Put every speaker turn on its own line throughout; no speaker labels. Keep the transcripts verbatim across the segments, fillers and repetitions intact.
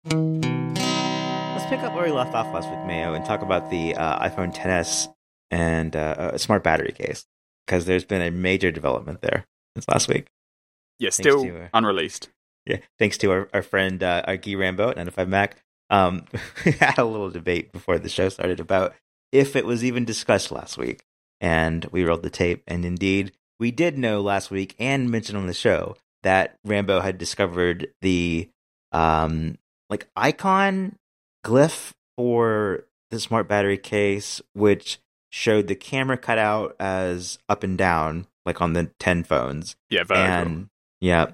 Let's pick up where we left off last week, Mayo, and talk about the uh, iPhone X S and uh, a smart battery case, because there's been a major development there since last week.
Yeah, still
to, uh,
unreleased.
Yeah, thanks to our, our friend uh, our Guy Rambo at ninety-five Mac. Um, we had a little debate before the show started about if it was even discussed last week, and we rolled the tape, and indeed, we did know last week and mentioned on the show that Rambo had discovered the um, like icon glyph for the smart battery case, which showed the camera cut out as up and down, like on the ten phones.
Yeah, vertical.
And yeah,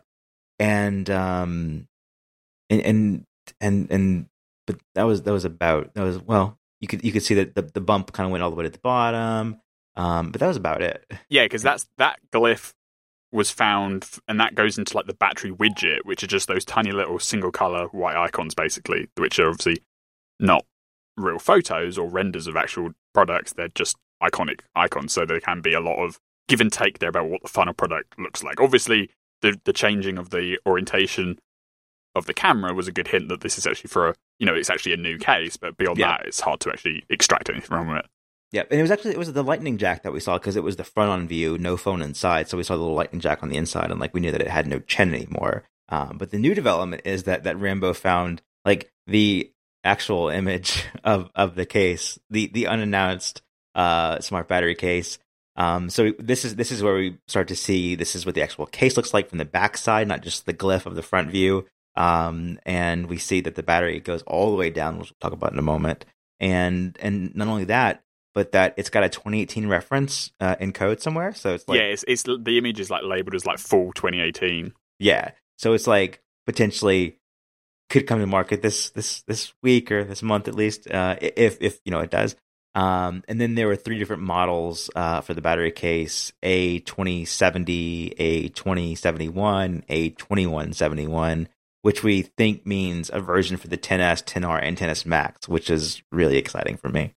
and um, and and and and but that was that was about that was well, you could you could see that the the bump kind of went all the way to the bottom, um, but that was about it.
Yeah, because that's that glyph was found, and that goes into like the battery widget, which are just those tiny little single color white icons, basically, which are obviously not real photos or renders of actual products. They're just iconic icons, so there can be a lot of give and take there about what the final product looks like. Obviously, the the changing of the orientation of the camera was a good hint that this is actually for a, you know, it's actually a new case, but beyond
Yeah.
that, it's hard to actually extract anything from it.
Yeah, and it was actually it was the lightning jack that we saw, because it was the front on view, no phone inside, so we saw the little lightning jack on the inside, and like we knew that it had no chen anymore. Um, but the new development is that that Rambo found like the actual image of, of the case, the the unannounced uh, smart battery case. Um, so this is this is where we start to see this is what the actual case looks like from the back side, not just the glyph of the front view. Um, and we see that the battery goes all the way down, which we'll talk about in a moment. And and not only that, but that it's got a twenty eighteen reference uh, in code somewhere. So it's like,
yeah, it's, it's the image is like labeled as like full twenty eighteen.
yeah. So it's like potentially could come to market this this this week or this month at least, uh, if if you know it does. Um, and then there were three different models uh, for the battery case: A twenty seventy, A twenty seventy-one, A twenty-one seventy-one, which we think means a version for the X S, X R, and X S Max, which is really exciting for me.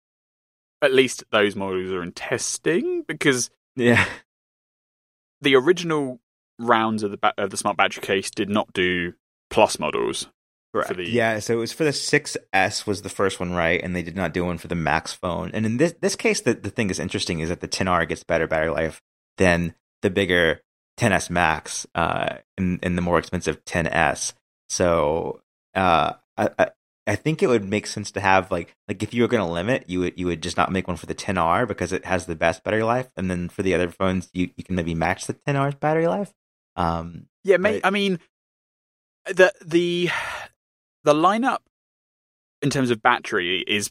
At least those models are in testing, because
Yeah,
the original rounds of the ba- of the smart battery case did not do plus models.
correct.
For the...
Yeah, so it was for the six S was the first one, right? And they did not do one for the Max phone. And in this this case, the, the thing is interesting is that the X R gets better battery life than the bigger X S Max uh, and, and the more expensive X S. So uh, I, I I think it would make sense to have like like if you were going to limit, you would you would just not make one for the X R because it has the best battery life, and then for the other phones, you, you can maybe match the X R's battery life. Um,
Yeah, mate.
but-
I mean, the the the lineup in terms of battery is,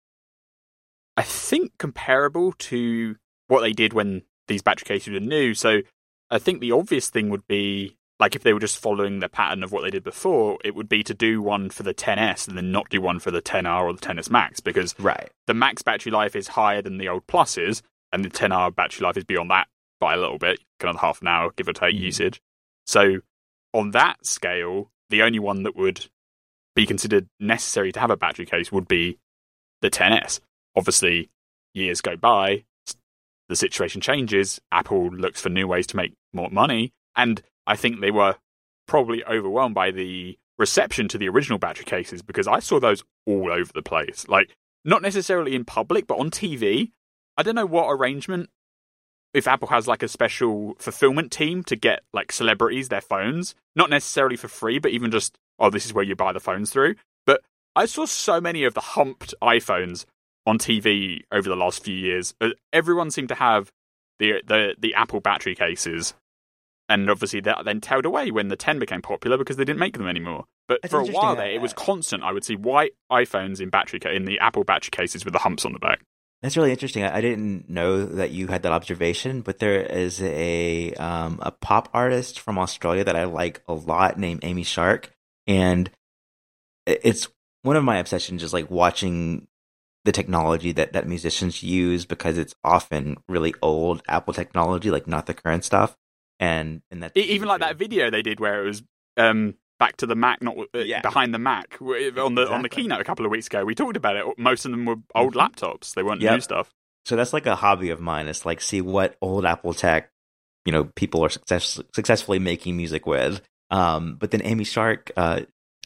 I think, comparable to what they did when these battery cases were new. So I think the obvious thing would be, like, if they were just following the pattern of what they did before, it would be to do one for the X S and then not do one for the X R or the X S Max, because
right.
the Max battery life is higher than the old Pluses, and the X R battery life is beyond that by a little bit, kind of half an hour, give or take,
Mm.
usage. So on that scale, the only one that would be considered necessary to have a battery case would be the X S. Obviously, years go by, the situation changes, Apple looks for new ways to make more money, and I think they were probably overwhelmed by the reception to the original battery cases, because I saw those all over the place. Like, not necessarily in public, but on T V. I don't know what arrangement, if Apple has like a special fulfillment team to get like celebrities their phones, not necessarily for free, but even just, oh, this is where you buy the phones through. But I saw so many of the humped iPhones on T V over the last few years. Everyone seemed to have the the, the Apple battery cases. And obviously that then tailed away when the ten became popular because they didn't make them anymore. But
That's
for a
interesting
while
that-
there, it was constant. I would see white iPhones in battery ca- in the Apple battery cases with the humps on the back.
That's really interesting. I, I didn't know that you had that observation, but there is a um, a pop artist from Australia that I like a lot named Amy Shark, and it- it's one of my obsessions is like watching the technology that, that musicians use, because it's often really old Apple technology, like not the current stuff. And and that
E- Even like that video they did where it was um, back to the Mac, not uh,
Yeah.
behind the Mac, where- on the on the
Exactly.
keynote a couple of weeks ago. We talked about it. Most of them were old
Mhm.
laptops. They weren't
Yep.
new stuff.
So that's like a hobby of mine. It's like see what old Apple tech, you know, people are success- successfully making music with. Um, but then Amy Shark, uh,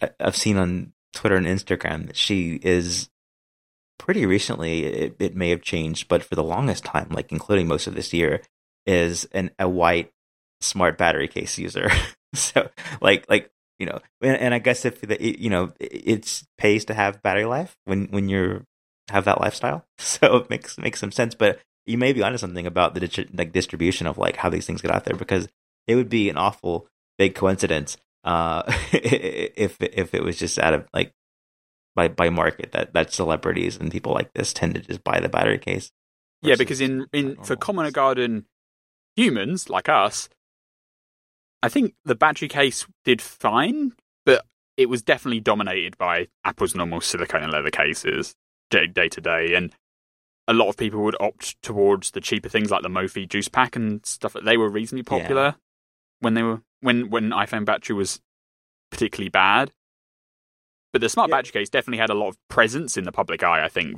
I've seen on Twitter and Instagram that she is pretty recently, it, it may have changed, but for the longest time, like including most of this year, is an a white smart battery case user. So like like you know, and, and I guess if the you know it's pays to have battery life when when you're have that lifestyle, so it makes makes some sense. But you may be onto something about the like distribution of like how these things get out there, because it would be an awful big coincidence uh, if if it was just out of like by by market that that celebrities and people like this tend to just buy the battery case.
Yeah, because in in for common garden humans like us, I think the battery case did fine, but it was definitely dominated by Apple's normal silicone and leather cases day, day to day, and a lot of people would opt towards the cheaper things like the Mophie juice pack and stuff. They were reasonably popular yeah. when they were when when iPhone battery was particularly bad. But the smart yeah. battery case definitely had a lot of presence in the public eye, I think,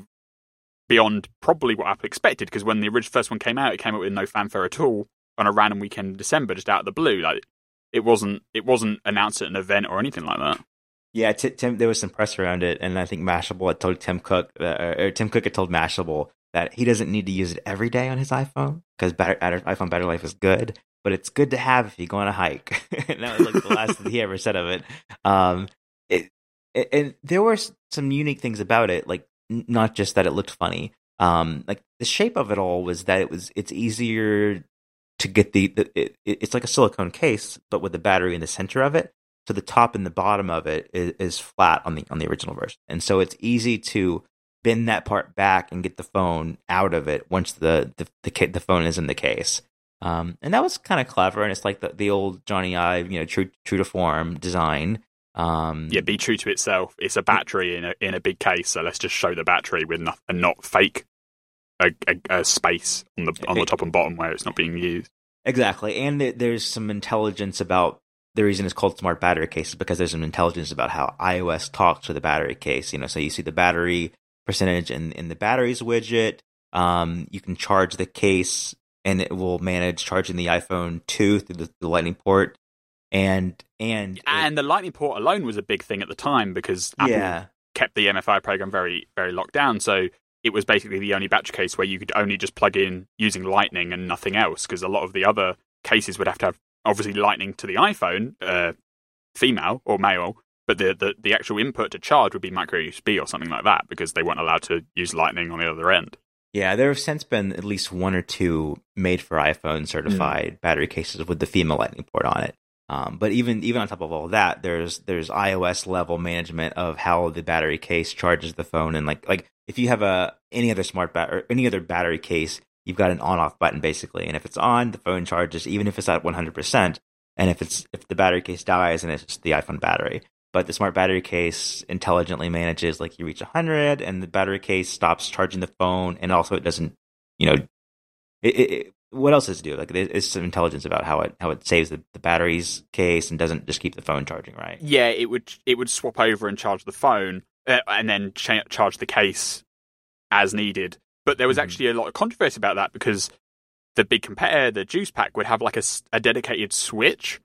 beyond probably what Apple expected, because when the original first one came out, it came out with no fanfare at all on a random weekend in December, just out of the blue. Like it wasn't it wasn't announced at an event or anything like that.
Yeah, t- Tim, there was some press around it, and I think Mashable had told Tim Cook, uh, or Tim Cook had told Mashable that he doesn't need to use it every day on his iPhone because batter- iPhone battery life is good, but it's good to have if you go on a hike. And that was like the last that he ever said of it. Um, it, it. And there were some unique things about it, like n- not just that it looked funny. Um, like the shape of it all was that it was it's easier to get the, the it, it's like a silicone case, but with the battery in the center of it. So the top and the bottom of it is, is flat on the on the original version, and so it's easy to bend that part back and get the phone out of it once the the the, the phone is in the case. Um, and that was kind of clever, and it's like the, the old Johnny Ive, you know, true true to form design. Um,
yeah, be true to itself. It's a battery in a in a big case, so let's just show the battery with not, and not fake a, a, a space on the on the top and bottom where it's not being used.
Exactly, and th- there's some intelligence about. The reason it's called smart battery case is because there's some intelligence about how iOS talks to the battery case. You know, so you see the battery percentage in, in the batteries widget. Um, you can charge the case, and it will manage charging the iPhone two through the, the Lightning port. And and
and
it,
the Lightning port alone was a big thing at the time because Apple
yeah.
kept the M F I program very very locked down. So it was basically the only battery case where you could only just plug in using Lightning and nothing else, because a lot of the other cases would have to have obviously Lightning to the iPhone, uh, female or male, but the, the, the actual input to charge would be micro U S B or something like that, because they weren't allowed to use Lightning on the other end.
Yeah, there have since been at least one or two made for iPhone certified mm. battery cases with the female Lightning port on it. Um, but even even on top of all that, there's there's iOS level management of how the battery case charges the phone, and like like if you have a any other smart bat or any other battery case, you've got an on-off button basically, and if it's on, the phone charges even if it's at one hundred percent. And if it's if the battery case dies, then it's just the iPhone battery. But the smart battery case intelligently manages like you reach one hundred, and the battery case stops charging the phone, and also it doesn't, you know, it, it, what else does it do? Like there's some intelligence about how it how it saves the, the battery's case and doesn't just keep the phone charging, right?
Yeah, it would it would swap over and charge the phone, uh, and then ch- charge the case as needed. But there was actually a lot of controversy about that, because the big competitor, the Juice Pack, would have like a, a dedicated switch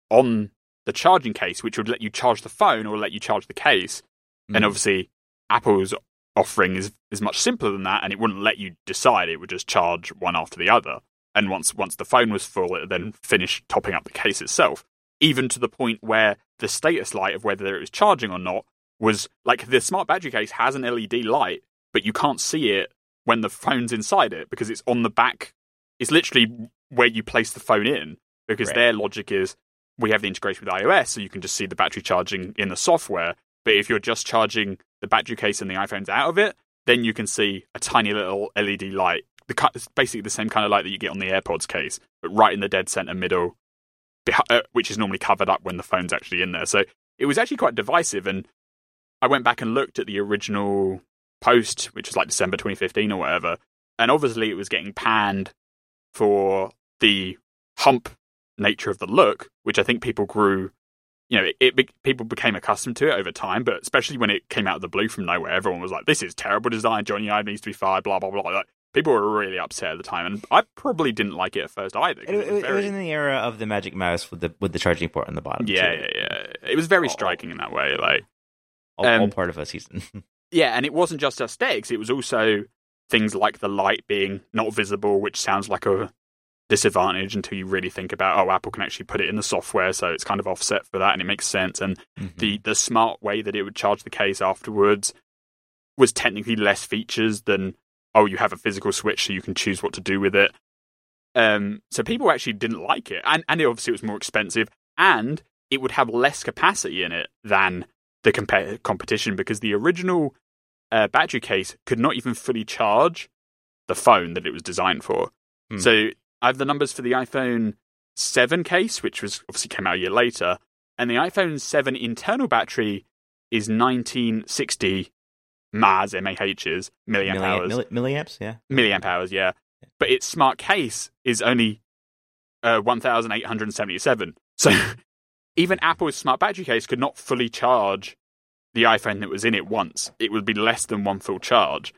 on the charging case, which would let you charge the phone or let you charge the case. Mm. And obviously, Apple's offering is, is much simpler than that, and it wouldn't let you decide. It would just charge one after the other. And once once the phone was full, it would then finish topping up the case itself. Even to the point where the status light of whether it was charging or not was like, the smart battery case has an L E D light, but you can't see it when the phone's inside it, because it's on the back. It's literally where you place the phone in, because right. Their logic is we have the integration with iOS, so you can just see the battery charging in the software. But if you're just charging the battery case and the iPhone's out of it, then you can see a tiny little L E D light. The, it's basically the same kind of light that you get on the AirPods case, but right in the dead center middle, which is normally covered up when the phone's actually in there. So it was actually quite divisive, and I went back and looked at the original post, which was like December twenty fifteen or whatever, and obviously it was getting panned for the hump nature of the look, which I think people grew, you know, it, it people became accustomed to it over time, but especially when it came out of the blue from nowhere, everyone was like, this is terrible design, Johnny Ive needs to be fired, blah, blah, blah. Like, people were really upset at the time, and I probably didn't like it at first either.
It, it,
it, was very...
it was in the era of the Magic Mouse with the with the charging port on the bottom.
Yeah,
too.
yeah, yeah. It was very striking in that way. Like
all,
um,
all part of a season.
Yeah, and it wasn't just aesthetics; it was also things like the light being not visible, which sounds like a disadvantage until you really think about, oh, Apple can actually put it in the software, so it's kind of offset for that, and it makes sense. And mm-hmm. the the smart way that it would charge the case afterwards was technically less features than, oh, you have a physical switch so you can choose what to do with it. Um, so people actually didn't like it, and and it obviously was more expensive, and it would have less capacity in it than the comp- competition because the original uh, battery case could not even fully charge the phone that it was designed for. Hmm. So I have the numbers for the iPhone seven case, which was obviously came out a year later, and the iPhone seven internal battery is nineteen sixty mAhs, M A Hs, milliamp
Milli-
hours.
Milli- milliamps, yeah.
Milliamp hours, yeah. But its smart case is only uh, one thousand eight hundred seventy-seven. So even Apple's smart battery case could not fully charge the iPhone that was in it once. It would be less than one full charge.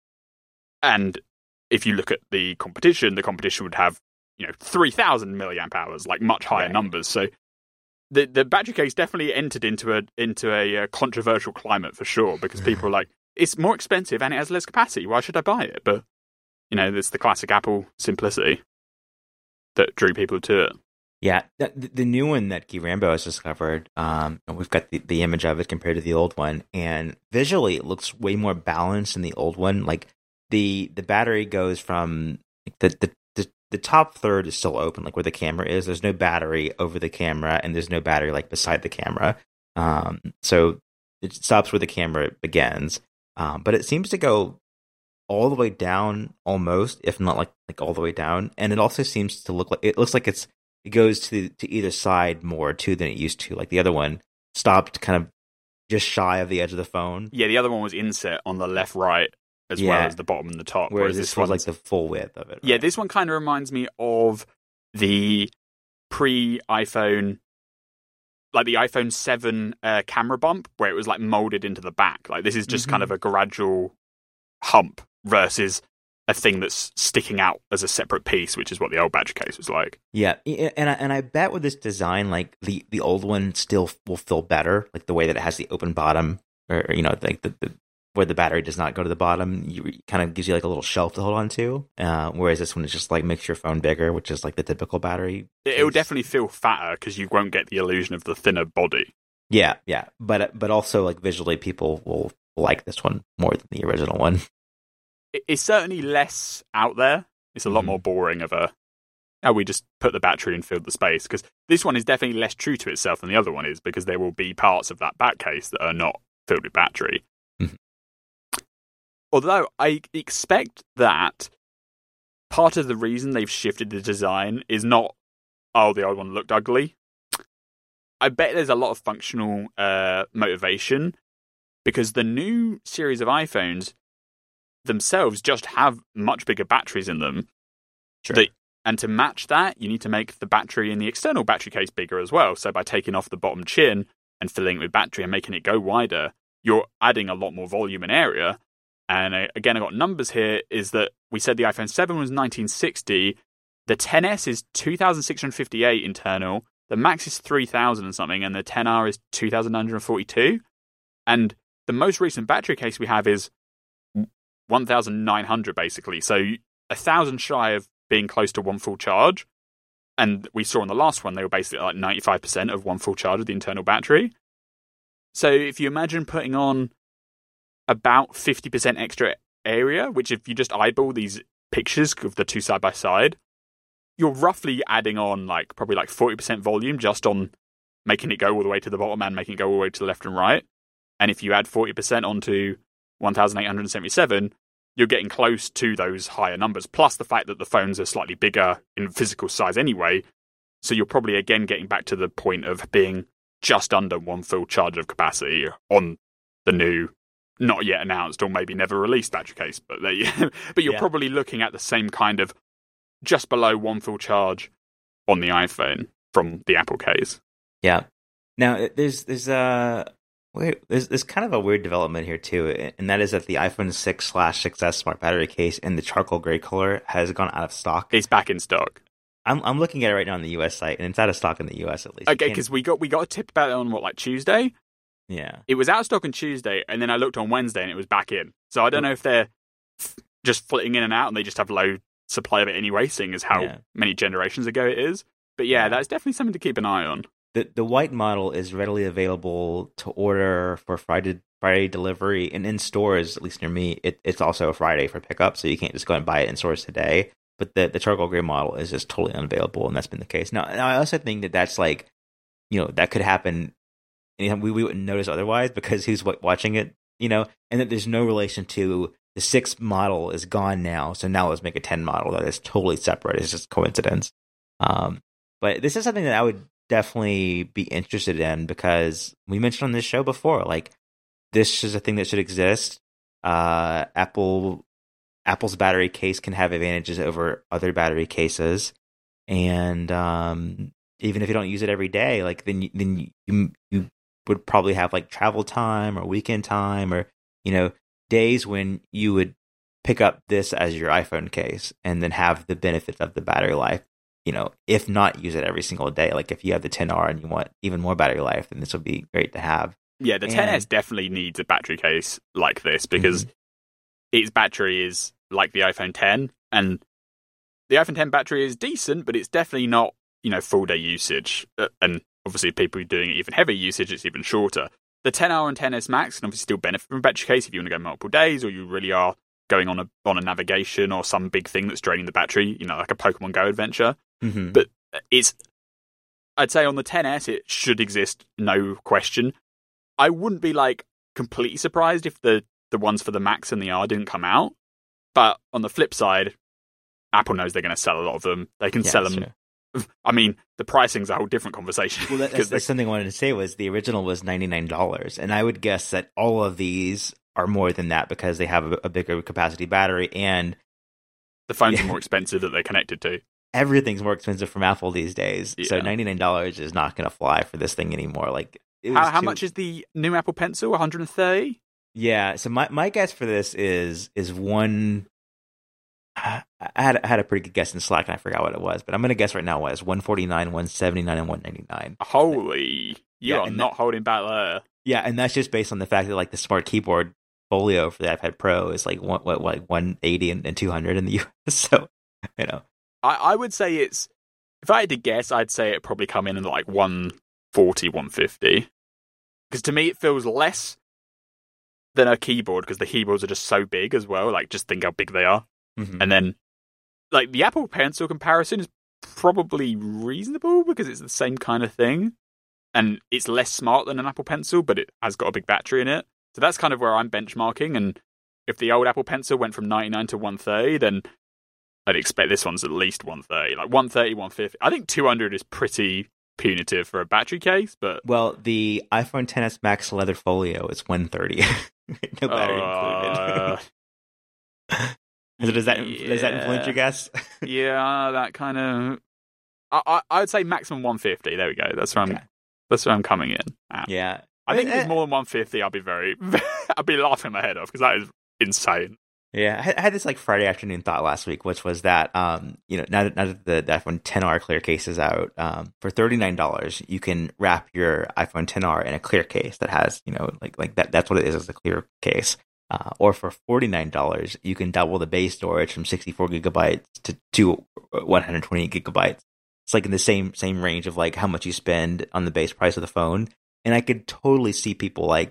And if you look at the competition, the competition would have, you know, three thousand milliamp hours, like much higher right. numbers. So the the battery case definitely entered into a into a uh, controversial climate for sure, because people are like, it's more expensive and it has less capacity. Why should I buy it? But, you know, it's the classic Apple simplicity that drew people to it.
Yeah, the, the new one that Guy Rambo has discovered, um, we've got the, the image of it compared to the old one, and visually it looks way more balanced than the old one. Like, the the battery goes from the, the the the top third is still open, like where the camera is. There's no battery over the camera, and there's no battery like beside the camera. Um, so it stops where the camera begins. Um, but it seems to go all the way down, almost, if not like like all the way down. And it also seems to look like it looks like it's it goes to to either side more too than it used to. Like the other one stopped kind of just shy of the edge of the phone.
Yeah, the other one was inset on the left, right, as yeah. well as the bottom and the top.
Whereas, whereas this, this was like the full width of it. Right?
Yeah, this one kind of reminds me of the pre-iPhone, like the iPhone seven uh, camera bump, where it was like molded into the back. Like this is just mm-hmm. kind of a gradual hump versus a thing that's sticking out as a separate piece, which is what the old battery case was like.
Yeah, and I, and I bet with this design, like the, the old one still will feel better, like the way that it has the open bottom, or, you know, like the, the where the battery does not go to the bottom, you kind of gives you like a little shelf to hold on to. Uh, whereas this one is just like makes your phone bigger, which is like the typical battery.
It will definitely feel fatter because you won't get the illusion of the thinner body.
Yeah, yeah, but but also like visually, people will like this one more than the original one.
It's certainly less out there. It's a lot mm. more boring of a, oh, we just put the battery and filled the space. Because this one is definitely less true to itself than the other one is, because there will be parts of that back case that are not filled with battery. Mm. Although I expect that part of the reason they've shifted the design is not, oh, the old one looked ugly. I bet there's a lot of functional uh, motivation, because the new series of iPhones themselves just have much bigger batteries in them.
Sure.
That, and to match that, you need to make the battery in the external battery case bigger as well. So by taking off the bottom chin and filling it with battery and making it go wider, you're adding a lot more volume and area. And uh, again, I got numbers here, is that we said the iPhone seven was nineteen sixty, the X S is two thousand six hundred fifty-eight internal, the Max is three thousand and something, and the X R is two thousand nine hundred forty-two. And the most recent battery case we have is one thousand nine hundred, basically. So a thousand shy of being close to one full charge. And we saw in the last one, they were basically like ninety-five percent of one full charge of the internal battery. So if you imagine putting on about fifty percent extra area, which if you just eyeball these pictures of the two side by side, you're roughly adding on like probably like forty percent volume just on making it go all the way to the bottom and making it go all the way to the left and right. And if you add forty percent onto one thousand eight hundred seventy-seven, you're getting close to those higher numbers, plus the fact that the phones are slightly bigger in physical size anyway. So you're probably again getting back to the point of being just under one full charge of capacity on the new, not yet announced or maybe never released battery case. But there you, but you're yeah. probably looking at the same kind of just below one full charge on the iPhone from the Apple case.
Yeah. Now there's there's uh Wait, there's there's kind of a weird development here too, and that is that the iPhone six slash six S smart battery case in the charcoal gray color has gone out of stock.
It's back in stock.
I'm I'm looking at it right now on the U S site, and it's out of stock in the U S at least.
Okay, because we got we got a tip about it on what, like Tuesday.
Yeah,
it was out of stock on Tuesday, and then I looked on Wednesday, and it was back in. So I don't know if they're just flitting in and out, and they just have low supply of it anyway, seeing as how yeah. many generations ago it is. But yeah, yeah, that's definitely something to keep an eye on.
The the white model is readily available to order for Friday Friday delivery, and in stores, at least near me, it, it's also a Friday for pickup, so you can't just go and buy it in stores today. But the, the charcoal gray model is just totally unavailable, and that's been the case. Now, now I also think that that's like, you know, that could happen anytime. We, we wouldn't notice otherwise because who's watching it, you know, and that there's no relation to the six model is gone now, so now let's make a ten model that is totally separate. It's just coincidence. Um, but this is something that I would definitely be interested in because we mentioned on this show before, like this is a thing that should exist. Uh, Apple Apple's battery case can have advantages over other battery cases, and um, even if you don't use it every day, like then you, then you you would probably have like travel time or weekend time or you know days when you would pick up this as your iPhone case and then have the benefits of the battery life. You know, if not use it every single day, like if you have the ten R and you want even more battery life, then this would be great to have.
Yeah, the and... ten S definitely needs a battery case like this because mm-hmm. its battery is like the iPhone ten, and the iPhone ten battery is decent, but it's definitely not, you know, full day usage. Uh, and obviously, people doing even heavier usage, it's even shorter. The ten R and ten S Max can obviously still benefit from a battery case if you want to go multiple days, or you really are going on a on a navigation or some big thing that's draining the battery, you know, like a Pokemon Go adventure.
Mm-hmm.
But it's, I'd say on the ten S, it should exist, no question. I wouldn't be like completely surprised if the, the ones for the Max and the R didn't come out. But on the flip side, Apple knows they're going to sell a lot of them. They can yeah, sell them. True. I mean, the pricing's a whole different conversation.
Well, that, that's, that's something I wanted to say was the original was ninety-nine dollars. And I would guess that all of these are more than that because they have a, a bigger capacity battery and
the phones are more expensive that they're connected to.
Everything's more expensive from Apple these days.
Yeah.
So ninety-nine dollars is not going to fly for this thing anymore. Like,
How, how
too...
much is the new Apple Pencil? one hundred thirty?
Yeah. So my, my guess for this is is one. I had I had a pretty good guess in Slack and I forgot what it was, but I'm going to guess right now what it's one forty-nine, one seventy-nine, and one ninety-nine.
Holy, you
yeah,
are not that, holding back there.
Yeah, and that's just based on the fact that like the smart keyboard folio for the iPad Pro is like what what like one eighty and, and two hundred in the U S. So you know.
I, I would say it's, if I had to guess, I'd say it'd probably come in at like one forty, one fifty. Because to me, it feels less than a keyboard because the keyboards are just so big as well. Like, just think how big they are.
Mm-hmm.
And then, like, the Apple Pencil comparison is probably reasonable because it's the same kind of thing. And it's less smart than an Apple Pencil, but it has got a big battery in it. So that's kind of where I'm benchmarking. And if the old Apple Pencil went from ninety-nine to one thirty, then I'd expect this one's at least one thirty, like one thirty, one fifty. I think two hundred is pretty punitive for a battery case, but
well, the iPhone X S Max leather folio is one thirty, no battery
uh,
included. so does that
yeah.
does that influence your guess?
yeah, that kind of. I, I I would say maximum one fifty. There we go. That's where I'm. Okay. That's where I'm coming in. At.
Yeah,
I think if it's more than one fifty, I'll be very. I'll be laughing my head off because that is insane.
Yeah, I had this like Friday afternoon thought last week, which was that um, you know, now that, now that the, the iPhone X R clear case is out, um, for thirty-nine dollars, you can wrap your iPhone X R in a clear case that has, you know, like like that. That's what it is as a clear case. Uh, or for forty-nine dollars, you can double the base storage from sixty-four gigabytes to to one hundred twenty gigabytes. It's like in the same same range of like how much you spend on the base price of the phone. And I could totally see people like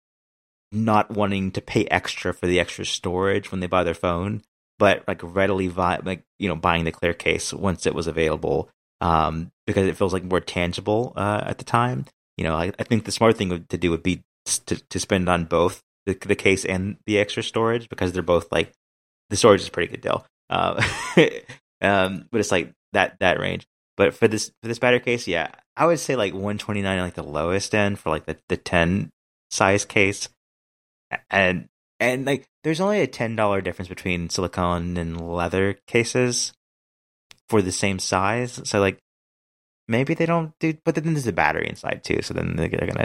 not wanting to pay extra for the extra storage when they buy their phone, but like readily vi- like you know buying the clear case once it was available, um, because it feels like more tangible uh, at the time. You know, I, I think the smart thing to do would be to to spend on both the the case and the extra storage because they're both like the storage is a pretty good deal. Uh, um, but it's like that that range. But for this for this battery case, yeah, I would say like one twenty-nine, like the lowest end for like the the ten size case. And and like, there's only a ten dollar difference between silicone and leather cases for the same size. So like, maybe they don't do. But then there's a battery inside too. So then they're gonna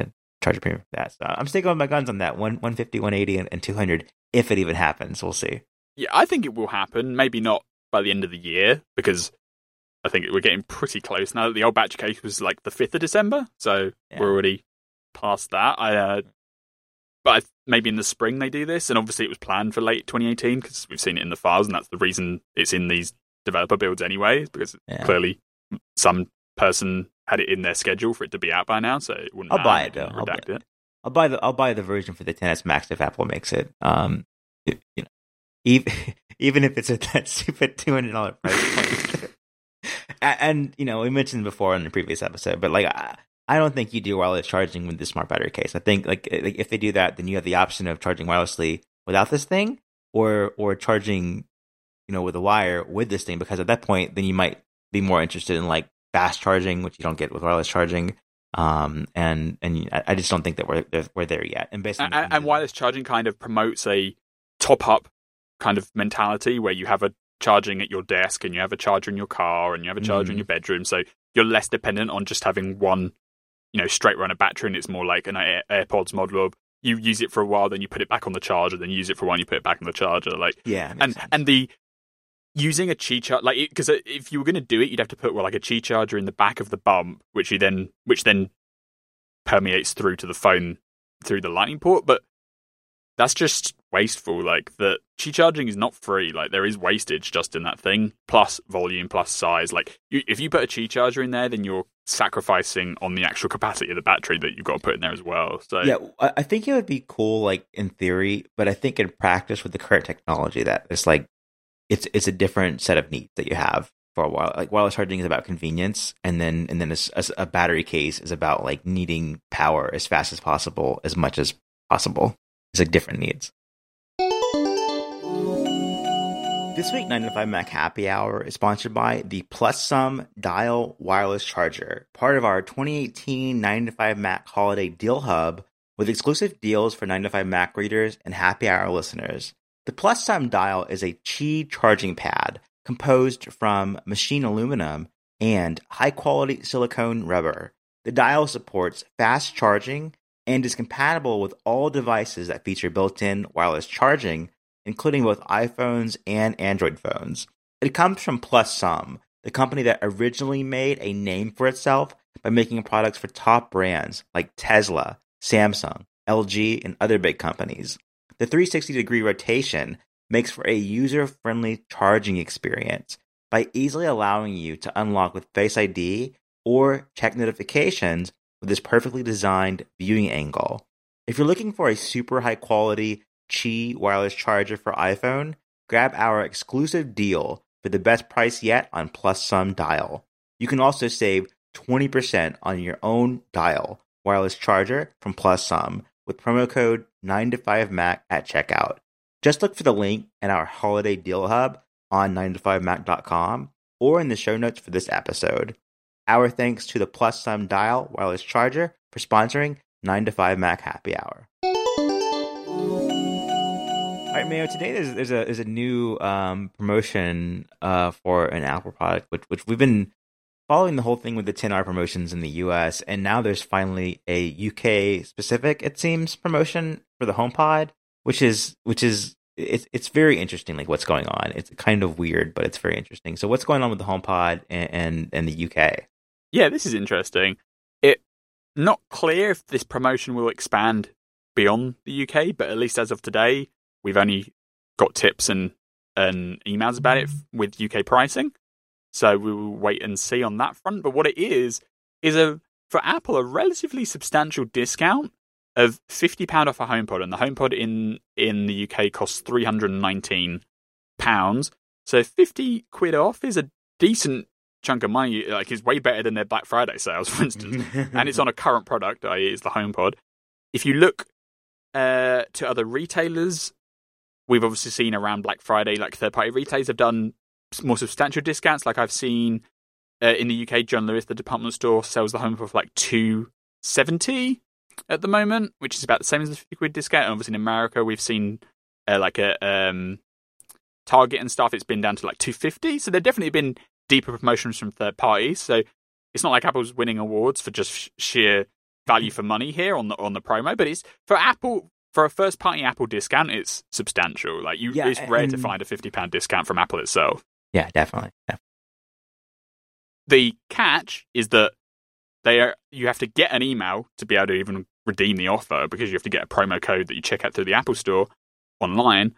charge a premium for that. So I'm sticking with my guns on that one, one fifty, one eighty, and, and two hundred if it even happens. We'll see.
Yeah, I think it will happen. Maybe not by the end of the year, because I think we're getting pretty close now. The old battery case was like the fifth of December, so yeah. We're already past that. I, uh, but I, maybe in the spring they do this, and obviously it was planned for late twenty eighteen because we've seen it in the files, and that's the reason it's in these developer builds anyway, because yeah. clearly some person had it in their schedule for it to be out by now, so it wouldn't.
I'll
matter.
buy it though. I'll buy it. I'll buy the I'll buy the version for the ten S Max if Apple makes it. Um, it, you know, even even if it's at that stupid two hundred dollar price point. and, and you know, we mentioned before in the previous episode, but like I, I don't think you do wireless charging with the smart battery case. I think like, like if they do that, then you have the option of charging wirelessly without this thing, or or charging, you know, with a wire with this thing. Because at that point, then you might be more interested in like fast charging, which you don't get with wireless charging. Um, and and I just don't think that we're we're there yet. And basically,
and, and wireless charging kind of promotes a top up kind of mentality where you have a charging at your desk and you have a charger in your car and you have a charger mm. in your bedroom, so you're less dependent on just having one, you know, straight run of battery. And it's more like an Air- AirPods model of you use it for a while, then you put it back on the charger, then you use it for a while, you put it back on the charger. Like
yeah,
and
sense.
and the using a Qi charger, like, because if you were going to do it, you'd have to put well, like a Qi charger in the back of the bump, which you then, which then permeates through to the phone through the Lightning port. But that's just wasteful. Like, the Qi charging is not free. Like, there is wastage just in that thing, plus volume, plus size. Like, you, if you put a Qi charger in there, then you're sacrificing on the actual capacity of the battery that you've got to put in there as well. So
yeah, I think it would be cool, like in theory, but I think in practice with the current technology, that it's like. It's it's a different set of needs that you have for a while. Like wireless charging is about convenience, and then and then a, a battery case is about like needing power as fast as possible, as much as possible. It's like different needs. This week, nine to five Mac Happy Hour is sponsored by the PlusSum Dial Wireless Charger, part of our twenty eighteen nine to five Mac Holiday Deal Hub, with exclusive deals for nine to five Mac readers and Happy Hour listeners. The PlusSum Dial is a Qi charging pad composed from machined aluminum and high-quality silicone rubber. The dial supports fast charging and is compatible with all devices that feature built-in wireless charging, including both iPhones and Android phones. It comes from PlusSum, the company that originally made a name for itself by making products for top brands like Tesla, Samsung, L G, and other big companies. The three hundred sixty degree rotation makes for a user-friendly charging experience by easily allowing you to unlock with Face I D or check notifications with this perfectly designed viewing angle. If you're looking for a super high-quality Qi wireless charger for iPhone, grab our exclusive deal for the best price yet on PlusSum Dial. You can also save twenty percent on your own Dial wireless charger from PlusSum with promo code nine to five Mac at checkout. Just look for the link in our holiday deal hub on nine to five mac dot com or in the show notes for this episode. Our thanks to the PlusSum Dial wireless charger for sponsoring nine to five Mac Happy Hour. All right, Mayo, today there's, there's, a, there's a new um, promotion uh, for an Apple product, which, which we've been following the whole thing with the ten R promotions in the U S, and now there's finally a U K-specific, it seems, promotion for the HomePod, which is which is it's it's very interesting, like what's going on. It's kind of weird, but it's very interesting. So what's going on with the HomePod and and, and the U K?
Yeah, this is interesting. It not clear if this promotion will expand beyond the U K, but at least as of today, we've only got tips and and emails about it with U K pricing. So we will wait and see on that front. But what it is, is a for Apple, a relatively substantial discount of fifty pounds off a HomePod. And the HomePod in, in the U K costs three hundred nineteen pounds. So fifty quid off is a decent chunk of money. Like, it's way better than their Black Friday sales, for instance. And it's on a current product, that is the HomePod. If you look uh, to other retailers, we've obviously seen around Black Friday, like third-party retailers have done more substantial discounts. Like I've seen uh, in the U K, John Lewis, the department store, sells the HomePod for like two seventy at the moment, which is about the same as the fifty quid discount. And obviously in America, we've seen uh, like a um, Target and stuff. It's been down to like two fifty. So there definitely been deeper promotions from third parties. So it's not like Apple's winning awards for just sheer value for money here on the on the promo, but it's for Apple. For a first-party Apple discount, it's substantial. Like you,
Yeah,
it's rare
and-
to find a fifty pound discount from Apple itself.
Yeah, definitely. definitely.
The catch is that they are you have to get an email to be able to even redeem the offer, because you have to get a promo code that you check out through the Apple Store online,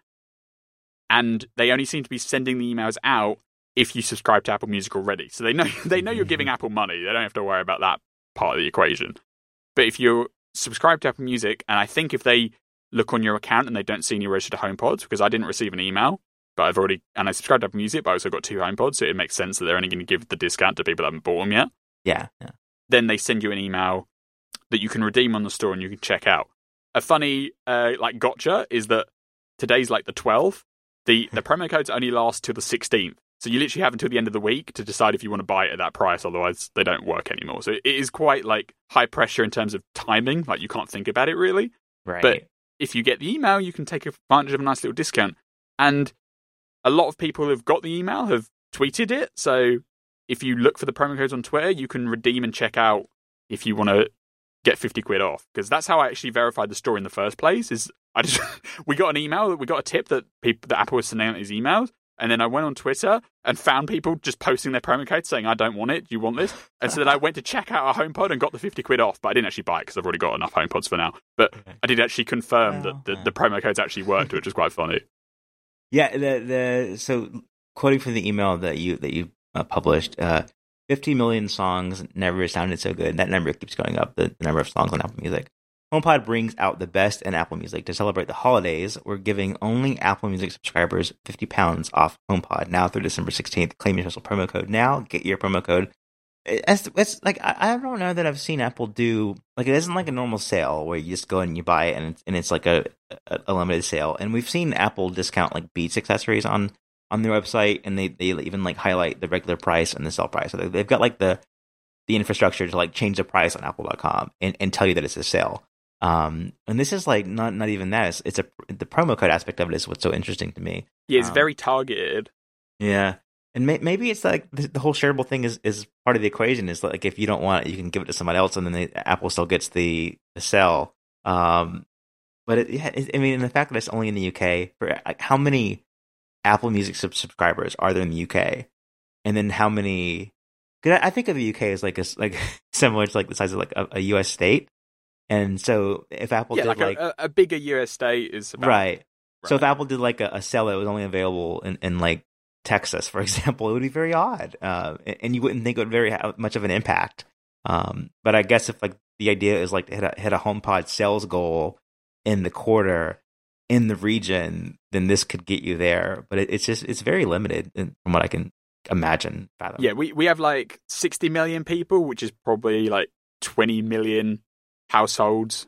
and they only seem to be sending the emails out if you subscribe to Apple Music already. So they know they know you're giving Apple money. They don't have to worry about that part of the equation. But if you're subscribed to Apple Music, and I think if they look on your account and they don't see any registered HomePods, because I didn't receive an email, but I've already, and I subscribed to Apple Music, but I also got two HomePods, so it makes sense that they're only going to give the discount to people that haven't bought them yet.
Yeah, yeah.
Then they send you an email that you can redeem on the store and you can check out. A funny, uh, like, gotcha is that today's like the twelfth. The the promo codes only last till the sixteenth. So you literally have until the end of the week to decide if you want to buy it at that price, otherwise they don't work anymore. So it is quite like high pressure in terms of timing, like you can't think about it really.
Right.
But if you get the email, you can take advantage of a nice little discount. And a lot of people who've got the email have tweeted it. So if you look for the promo codes on Twitter, you can redeem and check out if you want to get fifty quid off. Because that's how I actually verified the store in the first place. Is I just we got an email, we got a tip that people that Apple was sending out these emails. And then I went on Twitter and found people just posting their promo code saying, I don't want it, do you want this? And so then I went to check out our HomePod and got the fifty quid off, but I didn't actually buy it because I've already got enough HomePods for now. But I did actually confirm
Well,
that the, the promo codes actually worked, which was quite funny.
Yeah, the the so quoting from the email that you that you uh, published, uh, fifty million songs never sounded so good. That number keeps going up. The, the number of songs on Apple Music. HomePod brings out the best in Apple Music. To celebrate the holidays, we're giving only Apple Music subscribers fifty pounds off HomePod now through December sixteenth. Claim your special promo code now. Get your promo code. It's, it's like I, I don't know that I've seen Apple do like it isn't like a normal sale where you just go and you buy it and it's, and it's like a, a a limited sale. And we've seen Apple discount like Beats accessories on on their website, and they, they even like highlight the regular price and the sell price. So they've got like the the infrastructure to like change the price on Apple dot com and, and tell you that it's a sale. Um, and this is like not not even that. It's, it's a the promo code aspect of it is what's so interesting to me.
Yeah, it's
Um,
very targeted.
Yeah, and may, maybe it's like the, the whole shareable thing is, is part of the equation. Is like if you don't want it, you can give it to somebody else, and then the, Apple still gets the, the sell. Um, but it, yeah, it, I mean, and the fact that it's only in the U K, for like, how many Apple Music sub- subscribers are there in the U K, and then how many? Because I, I think of the U K as like a like similar to like the size of like a, a U S state. And so if Apple
Yeah,
did
like,
like,
a, a bigger U S state is about,
right. So if
right.
Apple did like a, a sell that was only available in, in like Texas, for example, it would be very odd. Uh, and and you wouldn't think it would very have much of an impact. Um, but I guess if like the idea is like to hit a, hit a HomePod sales goal in the quarter in the region, then this could get you there. But it, it's just, it's very limited in, from what I can imagine. Fathom.
Yeah, we, we have like sixty million people, which is probably like twenty million households.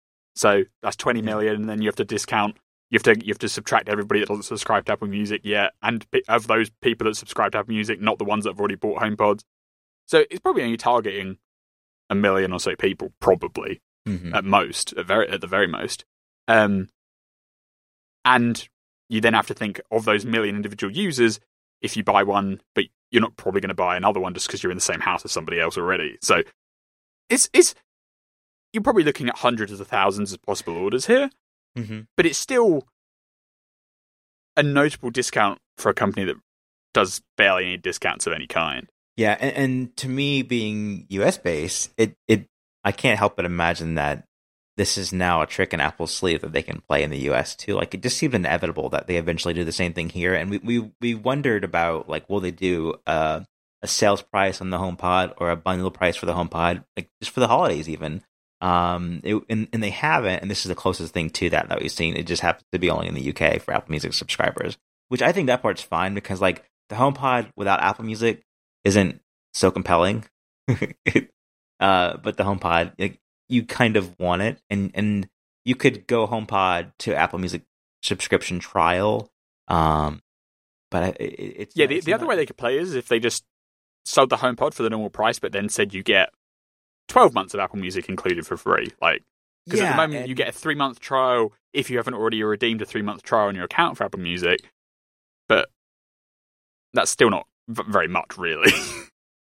So that's twenty million, and then you have to discount. You have to you have to subtract everybody that doesn't subscribe to Apple Music yet, and of those people that subscribe to Apple Music, not the ones that have already bought HomePods. So it's probably only targeting a million or so people, probably
Mm-hmm.
at most, at very at the very most. Um, and you then have to think of those million individual users. If you buy one, but you're not probably going to buy another one just because you're in the same house as somebody else already. So it's it's you're probably looking at hundreds of thousands of possible orders here,
Mm-hmm.
but it's still a notable discount for a company that does barely any discounts of any kind.
Yeah, and, and to me, being U S based, it it I can't help but imagine that this is now a trick in Apple's sleeve that they can play in the U S too. Like it just seemed inevitable that they eventually do the same thing here. And we we, we wondered about like, will they do uh, a sales price on the HomePod or a bundle price for the HomePod, like just for the holidays even. Um, it, and and they haven't. And this is the closest thing to that that we've seen. It just happens to be only in the U K for Apple Music subscribers, which I think that part's fine because like the HomePod without Apple Music isn't so compelling. uh, but the HomePod, like, you kind of want it, and, and you could go HomePod to Apple Music subscription trial. Um, but it, it's
Yeah,
not,
the,
it's
the other
not-
way they could play is if they just sold the HomePod for the normal price, but then said you get twelve months of Apple Music included for free. Like, because
Yeah,
at the moment
and-
you get a three month trial if you haven't already redeemed a three month trial on your account for Apple Music, but that's still not v- very much, really.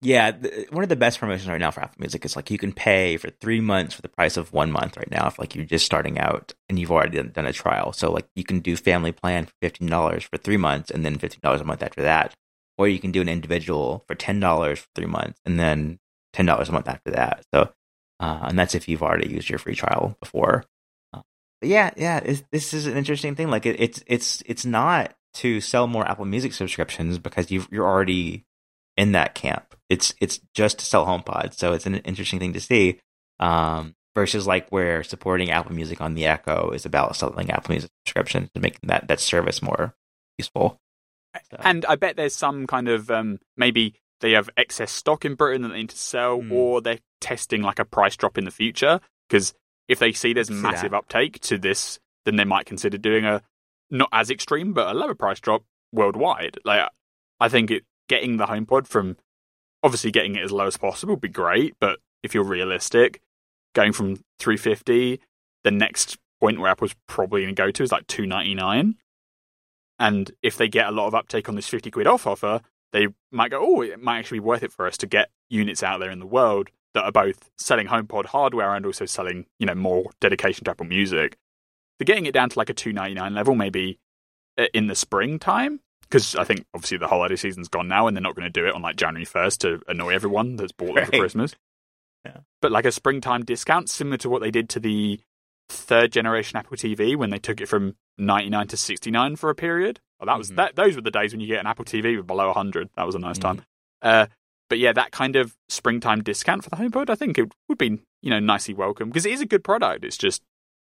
Yeah, the, one of the best promotions right now for Apple Music is like you can pay for three months for the price of one month right now if like you're just starting out and you've already done, done a trial. So like you can do family plan for fifteen dollars for three months and then fifteen dollars a month after that. Or you can do an individual for ten dollars for three months and then ten dollars a month after that. So, uh, and that's if you've already used your free trial before. Uh, but yeah, yeah, it's, this is an interesting thing. Like it, it's it's it's not to sell more Apple Music subscriptions because you you're already in that camp. It's it's just to sell HomePod, so it's an interesting thing to see. Um, versus like where supporting Apple Music on the Echo is about selling Apple Music subscriptions and making that that service more useful.
So. And I bet there's some kind of um, maybe they have excess stock in Britain that they need to sell, mm. or they're testing like a price drop in the future. Because if they see there's
see
massive
that.
uptake to this, then they might consider doing a not as extreme but a lower price drop worldwide. Like I think it getting the HomePod from obviously getting it as low as possible would be great, but if you're realistic, going from three hundred fifty dollars, the next point where Apple's probably going to go to is like two hundred ninety-nine dollars. And if they get a lot of uptake on this fifty quid off offer, they might go, oh, it might actually be worth it for us to get units out there in the world that are both selling HomePod hardware and also selling, you know, more dedication to Apple Music. So getting it down to like a two hundred ninety-nine level, maybe in the springtime, because I think obviously the holiday season's gone now and they're not going to do it on like January first to annoy everyone that's bought them
right.
for Christmas.
Yeah.
But like a springtime discount, similar to what they did to the third generation Apple T V when they took it from ninety-nine to sixty-nine for a period. Well, that was
mm-hmm. that.
Those were the days when you get an Apple T V with below one hundred. That was a nice
mm-hmm.
time. Uh, but yeah, that kind of springtime discount for the HomePod, I think it would be, you know, nicely welcome because it is a good product. It's just,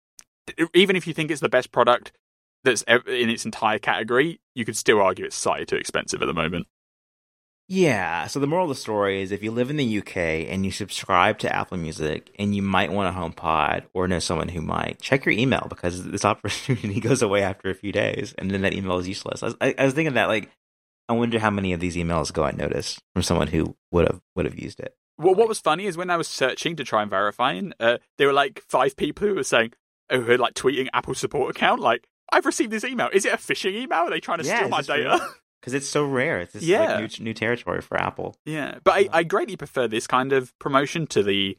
even if you think it's the best product that's in its entire category, you could still argue it's slightly too expensive at the moment.
Yeah, so the moral of the story is if you live in the U K and you subscribe to Apple Music and you might want a HomePod or know someone who might, check your email because this opportunity goes away after a few days and then that email is useless. I was, I, I was thinking that, like, I wonder how many of these emails go unnoticed from someone who would have would have used it.
Well, what was funny is when I was searching to try and verify, uh, there were like five people who were saying, oh, who were like tweeting Apple support account, like, I've received this email. Is it a phishing email? Are they trying to
yeah,
steal my data?
Because it's so rare. It's just
yeah.
like new, new territory for Apple.
Yeah, but I, I greatly prefer this kind of promotion to the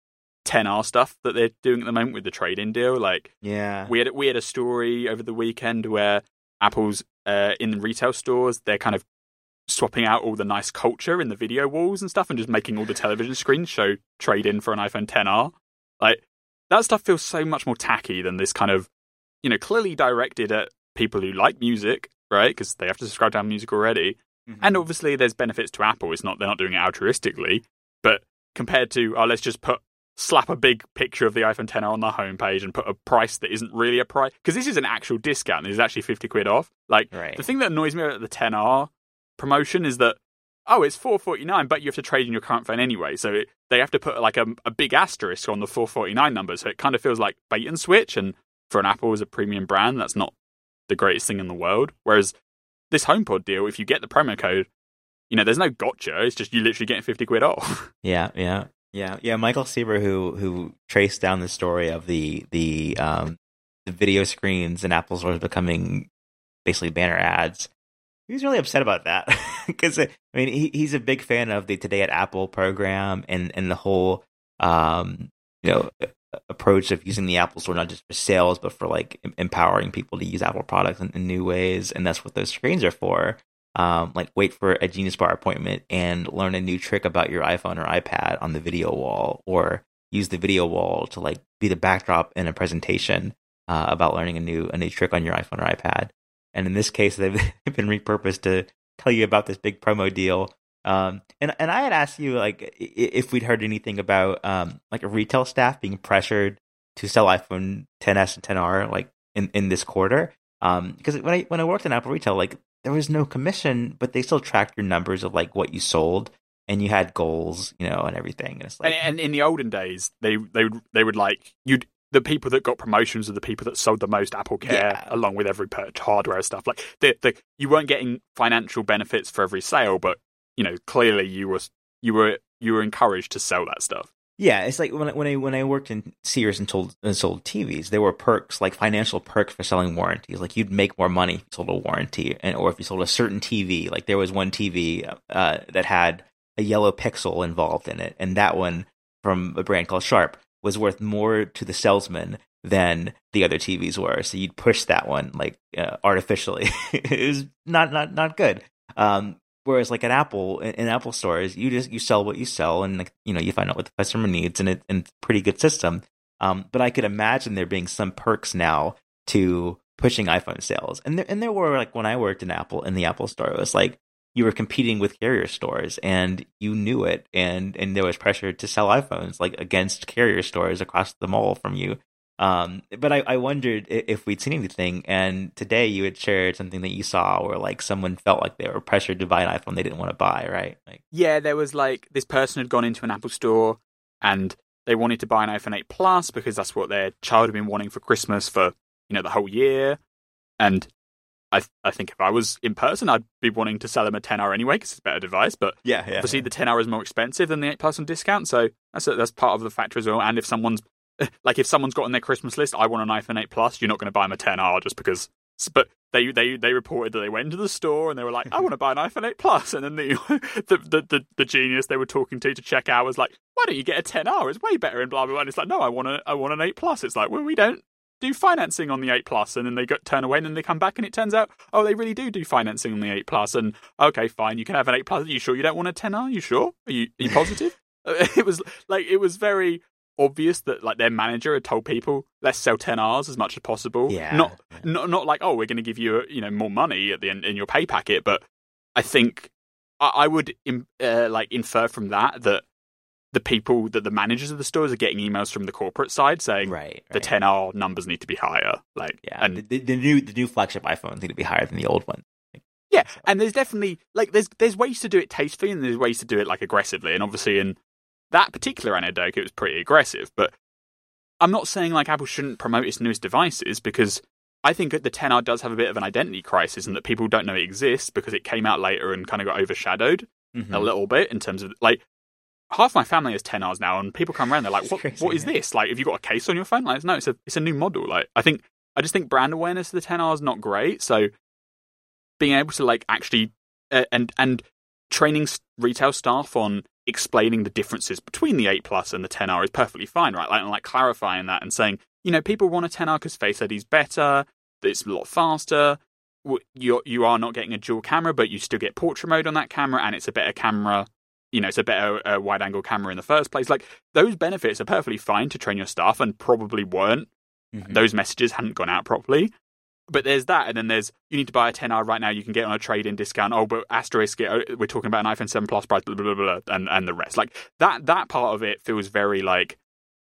ten R stuff that they're doing at the moment with the trade-in deal. Like,
yeah,
we had we had a story over the weekend where Apple's uh, in the retail stores, they're kind of swapping out all the nice culture in the video walls and stuff, and just making all the television screens show trade-in for an iPhone X R. Like, that stuff feels so much more tacky than this kind of, you know, clearly directed at people who like music, right? Because they have to subscribe to Apple Music already. Mm-hmm. And obviously there's benefits to Apple. It's not, they're not doing it altruistically, but compared to, oh, let's just put, slap a big picture of the iPhone X R on the homepage and put a price that isn't really a price. Because this is an actual discount. This is actually fifty quid off. Like,
right.
The thing that annoys me about the X R promotion is that, oh, it's four forty-nine, but you have to trade in your current phone anyway. So it, they have to put like a, a big asterisk on the four forty-nine number. So it kind of feels like bait and switch. And for an Apple as a premium brand, that's not the greatest thing in the world. Whereas this HomePod deal, if you get the promo code, you know, there's no gotcha. It's just you literally getting fifty quid off.
Yeah, yeah, yeah, yeah. Michael Sieber, who who traced down the story of the the um the video screens in Apple stores becoming basically banner ads, he was really upset about that because I mean he, he's a big fan of the Today at Apple program and and the whole um you know approach of using the Apple Store not just for sales but for like empowering people to use Apple products in, in new ways, and that's what those screens are for. Um, like wait for a Genius Bar appointment and learn a new trick about your iPhone or iPad on the video wall, or use the video wall to like be the backdrop in a presentation uh, about learning a new a new trick on your iPhone or iPad. And in this case, they've been repurposed to tell you about this big promo deal. Um, and and I had asked you like if we'd heard anything about um, like a retail staff being pressured to sell iPhone X S and X R like in, in this quarter. Um, because when I when I worked in Apple retail, like there was no commission, but they still tracked your numbers of like what you sold, and you had goals, you know, and everything. And it's like,
and, and in the olden days, they they would they would like you'd. The people that got promotions are the people that sold the most Apple Care,
yeah.
along with every purchase, hardware stuff. Like the, the, you weren't getting financial benefits for every sale, but you know clearly you were you were you were encouraged to sell that stuff.
Yeah, it's like when I, when I when I worked in Sears and sold and sold T Vs, there were perks like financial perks for selling warranties. Like you'd make more money if you sold a warranty, and or if you sold a certain T V. Like there was one T V uh, that had a yellow pixel involved in it, and that one from a brand called Sharp was worth more to the salesman than the other T Vs were. So you'd push that one like uh, artificially. It was not not not good. Um, whereas like at Apple, in, in Apple stores, you just you sell what you sell, and like, you know, you find out what the customer needs, and it and it's a pretty good system. Um, but I could imagine there being some perks now to pushing iPhone sales, and there and there were, like, when I worked in Apple in the Apple store, it was like you were competing with carrier stores, and you knew it, and and there was pressure to sell iPhones like against carrier stores across the mall from you. Um, but I, I wondered if we'd seen anything, and today you had shared something that you saw where like someone felt like they were pressured to buy an iPhone they didn't want to buy, right? Like,
yeah, there was like this person had gone into an Apple store and they wanted to buy an iPhone eight Plus because that's what their child had been wanting for Christmas for, you know, the whole year. And I th- I think if I was in person, I'd be wanting to sell them a ten R anyway because it's a better device. But
yeah, yeah
obviously
yeah.
the ten R is more expensive than the eight Plus on discount, so that's a, that's part of the factor as well. And if someone's like if someone's got on their Christmas list, I want an iPhone eight Plus, you're not going to buy them a ten R just because. But they they they reported that they went into the store and they were like, I want to buy an iPhone eight Plus, and then the the, the the the genius they were talking to to check out was like, why don't you get a ten R? It's way better and blah blah blah. And it's like, no, I want a I want an eight Plus. It's like, well, we don't do financing on the eight Plus, and then they go, turn away, and then they come back, and it turns out, oh, they really do do financing on the eight Plus, and okay, fine, you can have an eight Plus. Are you sure you don't want a ten R? Are you sure? Are you are you positive? It was like it was very obvious that like their manager had told people, let's sell ten Rs as much as possible.
Yeah.
Not not not like, oh, we're going to give you you know more money at the end in your pay packet, but I think I, I would uh, like infer from that that the people that the managers of the stores are getting emails from the corporate side saying
right, right.
the ten R numbers need to be higher. Like,
yeah,
and
the, the new the new flagship iPhones need to be higher than the old one. Like,
yeah, so. And there's definitely like there's there's ways to do it tastefully and there's ways to do it like aggressively, and obviously in that particular anecdote it was pretty aggressive. But I'm not saying like Apple shouldn't promote its newest devices, because I think that the ten R does have a bit of an identity crisis and that people don't know it exists because it came out later and kind of got overshadowed mm-hmm. a little bit in terms of like. Half my family has ten Rs now, and people come around. They're like, "What? Crazy, what is this? Like, have you got a case on your phone?" Like, no, it's a it's a new model. Like, I think I just think brand awareness of the ten R is not great. So, being able to like actually uh, and and training retail staff on explaining the differences between the eight Plus and the ten R is perfectly fine, right? Like, and like clarifying that and saying, you know, people want a ten R because Face I D is better, that it's a lot faster. You you are not getting a dual camera, but you still get portrait mode on that camera, and it's a better camera. You know, it's a better uh, wide-angle camera in the first place. Like, those benefits are perfectly fine to train your staff and probably weren't. Mm-hmm. Those messages hadn't gone out properly. But there's that, and then there's, you need to buy a ten R right now, you can get on a trade-in discount. Oh, but asterisk, it, we're talking about an iPhone seven Plus price, blah, blah, blah, blah, and, and the rest. Like, that that part of it feels very, like,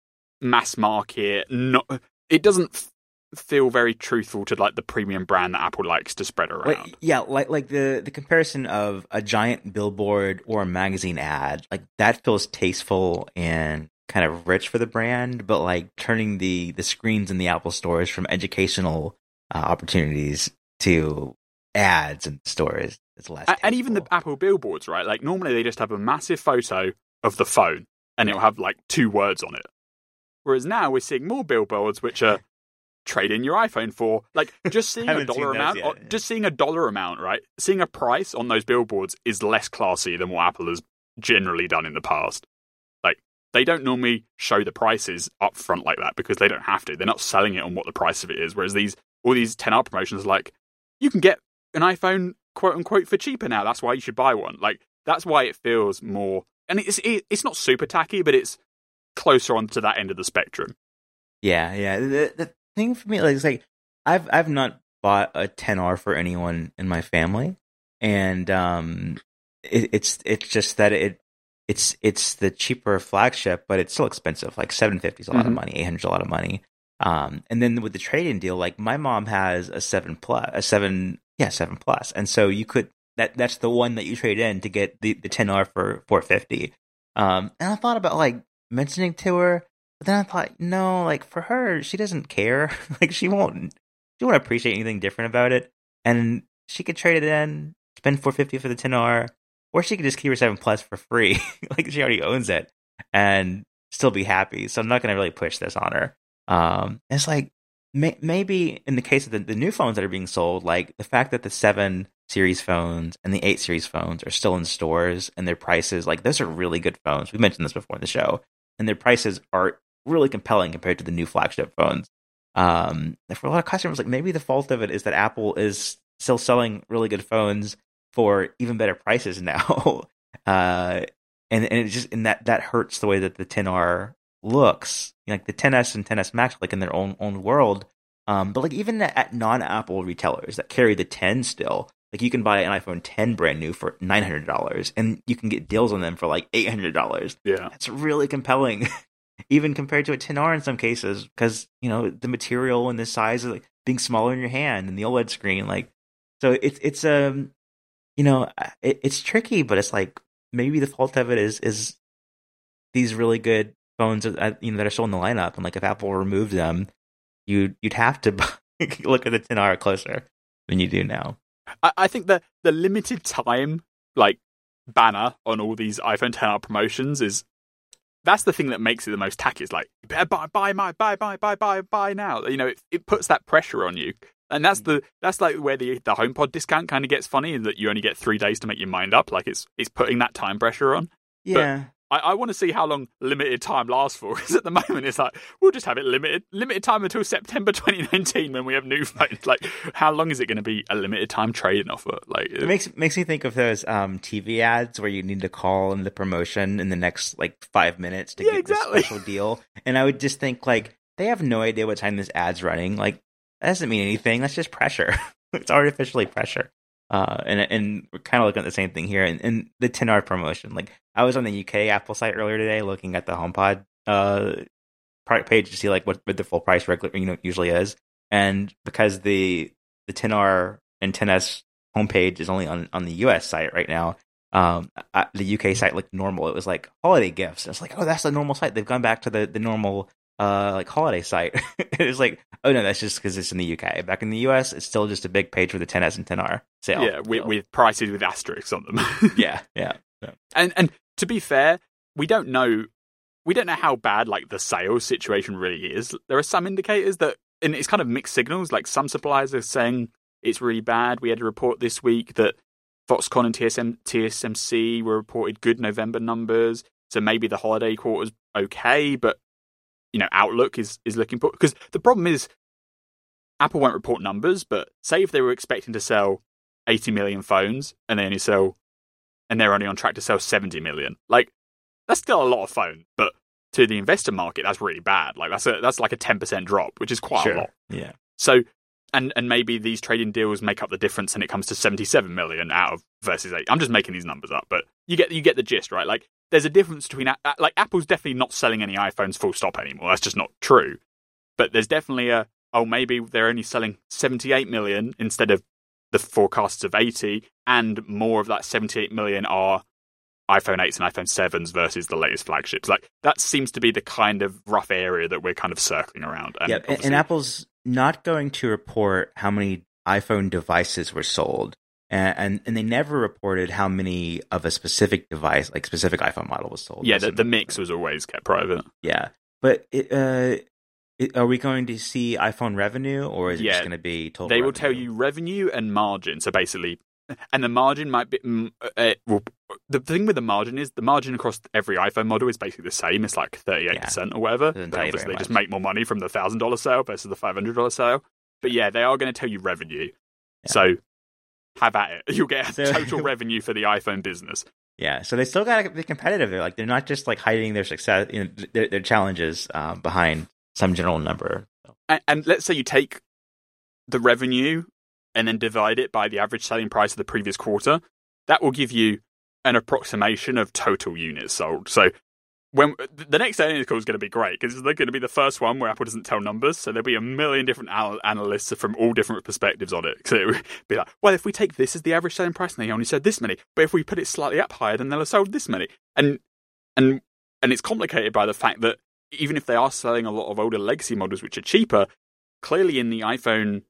mass market. Not, it doesn't f- feel very truthful to, like, the premium brand that Apple likes to spread around.
Like, yeah, like like the, the comparison of a giant billboard or a magazine ad, like, that feels tasteful and kind of rich for the brand, but, like, turning the, the screens in the Apple stores from educational uh, opportunities to ads and stores is less tasteful.
And even the Apple billboards, right? Like, normally they just have a massive photo of the phone, and it'll have, like, two words on it. Whereas now we're seeing more billboards which are trade in your iPhone for, like, just seeing a dollar amount, yet, yeah. just seeing a dollar amount, right? Seeing a price on those billboards is less classy than what Apple has generally done in the past. Like, they don't normally show the prices up front like that because they don't have to. They're not selling it on what the price of it is. Whereas these, all these ten R promotions are like, you can get an iPhone quote unquote for cheaper now. That's why you should buy one. Like, that's why it feels more, and it's it, it's not super tacky, but it's closer onto that end of the spectrum.
Yeah, yeah. The, the thing for me, like, it's like I've I've not bought a ten R for anyone in my family, and um, it, it's it's just that it it's it's the cheaper flagship, but it's still expensive. Like seven fifty is a lot mm-hmm. of money, eight hundred is a lot of money. Um, and then with the trade-in deal, like my mom has a seven plus, a seven, yeah, seven plus, and so you could that that's the one that you trade in to get the, the ten R for four fifty. Um, and I thought about like mentioning to her. But then I thought, no, like for her, she doesn't care. Like she won't, she won't appreciate anything different about it. And she could trade it in, spend four fifty for the ten R, or she could just keep her seven Plus for free. Like she already owns it, and still be happy. So I'm not gonna really push this on her. Um, it's like may, maybe in the case of the, the new phones that are being sold, like the fact that the seven series phones and the eight series phones are still in stores and their prices, like those are really good phones. We mentioned this before in the show, and their prices are really compelling compared to the new flagship phones. Um, for a lot of customers, like maybe the fault of it is that Apple is still selling really good phones for even better prices now. uh, and, and it just, and that, that hurts the way that the ten R looks. Like the ten S and ten S Max, like in their own, own world. Um, but like even at, at non-Apple retailers that carry the ten still, like you can buy an iPhone ten brand new for nine hundred dollars and you can get deals on them for like eight hundred dollars.
Yeah.
That's really compelling. Even compared to a ten R in some cases, because, you know, the material and the size of like, being smaller in your hand and the OLED screen, like, so it's, it's, um, you know, it, it's tricky, but it's like, maybe the fault of it is, is these really good phones, uh, you know, that are still in the lineup. And like, if Apple removed them, you'd, you'd have to look at the ten R closer than you do now.
I, I think the, the limited time, like, banner on all these iPhone ten R promotions is, that's the thing that makes it the most tacky. It's like, you better buy, buy, my, buy, buy, buy, buy, buy now. You know, it, it puts that pressure on you. And that's the that's like where the the HomePod discount kind of gets funny, in that you only get three days to make your mind up. Like it's it's putting that time pressure on.
Yeah.
But I, I want to see how long limited time lasts for. Because at the moment it's like, we'll just have it limited limited time until September twenty nineteen when we have new phones. Like, how long is it going to be a limited time trade-in offer? Like,
it makes makes me think of those um, T V ads where you need to call in the promotion in the next like five minutes to
yeah,
get
exactly.
this special deal. And I would just think like, they have no idea what time this ad's running. Like, that doesn't mean anything. That's just pressure. It's artificially pressure. Uh, and and we're kind of looking at the same thing here. And, and the ten R promotion, like I was on the U K Apple site earlier today looking at the HomePod uh, page to see like what, what the full price regular you know usually is. And because the the ten R and ten S homepage is only on, on the U S site right now, um, I, the U K site looked normal. It was like holiday gifts. It's like, oh, that's the normal site. They've gone back to the the normal. Uh, like holiday site. It's like, oh no, that's just because it's in the U K. Back in the U S, it's still just a big page for the ten S and ten R sale.
Yeah, with, with prices with asterisks on them.
yeah, yeah, yeah.
And and to be fair, we don't know we don't know how bad like the sales situation really is. There are some indicators that, and it's kind of mixed signals. Like some suppliers are saying it's really bad. We had a report this week that Foxconn and T S M, T S M C were reported good November numbers. So maybe the holiday quarter's okay, but you know, Outlook is, is looking poor. Because the problem is, Apple won't report numbers, but say if they were expecting to sell eighty million phones and they only sell, and they're only on track to sell seventy million, like, that's still a lot of phones, but to the investor market, that's really bad. Like, that's a, that's like a ten percent drop, which is quite
sure.
a lot.
Yeah.
So, and, and maybe these trading deals make up the difference and it comes to seventy-seven million out of versus eight. I'm just making these numbers up, but you get, you get the gist, right? Like, there's a difference between, like, Apple's definitely not selling any iPhones full stop anymore. That's just not true. But there's definitely a, oh, maybe they're only selling seventy-eight million instead of the forecasts of eighty, and more of that seventy-eight million are iPhone eights and iPhone sevens versus the latest flagships. Like, that seems to be the kind of rough area that we're kind of circling around. And,
yeah, and, and Apple's not going to report how many iPhone devices were sold. And, and and they never reported how many of a specific device, like specific iPhone model, was sold.
Yeah, the, the mix was always kept private.
Yeah, but it, uh, it, are we going to see iPhone revenue, or is it
yeah,
just going to be total?
They
revenue?
will tell you revenue and margin. So basically, and the margin might be. Uh, well, the thing with the margin is the margin across every iPhone model is basically the same. It's like thirty-eight percent yeah. or whatever. But obviously, they just make more money from the one thousand dollars sale versus the five hundred dollars sale. But yeah, they are going to tell you revenue. Yeah. So have at it. You'll get
so,
total revenue for the iPhone business.
Yeah, so they still got to be competitive. They're like they're not just like hiding their success, you know, their, their challenges uh, behind some general number. So.
And, and let's say you take the revenue and then divide it by the average selling price of the previous quarter. That will give you an approximation of total units sold. So when the next earnings call is going to be great because they're going to be the first one where Apple doesn't tell numbers. So there'll be a million different anal- analysts from all different perspectives on it. So it would be like, well, if we take this as the average selling price, and they only said this many, but if we put it slightly up higher, then they'll have sold this many. And and and it's complicated by the fact that even if they are selling a lot of older legacy models which are cheaper, clearly in the iPhone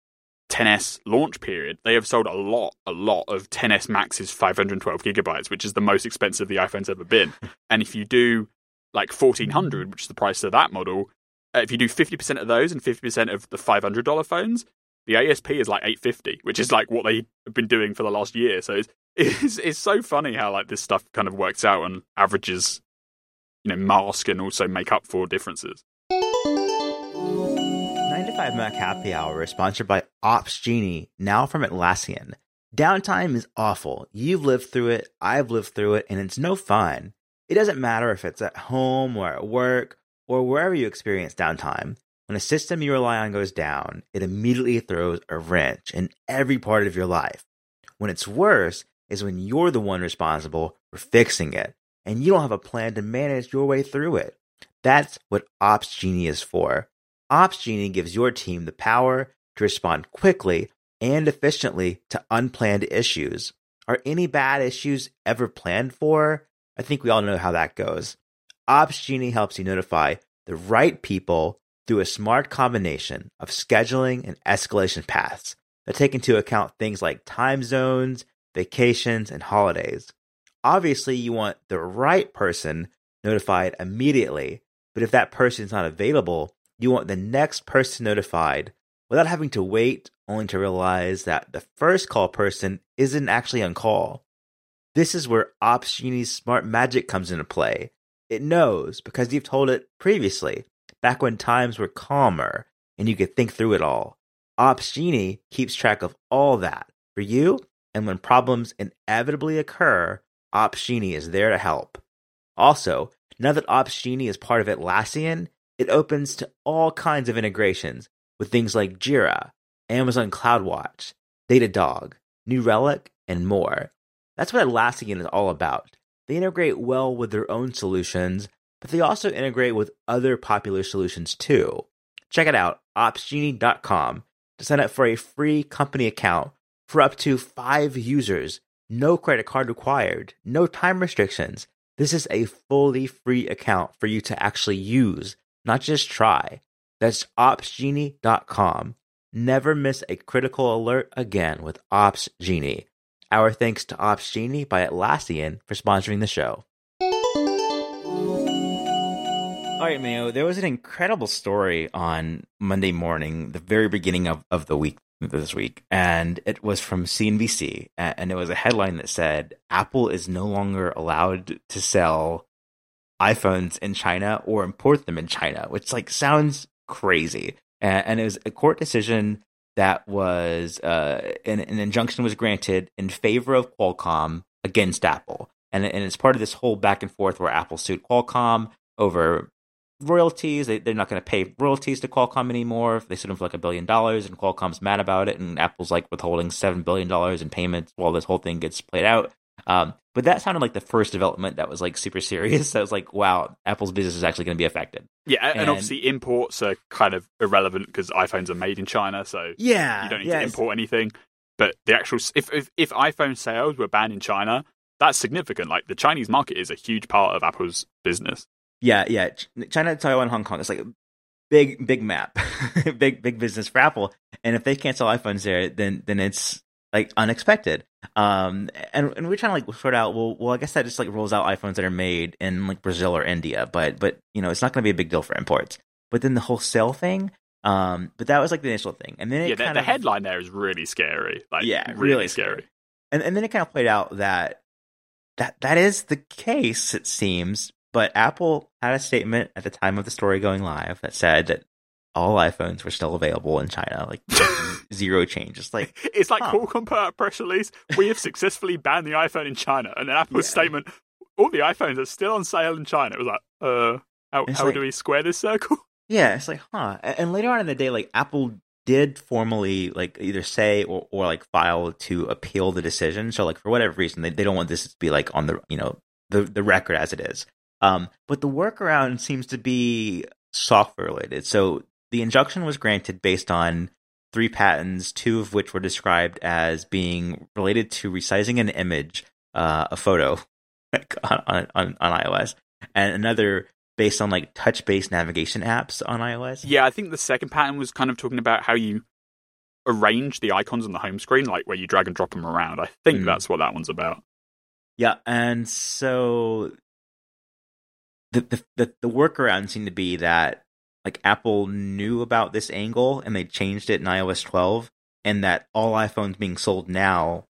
ten S launch period, they have sold a lot, a lot of ten S Max's five hundred twelve gigabytes, which is the most expensive the iPhone's ever been. And if you do like fourteen hundred, which is the price of that model, uh, if you do fifty percent of those and fifty percent of the five hundred dollars phones, the A S P is like eight hundred fifty dollars, which is like what they've been doing for the last year. So it's, it's, it's so funny how like this stuff kind of works out and averages, you know, mask and also make up for differences.
nine to five Mac Happy Hour is sponsored by Opsgenie, now from Atlassian. Downtime is awful. You've lived through it, I've lived through it, and it's no fun. It doesn't matter if it's at home or at work or wherever you experience downtime. When a system you rely on goes down, it immediately throws a wrench in every part of your life. When it's worse is when you're the one responsible for fixing it, and you don't have a plan to manage your way through it. That's what Opsgenie is for. Opsgenie gives your team the power to respond quickly and efficiently to unplanned issues. Are any bad issues ever planned for? I think we all know how that goes. Opsgenie helps you notify the right people through a smart combination of scheduling and escalation paths that take into account things like time zones, vacations, and holidays. Obviously, you want the right person notified immediately, but if that person is not available, you want the next person notified without having to wait only to realize that the first call person isn't actually on call. This is where Opsgenie's smart magic comes into play. It knows because you've told it previously, back when times were calmer and you could think through it all. Opsgenie keeps track of all that for you, and when problems inevitably occur, Opsgenie is there to help. Also, now that Opsgenie is part of Atlassian, it opens to all kinds of integrations with things like Jira, Amazon CloudWatch, Datadog, New Relic, and more. That's what Atlassian is all about. They integrate well with their own solutions, but they also integrate with other popular solutions too. Check it out, opsgenie dot com, to sign up for a free company account for up to five users. No credit card required, no time restrictions. This is a fully free account for you to actually use, not just try. That's opsgenie dot com. Never miss a critical alert again with Opsgenie. Our thanks to Opsgenie by Atlassian for sponsoring the show. All right, Mayo, there was an incredible story on Monday morning, the very beginning of, of the week, this week, and it was from C N B C, and it was a headline that said, Apple is no longer allowed to sell iPhones in China or import them in China, which like sounds crazy. And, and it was a court decision that was, uh, an, an injunction was granted in favor of Qualcomm against Apple. And, and it's part of this whole back and forth where Apple sued Qualcomm over royalties. They, they're not going to pay royalties to Qualcomm anymore. They sued them for like a billion dollars, and Qualcomm's mad about it, and Apple's like withholding seven billion dollars in payments while this whole thing gets played out. Um, but that sounded like the first development that was like super serious. I was like, wow, Apple's business is actually going to be affected.
Yeah, and, and obviously imports are kind of irrelevant because iPhones are made in China, so
yeah,
you don't need
yeah,
to import anything. But the actual, if, if if iPhone sales were banned in China, that's significant. Like the Chinese market is a huge part of Apple's business.
Yeah, yeah. China, Taiwan, Hong Kong. It's like a big, big map, big, big business for Apple. And if they can't sell iPhones there, then then it's like unexpected. Um, and and we're trying to like sort out. Well, well, I guess that just like rolls out iPhones that are made in like Brazil or India. But but you know, it's not going to be a big deal for imports. But then the wholesale thing. Um, but that was like the initial thing, and then it
yeah, the,
kind
the
of,
headline there is really scary. Like
yeah,
really,
really
scary.
scary. And and then it kind of played out that that that is the case. It seems. But Apple had a statement at the time of the story going live that said that all iPhones were still available in China, like zero change. It's like
it's like
huh.
Qualcomm put out a press release. We have successfully banned the iPhone in China, and then Apple's
yeah.
statement: all the iPhones are still on sale in China. It was like, uh, how, how
like,
do we square this circle?
Yeah, it's like, huh. And later on in the day, like Apple did formally like either say or, or like file to appeal the decision. So like for whatever reason, they they don't want this to be like on the you know the the record as it is. Um, but the workaround seems to be software related. So the injunction was granted based on three patents, two of which were described as being related to resizing an image, uh, a photo, like on, on on iOS, and another based on like touch-based navigation apps on iOS.
Yeah, I think the second patent was kind of talking about how you arrange the icons on the home screen, like where you drag and drop them around. I think mm. that's what that one's about.
Yeah, and so. The, the the the workaround seemed to be that like Apple knew about this angle and they changed it in i O S twelve, and that all iPhones being sold now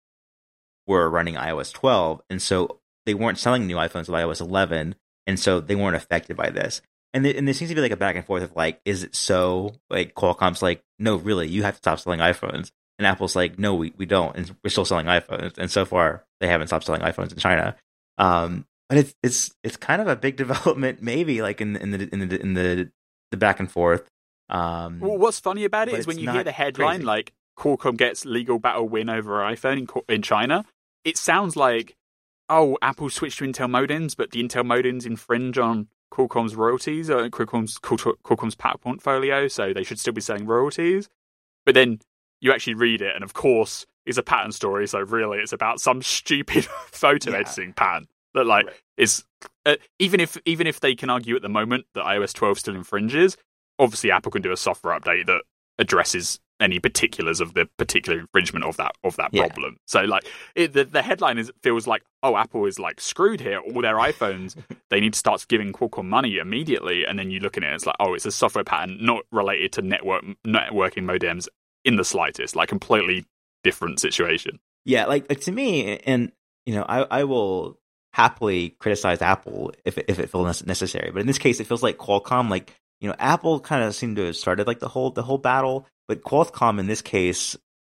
were running i O S twelve, and so they weren't selling new iPhones with i O S eleven, and so they weren't affected by this. And, th- and there seems to be like a back and forth of like, is it so? Like Qualcomm's like, no, really, you have to stop selling iPhones. And Apple's like, no, we, we don't, and we're still selling iPhones. And so far, they haven't stopped selling iPhones in China. Um, but it's it's it's kind of a big development, maybe like in in the in the in the, the back and forth. Um,
well, what's funny about it is when you hear the headline
crazy.
like Qualcomm gets legal battle win over iPhone in, in China, it sounds like, oh, Apple switched to Intel modems, but the Intel modems infringe on Qualcomm's royalties or Qualcomm's Qualcomm's patent portfolio, so they should still be selling royalties. But then you actually read it, and of course, it's a patent story. So really, it's about some stupid photo
Yeah.
editing patent that, like,
Right.
is uh, even if even if they can argue at the moment that i O S twelve still infringes, obviously Apple can do a software update that addresses any particulars of the particular infringement of that of that
Yeah.
problem. So like it, the the headline is feels like, oh, Apple is like screwed here. All their iPhones, they need to start giving Qualcomm money immediately. And then you look at it, it's like, oh, it's a software patent not related to network networking modems in the slightest. Like completely different situation.
Yeah, like, like to me, and you know, I I will happily criticize Apple if it, if it feels necessary, but in this case, it feels like Qualcomm, like, you know, Apple kind of seemed to have started like the whole the whole battle, but Qualcomm in this case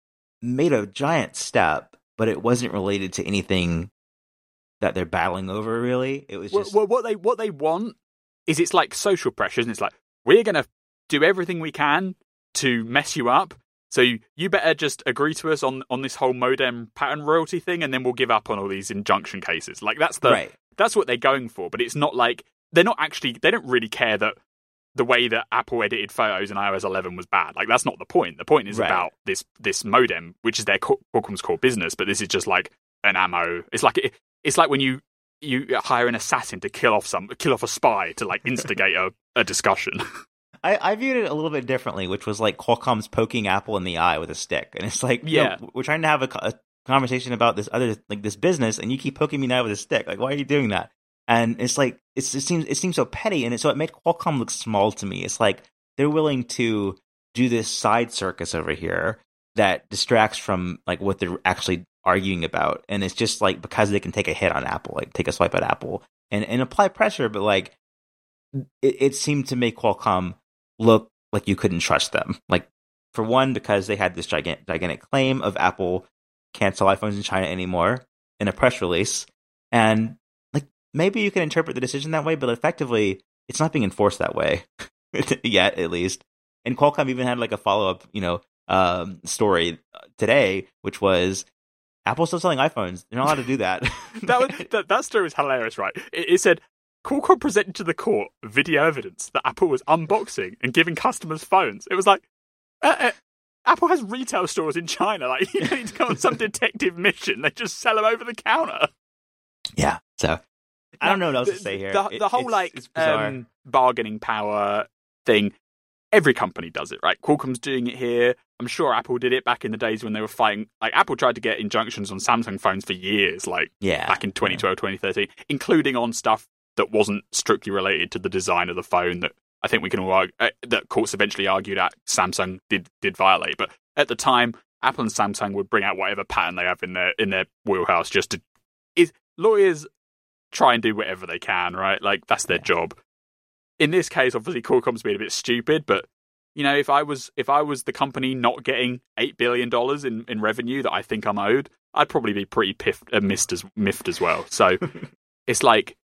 made a giant step, but it wasn't related to anything that they're battling over. Really, it was just
well, what they what they want is it's like social pressures, and it's like, we're gonna do everything we can to mess you up. So you, you better just agree to us on, on this whole modem patent royalty thing, and then we'll give up on all these injunction cases. Like that's the
right.
that's what they're going for. But it's not like they're not actually they don't really care that the way that Apple edited photos in i O S eleven was bad. Like that's not the point. The point is
Right.
about this this modem, which is their Qualcomm's core business. But this is just like an ammo. It's like it, it's like when you you hire an assassin to kill off some kill off a spy to like instigate a, a discussion.
I, I viewed it a little bit differently, which was like Qualcomm's poking Apple in the eye with a stick, and it's like,
Yeah.
no, we're trying to have a, a conversation about this other like this business, and you keep poking me in the eye with a stick. Like, why are you doing that? And it's like it's, it seems it seems so petty, and it, so it made Qualcomm look small to me. It's like they're willing to do this side circus over here that distracts from like what they're actually arguing about, and it's just like because they can take a hit on Apple, like take a swipe at Apple, and and apply pressure, but like it, it seemed to make Qualcomm look like you couldn't trust them. Like, for one, because they had this gigantic, gigantic claim of Apple can't sell iPhones in China anymore in a press release. And, like, maybe you can interpret the decision that way, but effectively, it's not being enforced that way yet, at least. And Qualcomm even had, like, a follow-up, you know, um, story today, which was Apple's still selling iPhones. They're not allowed to do that.
that, was, that that story was hilarious, right? It, it said, Qualcomm presented to the court video evidence that Apple was unboxing and giving customers phones. It was like, uh, uh, Apple has retail stores in China. Like, you don't need to go on some detective mission. They just sell them over the counter.
Yeah. So, I don't know what else
the,
to say here.
The,
It-
the whole,
it's-
like,
it's bizarre.
um, bargaining power thing, every company does it, right? Qualcomm's doing it here. I'm sure Apple did it back in the days when they were fighting. Like, Apple tried to get injunctions on Samsung phones for years, like,
yeah.
back in twenty twelve, twenty thirteen, including on stuff that wasn't strictly related to the design of the phone that I think we can all argue, uh, that courts eventually argued that Samsung did did violate. But at the time, Apple and Samsung would bring out whatever patent they have in their in their wheelhouse just to. Is lawyers try and do whatever they can, right? Like that's their
Yeah.
job. In this case, obviously, Qualcomm's been a bit stupid, but you know, if I was if I was the company not getting eight billion dollars in, in revenue that I think I'm owed, I'd probably be pretty piffed, uh, miffed as miffed as well. So it's like.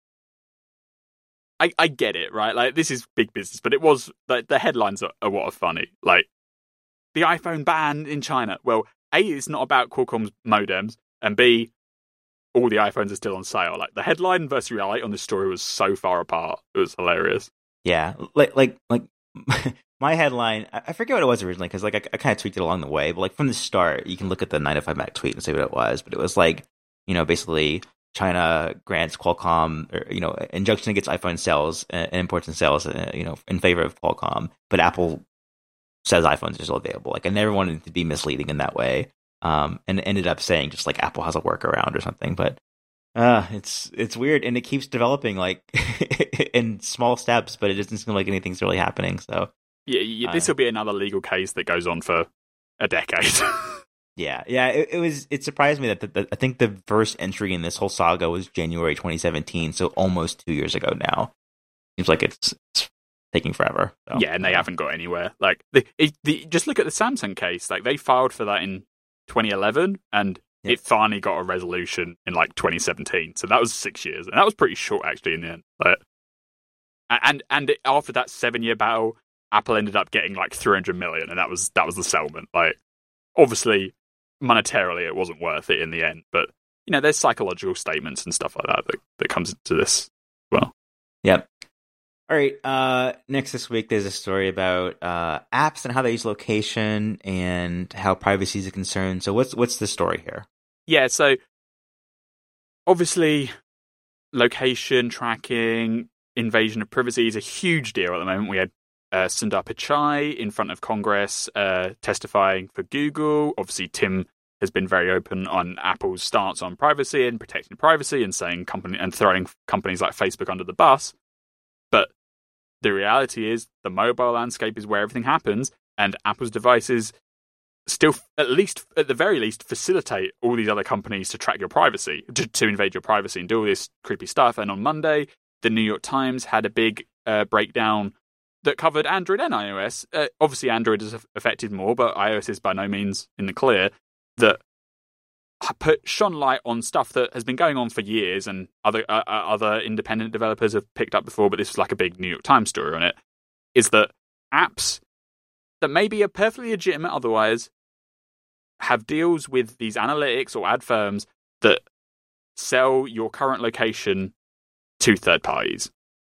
I, I get it, right? Like, this is big business, but it was, like, the headlines are, are what are funny. Like, the iPhone ban in China. Well, A, it's not about Qualcomm's modems, and B, all the iPhones are still on sale. Like, the headline versus reality on this story was so far apart. It was hilarious.
Yeah, like like like my headline. I I forget what it was originally because like I, I kind of tweaked it along the way. But like from the start, you can look at the nine to five Mac tweet and see what it was. But it was like, you know, basically China grants Qualcomm, or, you know, injunction against iPhone sales and imports and sales, uh, you know, in favor of Qualcomm. But Apple says iPhones are still available. Like I never wanted to be misleading in that way. Um, and ended up saying just like Apple has a workaround or something. But Uh, it's it's weird, and it keeps developing like in small steps, but it doesn't seem like anything's really happening. So
yeah, yeah this will be another legal case that goes on for a decade.
yeah, yeah. It, it was. It surprised me that the, the, I think the first entry in this whole saga was January twenty seventeen, so almost two years ago now. Seems like it's, it's taking forever. So,
yeah, and they haven't got anywhere. Like, the, it, the just look at the Samsung case. Like, they filed for that in twenty eleven, and yep. it finally got a resolution in like twenty seventeen. So that was six years, and that was pretty short actually in the end. Like, and and after that seven year battle, Apple ended up getting like three hundred million, and that was that was the settlement. Like, obviously, monetarily, it wasn't worth it in the end, but you know, there's psychological statements and stuff like that that, that comes into this as well.
Yep. All right. Uh, next this week, there's a story about uh, apps and how they use location and how privacy is a concern. So, what's what's the story here?
Yeah. So, obviously, location tracking, invasion of privacy is a huge deal at the moment. We had uh, Sundar Pichai in front of Congress uh, testifying for Google. Obviously, Tim has been very open on Apple's stance on privacy and protecting privacy, and saying company and throwing companies like Facebook under the bus. But the reality is the mobile landscape is where everything happens, and Apple's devices still, at least at the very least, facilitate all these other companies to track your privacy, to, to invade your privacy and do all this creepy stuff. And on Monday, the New York Times had a big uh, breakdown that covered Android and iOS. Uh, obviously, Android is affected more, but iOS is by no means in the clear. That put shone light on stuff that has been going on for years, and other uh, other independent developers have picked up before, but this was like a big New York Times story on it, is that apps that maybe are perfectly legitimate otherwise have deals with these analytics or ad firms that sell your current location to third parties.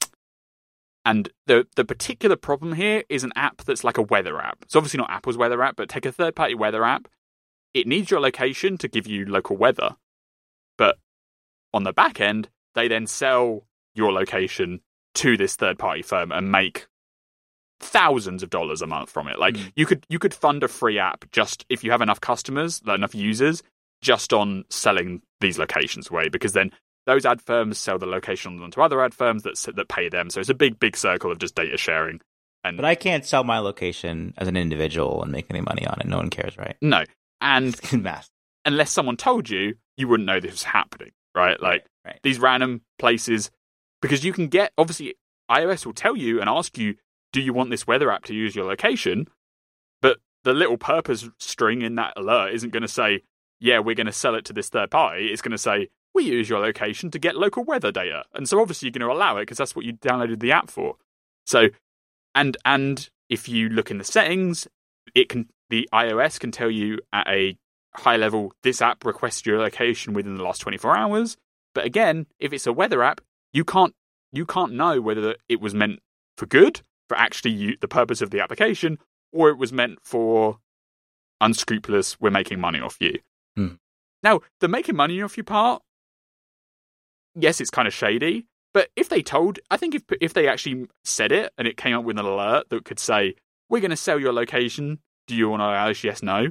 And the the particular problem here is an app that's like a weather app. It's obviously not Apple's weather app, but take a third-party weather app. It needs your location to give you local weather. But on the back end, they then sell your location to this third-party firm and make thousands of dollars a month from it. Like mm. you could you could fund a free app just if you have enough customers, enough users, just on selling these locations away, because then those ad firms sell the location onto other ad firms that that pay them. So it's a big, big circle of just data sharing. And
but I can't sell my location as an individual and make any money on it. No one cares, right?
No. And unless someone told you, you wouldn't know this was happening, right? Like
right, right.
these random places, because you can get, obviously, iOS will tell you and ask you, do you want this weather app to use your location? But the little purpose string in that alert isn't going to say, yeah, we're going to sell it to this third party. It's going to say, we use your location to get local weather data. And so obviously you're going to allow it because that's what you downloaded the app for. So, and and if you look in the settings, it can the iOS can tell you at a high level, this app requests your location within the last twenty-four hours. But again, if it's a weather app, you can't you can't know whether it was meant for good, for actually you, the purpose of the application, or it was meant for unscrupulous, we're making money off you.
Hmm.
Now, the making money off you part, yes, it's kind of shady, but if they told, I think if if they actually said it and it came up with an alert that could say, we're going to sell your location, do you want to allow us? Yes, no.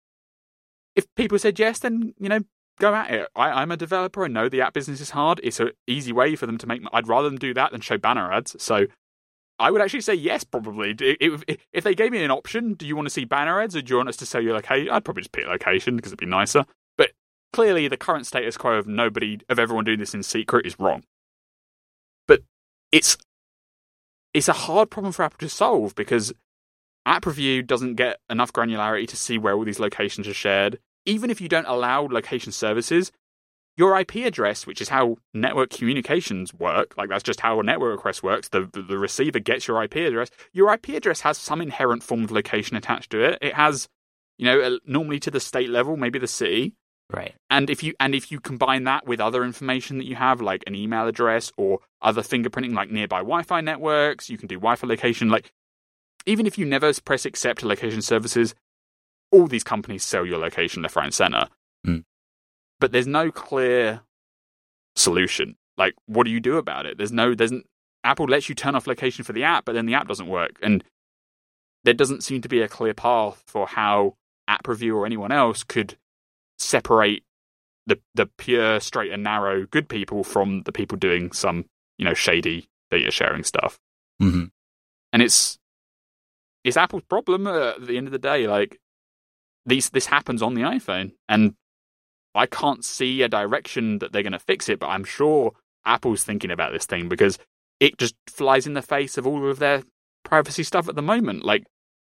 If people said yes, then, you know, go at it. I, I'm a developer. I know the app business is hard. It's an easy way for them to make, I'd rather them do that than show banner ads. So I would actually say yes, probably. If, if they gave me an option, do you want to see banner ads or do you want us to sell your location? I'd probably just pick location because it'd be nicer. But clearly the current status quo of nobody, of everyone doing this in secret is wrong. But it's it's a hard problem for Apple to solve because App Review doesn't get enough granularity to see where all these locations are shared. Even if you don't allow location services, your I P address, which is how network communications work, like that's just how a network request works, the, the, the receiver gets your I P address. Your I P address has some inherent form of location attached to it. It has, you know, normally to the state level, maybe the city.
Right.
And if you and if you combine that with other information that you have, like an email address or other fingerprinting, like nearby Wi-Fi networks, you can do Wi-Fi location. Like, even if you never press accept to location services, all these companies sell your location left, right, and center.
Mm.
But there's no clear solution. Like, what do you do about it? There's no, there's Apple lets you turn off location for the app, but then the app doesn't work, and there doesn't seem to be a clear path for how App Review or anyone else could separate the the pure, straight and narrow good people from the people doing some, you know, shady data sharing stuff.
Mm-hmm.
And it's it's Apple's problem at the end of the day. Like these, this happens on the iPhone, and I can't see a direction that they're going to fix it. But I'm sure Apple's thinking about this thing because it just flies in the face of all of their privacy stuff at the moment. Like,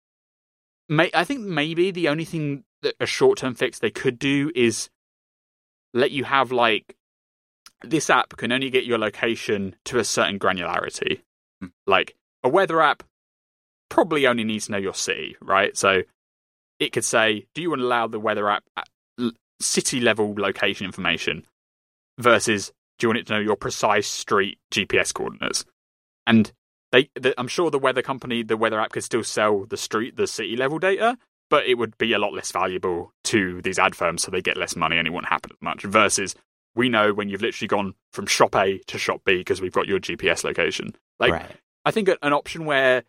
may, I think maybe the only thing that a short-term fix they could do is let you have like this app can only get your location to a certain granularity.
Hmm.
Like a weather app probably only needs to know your city, right? So it could say, do you want to allow the weather app city level location information versus do you want it to know your precise street G P S coordinates? And they, the, I'm sure the weather company, the weather app could still sell the street, the city level data, but it would be a lot less valuable to these ad firms, so they get less money and it won't happen as much. Versus, we know when you've literally gone from shop A to shop B because we've got your G P S location. Like,
right.
I think an option where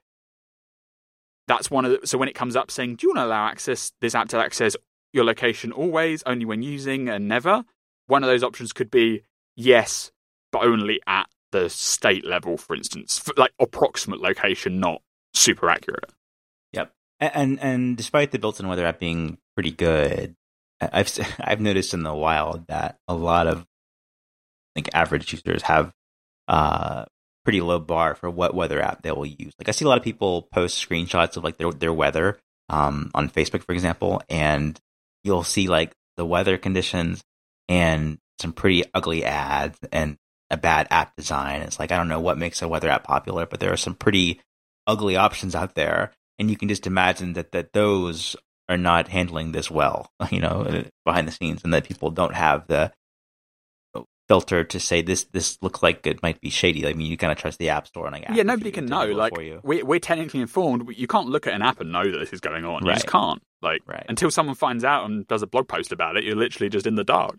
that's one of the, so when it comes up saying, do you want to allow access this app to access your location always, only when using, and never? One of those options could be yes, but only at the state level, for instance, for like approximate location, not super accurate.
Yep. And and despite the built-in weather app being pretty good, I've I've noticed in the wild that a lot of, I think, average users have uh pretty low bar for what weather app they will use. Like I see a lot of people post screenshots of like their their weather um on Facebook, for example, and you'll see like the weather conditions and some pretty ugly ads and a bad app design. It's like, I don't know what makes a weather app popular, but there are some pretty ugly options out there. And you can just imagine that, that those are not handling this well, you know, behind the scenes, and that people don't have the filter to say this this looks like it might be shady. I mean, you kind of trust the app store and like
yeah, nobody can know. Like we're we're technically informed. You can't look at an app and know that this is going on. You
right.
just can't. Like
right.
until someone finds out and does a blog post about it, you're literally just in the dark.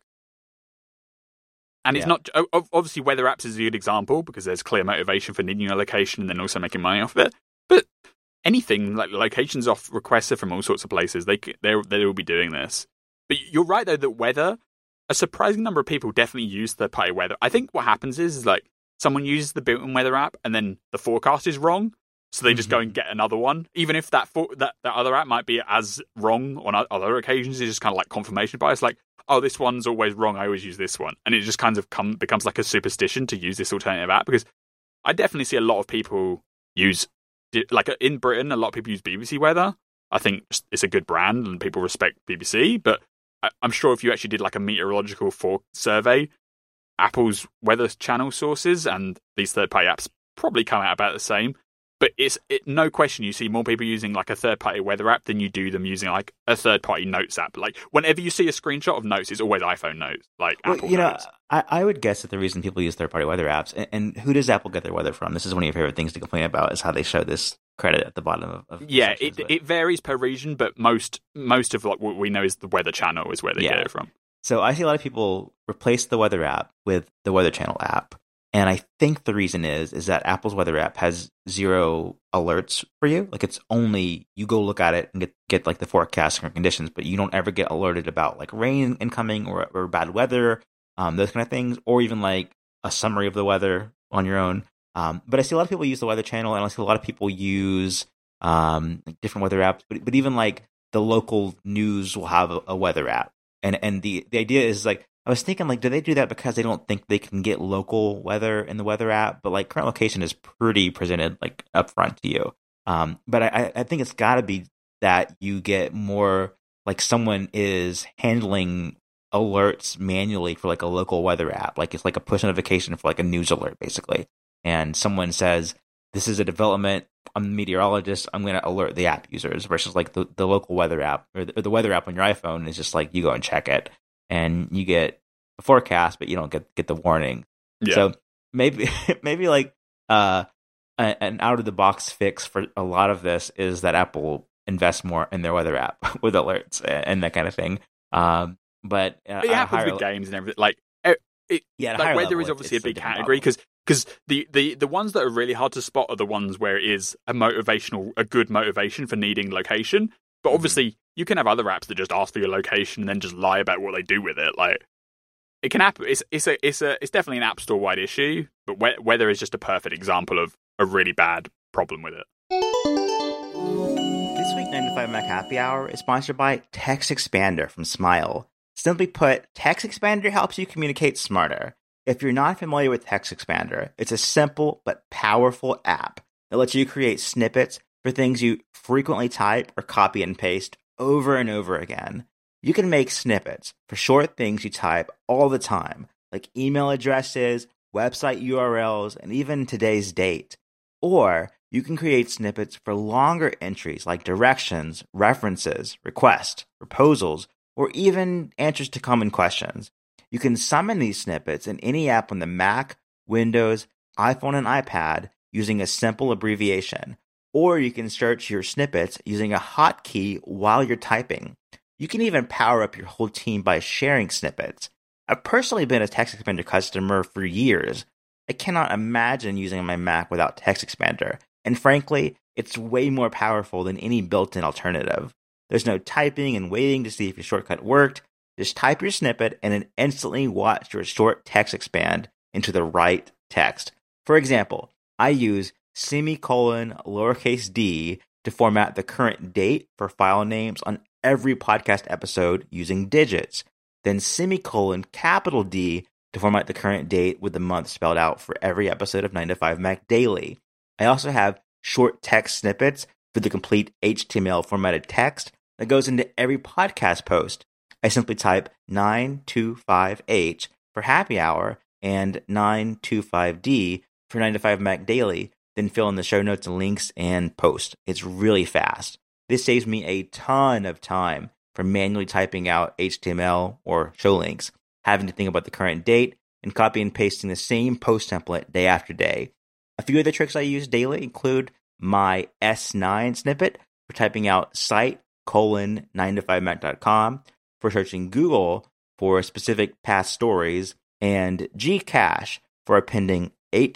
And it's
yeah.
not obviously weather apps is a good example because there's clear motivation for needing a location and then also making money off of it. But anything like locations off requests from all sorts of places, they they they will be doing this. But you're right though that weather. A surprising number of people definitely use third-party weather. I think what happens is, is like someone uses the built-in weather app and then the forecast is wrong, so they just
mm-hmm.
go and get another one, even if that for, that that other app might be as wrong on other occasions. It's just kind of like confirmation bias, like, oh, this one's always wrong. I always use this one, and it just kind of come becomes like a superstition to use this alternative app. Because I definitely see a lot of people use, like in Britain, a lot of people use B B C Weather. I think it's a good brand and people respect B B C, but I'm sure if you actually did like a meteorological for survey, Apple's weather channel sources and these third-party apps probably come out about the same. But it's it, no question you see more people using like a third-party weather app than you do them using like a third-party notes app. Like whenever you see a screenshot of notes, it's always iPhone notes, like
well,
Apple
you
notes.
know, I, I would guess that the reason people use third-party weather apps, and, and who does Apple get their weather from? This is one of your favorite things to complain about, is how they show this credit at the bottom of, of
yeah it, it varies per region, but most most of like what we know is the Weather Channel is where they
yeah.
get it from.
So I see a lot of people replace the weather app with the Weather Channel app, and I think the reason is is that Apple's weather app has zero alerts for you. Like it's only you go look at it and get, get like the forecast and conditions, but you don't ever get alerted about like rain incoming or, or bad weather, um, those kind of things, or even like a summary of the weather on your own. Um, but I see a lot of people use the Weather Channel, and I see a lot of people use um, like different weather apps. But but even like the local news will have a, a weather app, and and the the idea is like I was thinking like, do they do that because they don't think they can get local weather in the weather app? But like current location is pretty presented like upfront to you. Um, but I I think it's got to be that you get more like someone is handling alerts manually for like a local weather app, like it's like a push notification for like a news alert basically. And someone says, this is a development, I'm a meteorologist, I'm going to alert the app users, versus like the, the local weather app or the, or the weather app on your iPhone is just like you go and check it and you get a forecast, but you don't get, get the warning.
Yeah.
So maybe maybe like uh, a, an out of the box fix for a lot of this is that Apple invest more in their weather app with alerts and that kind of thing. Um, but uh,
it happens with games and everything. Like it,
yeah,
like weather is obviously a big category because because the, the the ones that are really hard to spot are the ones where it is a motivational, a good motivation for needing location. But obviously, mm-hmm. you can have other apps that just ask for your location and then just lie about what they do with it. Like it can happen. It's it's a it's a it's definitely an App Store wide issue, but we- weather is just a perfect example of a really bad problem with it.
This week, nine to five Mac Happy Hour is sponsored by Text Expander from Smile. Simply put, Text Expander helps you communicate smarter. If you're not familiar with Text Expander, it's a simple but powerful app that lets you create snippets for things you frequently type or copy and paste over and over again. You can make snippets for short things you type all the time, like email addresses, website U R Ls, and even today's date. Or you can create snippets for longer entries like directions, references, requests, proposals, or even answers to common questions. You can summon these snippets in any app on the Mac, Windows, iPhone, and iPad using a simple abbreviation. Or you can search your snippets using a hotkey while you're typing. You can even power up your whole team by sharing snippets. I've personally been a Text Expander customer for years. I cannot imagine using my Mac without Text Expander. And frankly, it's way more powerful than any built-in alternative. There's no typing and waiting to see if your shortcut worked. Just type your snippet and then instantly watch your short text expand into the right text. For example, I use semicolon lowercase d to format the current date for file names on every podcast episode using digits. Then semicolon capital D to format the current date with the month spelled out for every episode of nine to five Mac Daily. I also have short text snippets for the complete H T M L formatted text that goes into every podcast post. I simply type nine two five H for happy hour and nine two five D for nine to five Mac Daily, then fill in the show notes and links and post. It's really fast. This saves me a ton of time from manually typing out H T M L or show links, having to think about the current date, and copy and pasting the same post template day after day. A few of the tricks I use daily include my S nine snippet for typing out site colon nine to five mac dot com, for searching Google for specific past stories, and Gcache for appending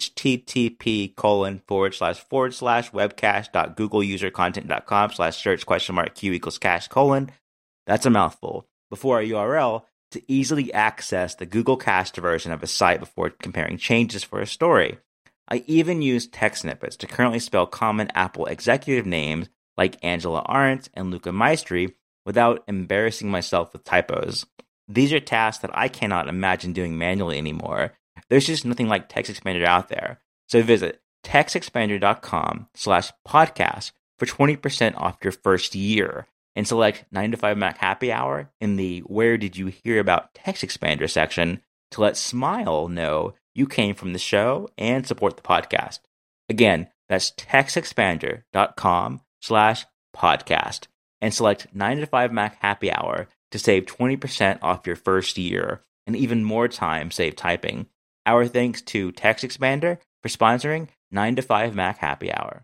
http colon forward slash forward slash webcache dot google user content dot com slash search question mark q equals cache colon. That's a mouthful. Before a U R L to easily access the Google cached version of a site before comparing changes for a story. I even use text snippets to currently spell common Apple executive names like Angela Arendt and Luca Maestri without embarrassing myself with typos. These are tasks that I cannot imagine doing manually anymore. There's just nothing like Text Expander out there. So visit textexpander.com slash podcast for twenty percent off your first year and select nine to five Mac Happy Hour in the Where Did You Hear About Text Expander section to let Smile know you came from the show and support the podcast. Again, that's textexpander.com slash podcast and select nine to five Mac Happy Hour to save twenty percent off your first year and even more time saved typing. Our thanks to Text Expander for sponsoring nine to five Mac Happy Hour.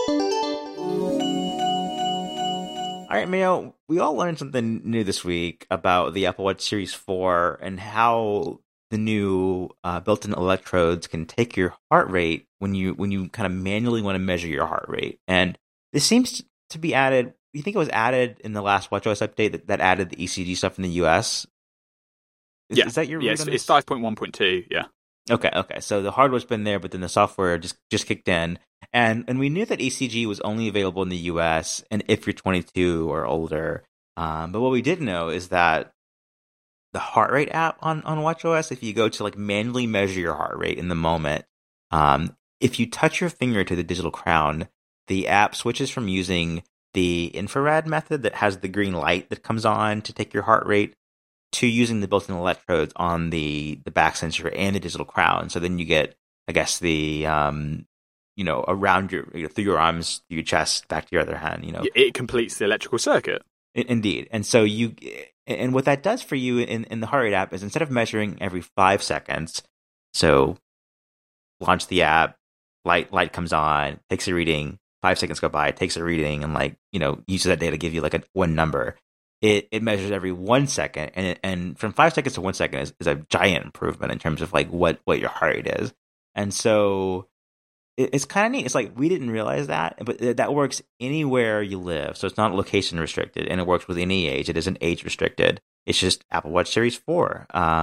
All right, Mayo, we all learned something new this week about the Apple Watch Series four and how the new uh, built-in electrodes can take your heart rate when you when you kind of manually want to measure your heart rate. And this seems to be added. You think it was added in the last WatchOS update that, that added the E C G stuff in the U S? Is,
yeah,
is that your
yeah?
read
It's,
on
it's
this?
five point one point two. Yeah.
Okay, okay. So the hardware's been there, but then the software just, just kicked in. And and we knew that E C G was only available in the U S and if you're twenty-two or older. Um, but what we did know is that the heart rate app on, on WatchOS, if you go to like manually measure your heart rate in the moment, um, if you touch your finger to the digital crown, the app switches from using the infrared method that has the green light that comes on to take your heart rate to using the built-in electrodes on the, the back sensor and the digital crown. So then you get, I guess, the, um, you know, around your, you know, through your arms, through your chest, back to your other hand, you know.
It completes the electrical circuit.
Indeed. And so you, and what that does for you in, in the heart rate app is instead of measuring every five seconds, so launch the app, light, light comes on, takes a reading, five seconds go by, it takes a reading, and like, you know, uses that data to give you like a one number. It it measures every one second, and it, and from five seconds to one second is, is a giant improvement in terms of like what, what your heart rate is. And so it, it's kind of neat. It's like we didn't realize that, but that works anywhere you live. So it's not location restricted, and it works with any age. It isn't age restricted. It's just Apple Watch Series four. Um,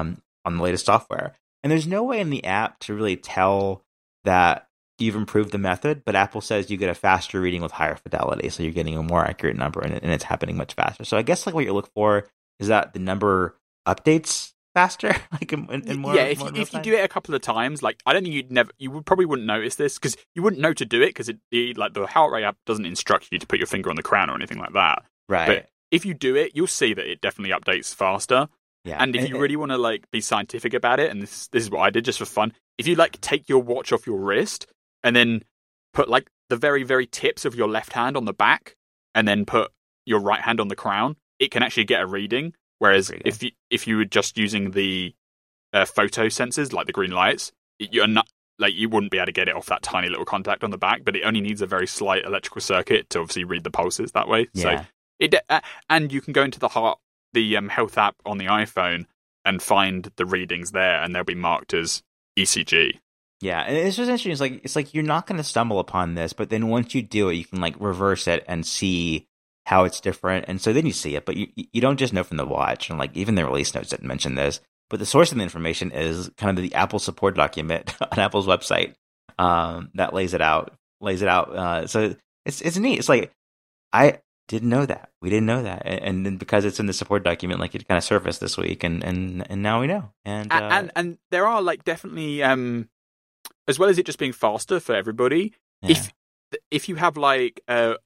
on the latest software. And there's no way in the app to really tell that you've improved the method, but Apple says you get a faster reading with higher fidelity, so you're getting a more accurate number, and, and it's happening much faster. So I guess like what you look for is that the number updates faster, like in, in more.
Yeah, if
more
you, if you do it a couple of times, like I don't think you'd never, you would probably wouldn't notice this because you wouldn't know to do it because it the, like the heart rate app doesn't instruct you to put your finger on the crown or anything like that.
Right.
But if you do it, you'll see that it definitely updates faster.
Yeah.
And if
and,
you really want to like be scientific about it, and this this is what I did just for fun, if you like take your watch off your wrist and then put like the very very tips of your left hand on the back, and then put your right hand on the crown, it can actually get a reading. Whereas if you if you were just using the uh, photo sensors like the green lights, you're not like you wouldn't be able to get it off that tiny little contact on the back. But it only needs a very slight electrical circuit to obviously read the pulses that way.
Yeah.
So it uh, and you can go into the heart the um, health app on the iPhone and find the readings there, and they'll be marked as E C G.
Yeah, and it's just interesting. It's like it's like you're not going to stumble upon this, but then once you do it, you can like reverse it and see how it's different, and so then you see it. But you you don't just know from the watch, and like even the release notes didn't mention this. But the source of the information is kind of the Apple support document on Apple's website um, that lays it out. Lays it out. Uh, so it's it's neat. It's like I didn't know that. We didn't know that, and, and then because it's in the support document, like it kind of surfaced this week, and and and now we know. And uh,
and, and and there are like definitely um, as well as it just being faster for everybody.
Yeah.
If if you have like uh,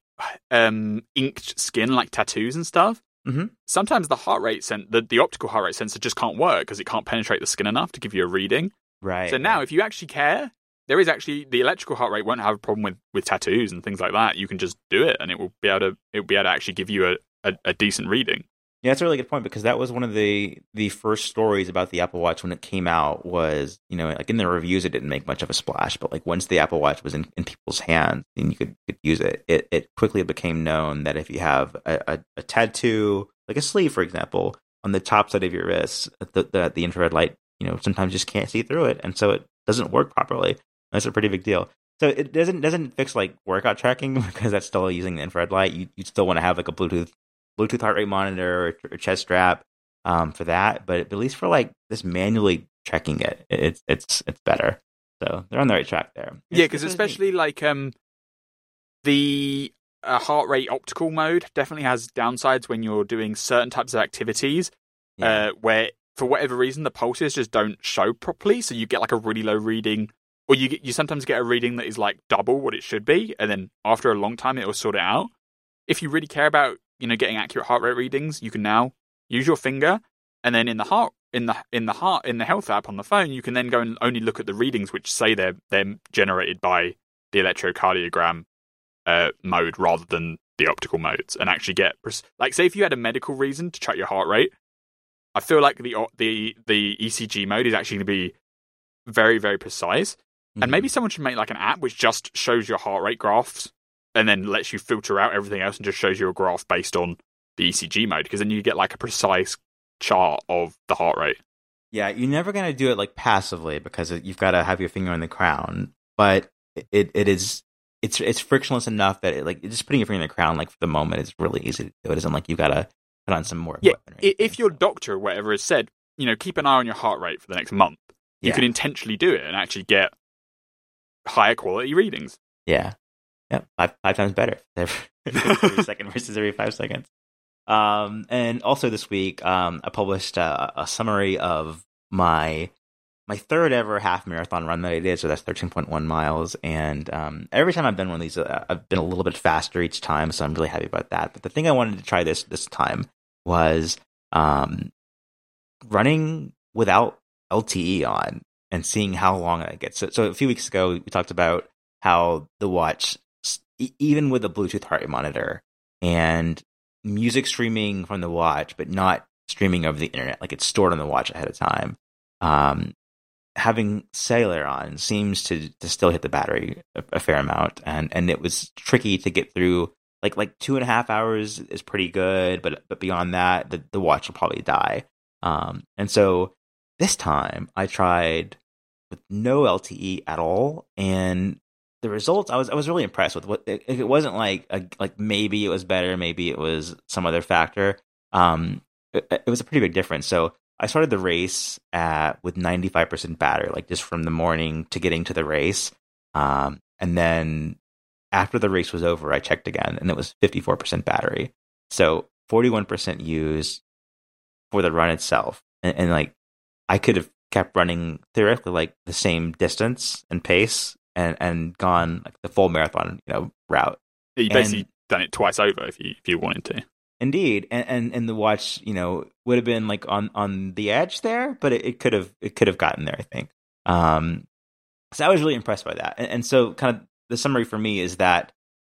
um inked skin like tattoos and stuff.
Mm-hmm.
Sometimes the heart rate sen- the, the optical heart rate sensor just can't work because it can't penetrate the skin enough to give you a reading.
Right.
So now,
right.
if you actually care, there is actually the electrical heart rate won't have a problem with, with tattoos and things like that. You can just do it, and it will be able to it will be able to actually give you a, a, a decent reading.
Yeah, that's a really good point because that was one of the the first stories about the Apple Watch when it came out. Was you know like in the reviews it didn't make much of a splash, but like once the Apple Watch was in, in people's hands and you could, could use it, it, it quickly became known that if you have a, a, a tattoo, like a sleeve, for example, on the top side of your wrist, the, the the infrared light, you know, sometimes just can't see through it, and so it doesn't work properly. That's a pretty big deal. So it doesn't doesn't fix like workout tracking because that's still using the infrared light. You you still want to have like a Bluetooth Bluetooth heart rate monitor or, or chest strap um, for that, but at least for like this manually checking it, it's it's it's better. So they're on the right track there. It's,
yeah, because especially like um the uh, heart rate optical mode definitely has downsides when you're doing certain types of activities yeah. uh, where for whatever reason the pulses just don't show properly, so you get like a really low reading, or you get, you sometimes get a reading that is like double what it should be, and then after a long time it will sort it out. If you really care about you know, getting accurate heart rate readings, you can now use your finger, and then in the heart, in the in the heart, in the health app on the phone, you can then go and only look at the readings which say they're they're generated by the electrocardiogram uh, mode rather than the optical modes, and actually get like say if you had a medical reason to check your heart rate, I feel like the the the E C G mode is actually going to be very very precise, mm-hmm. and maybe someone should make like an app which just shows your heart rate graphs. And then lets you filter out everything else and just shows you a graph based on the E C G mode, because then you get like a precise chart of the heart rate.
Yeah, you're never going to do it like passively because you've got to have your finger on the crown. But it it is it's it's frictionless enough that it, like just putting your finger in the crown like for the moment is really easy to do. It isn't like you've got to put on some more.
Yeah, if your doctor or whatever has said, you know, keep an eye on your heart rate for the next month, you yeah. can intentionally do it and actually get higher quality readings.
Yeah. Yeah, five five times better every second versus every five seconds. Um, and also this week, um, I published a, a summary of my my third ever half marathon run that I did. So that's thirteen point one miles. And um, every time I've done one of these, uh, I've been a little bit faster each time. So I'm really happy about that. But the thing I wanted to try this this time was um, running without L T E on and seeing how long I get. So, so a few weeks ago, we talked about how the watch, even with a Bluetooth heart rate monitor and music streaming from the watch, but not streaming over the internet, like it's stored on the watch ahead of time. Um, having cellular on seems to, to still hit the battery a, a fair amount, and, and it was tricky to get through. Like like two and a half hours is pretty good, but but beyond that, the, the watch will probably die. Um, and so this time I tried with no L T E at all, and the results, I was I was really impressed with. What it, it wasn't like a, like maybe it was better, maybe it was some other factor. Um, it, it was a pretty big difference. So I started the race at with ninety-five percent battery, like just from the morning to getting to the race. Um, and then after the race was over, I checked again, and it was fifty-four percent battery. So forty-one percent used for the run itself. And, and like, I could have kept running theoretically like the same distance and pace and, and gone like the full marathon, you know, route.
You basically and, done it twice over if you if you wanted to.
Indeed, and, and and the watch, you know, would have been like on, on the edge there, but it, it could have it could have gotten there, I think. Um, so I was really impressed by that, and, and so kind of the summary for me is that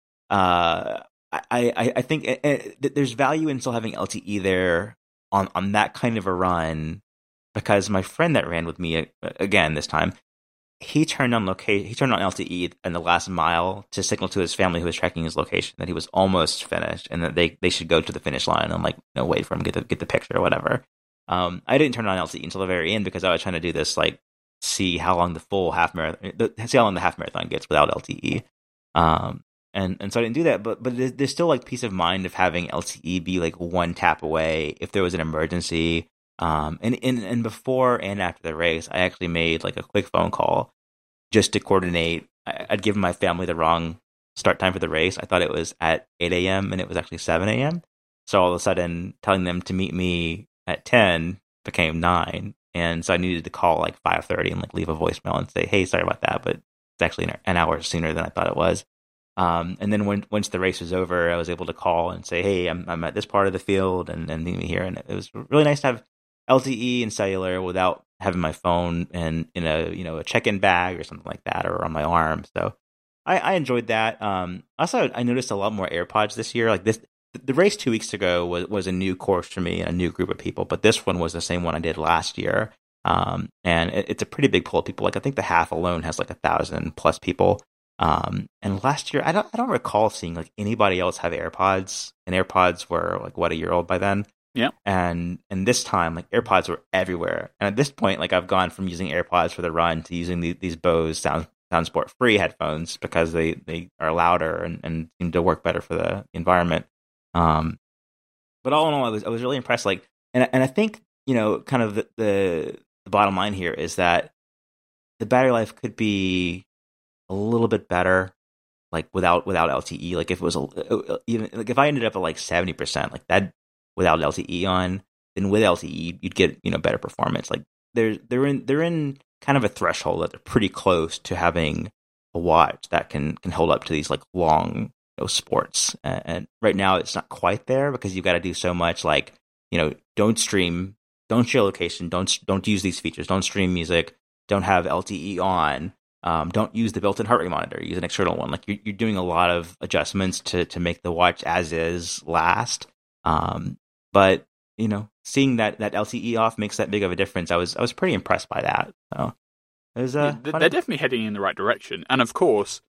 uh, I, I I think it, it, there's value in still having L T E there on, on that kind of a run, because my friend that ran with me again this time, he turned on location. He turned on L T E in the last mile to signal to his family who was tracking his location that he was almost finished and that they, they should go to the finish line and like you know wait for him to get the get the picture or whatever. Um, I didn't turn on L T E until the very end because I was trying to do this like see how long the full half marathon, see how long the half marathon gets without L T E. Um, and and so I didn't do that. But but there's still like peace of mind of having L T E be like one tap away if there was an emergency. Um, and, and, and before and after the race, I actually made like a quick phone call just to coordinate. I'd given my family the wrong start time for the race. I thought it was at eight a.m. and it was actually seven a.m. So all of a sudden telling them to meet me at ten became nine. And so I needed to call like five thirty and like leave a voicemail and say, hey, sorry about that, but it's actually an hour sooner than I thought it was. Um, and then when once the race was over, I was able to call and say, hey, I'm, I'm at this part of the field and, and meet me here. And it was really nice to have L T E and cellular without having my phone and in a you know a check-in bag or something like that or on my arm. So I, I enjoyed that. Um, also, I noticed a lot more AirPods this year. Like this, the race two weeks ago was was a new course for me and a new group of people, but this one was the same one I did last year. Um, and it, it's a pretty big pool of people. Like I think the half alone has like a thousand plus people. Um, and last year I don't I don't recall seeing like anybody else have AirPods, and AirPods were like what a year old by then.
Yeah.
And and this time, like AirPods were everywhere. And at this point, like I've gone from using AirPods for the run to using the, these Bose Sound SoundSport free headphones because they, they are louder and, and seem to work better for the environment. Um, but all in all, I was I was really impressed. Like, and and I think you know, kind of the, the the bottom line here is that the battery life could be a little bit better, like without without L T E. Like if it was a, even like if I ended up at like seventy percent, like that. Without L T E on, then with L T E you'd get you know better performance. Like they're they're in they're in kind of a threshold that they're pretty close to having a watch that can can hold up to these like long you know, sports. And, and right now it's not quite there because you've got to do so much. Like you know, don't stream, don't share location, don't don't use these features, don't stream music, don't have L T E on. Um, don't use the built-in heart rate monitor. Use an external one. Like you're, you're doing a lot of adjustments to to make the watch as is last. Um, but you know, seeing that, that L T E off makes that big of a difference. I was I was pretty impressed by that. So it was, uh,
yeah, they're definitely heading in the right direction. And of course,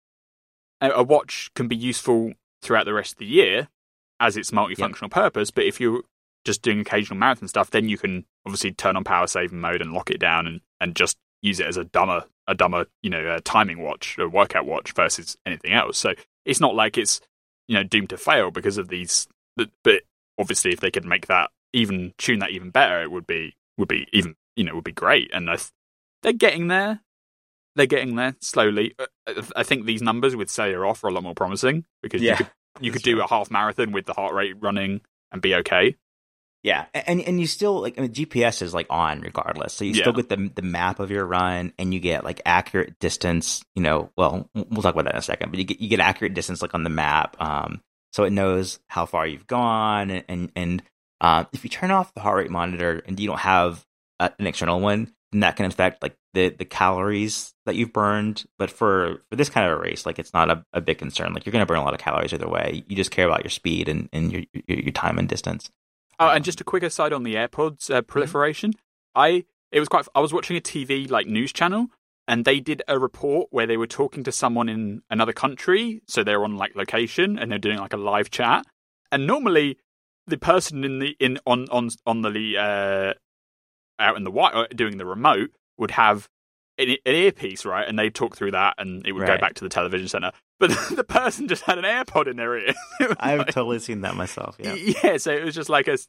a, a watch can be useful throughout the rest of the year as its multifunctional yep. purpose. But if you're just doing occasional marathon stuff, then you can obviously turn on power saving mode and lock it down and, and just use it as a dumber a dumber you know a timing watch, a workout watch versus anything else. So it's not like it's you know doomed to fail because of these. But obviously, if they could make that even tune that even better, it would be would be even you know would be great. And I, they're getting there. They're getting there slowly. I think these numbers with cellular off are a lot more promising because yeah, you could you could do a half marathon with the heart rate running and be okay.
Yeah, and and you still like I mean, G P S is like on regardless, so you yeah. still get the the map of your run, and you get like accurate distance. You know, well, we'll talk about that in a second, but you get you get accurate distance like on the map. Um, So it knows how far you've gone, and and, and uh, if you turn off the heart rate monitor and you don't have a, an external one, then that can affect like the, the calories that you've burned. But for, for this kind of a race, like it's not a, a big concern. Like you're going to burn a lot of calories either way. You just care about your speed and, and your, your your time and distance.
Oh, and just a quick aside on the AirPods uh, proliferation. Mm-hmm. I it was quite. I was watching a T V like news channel. And they did a report where they were talking to someone in another country. So they're on like location and they're doing like a live chat. And normally the person in the in on on on the uh, out in the white doing the remote would have an, an earpiece, right? And they'd talk through that and it would right. go back to the television center. But the person just had an AirPod in their ear.
I've
like,
totally seen that myself. Yeah.
Yeah. So it was just like a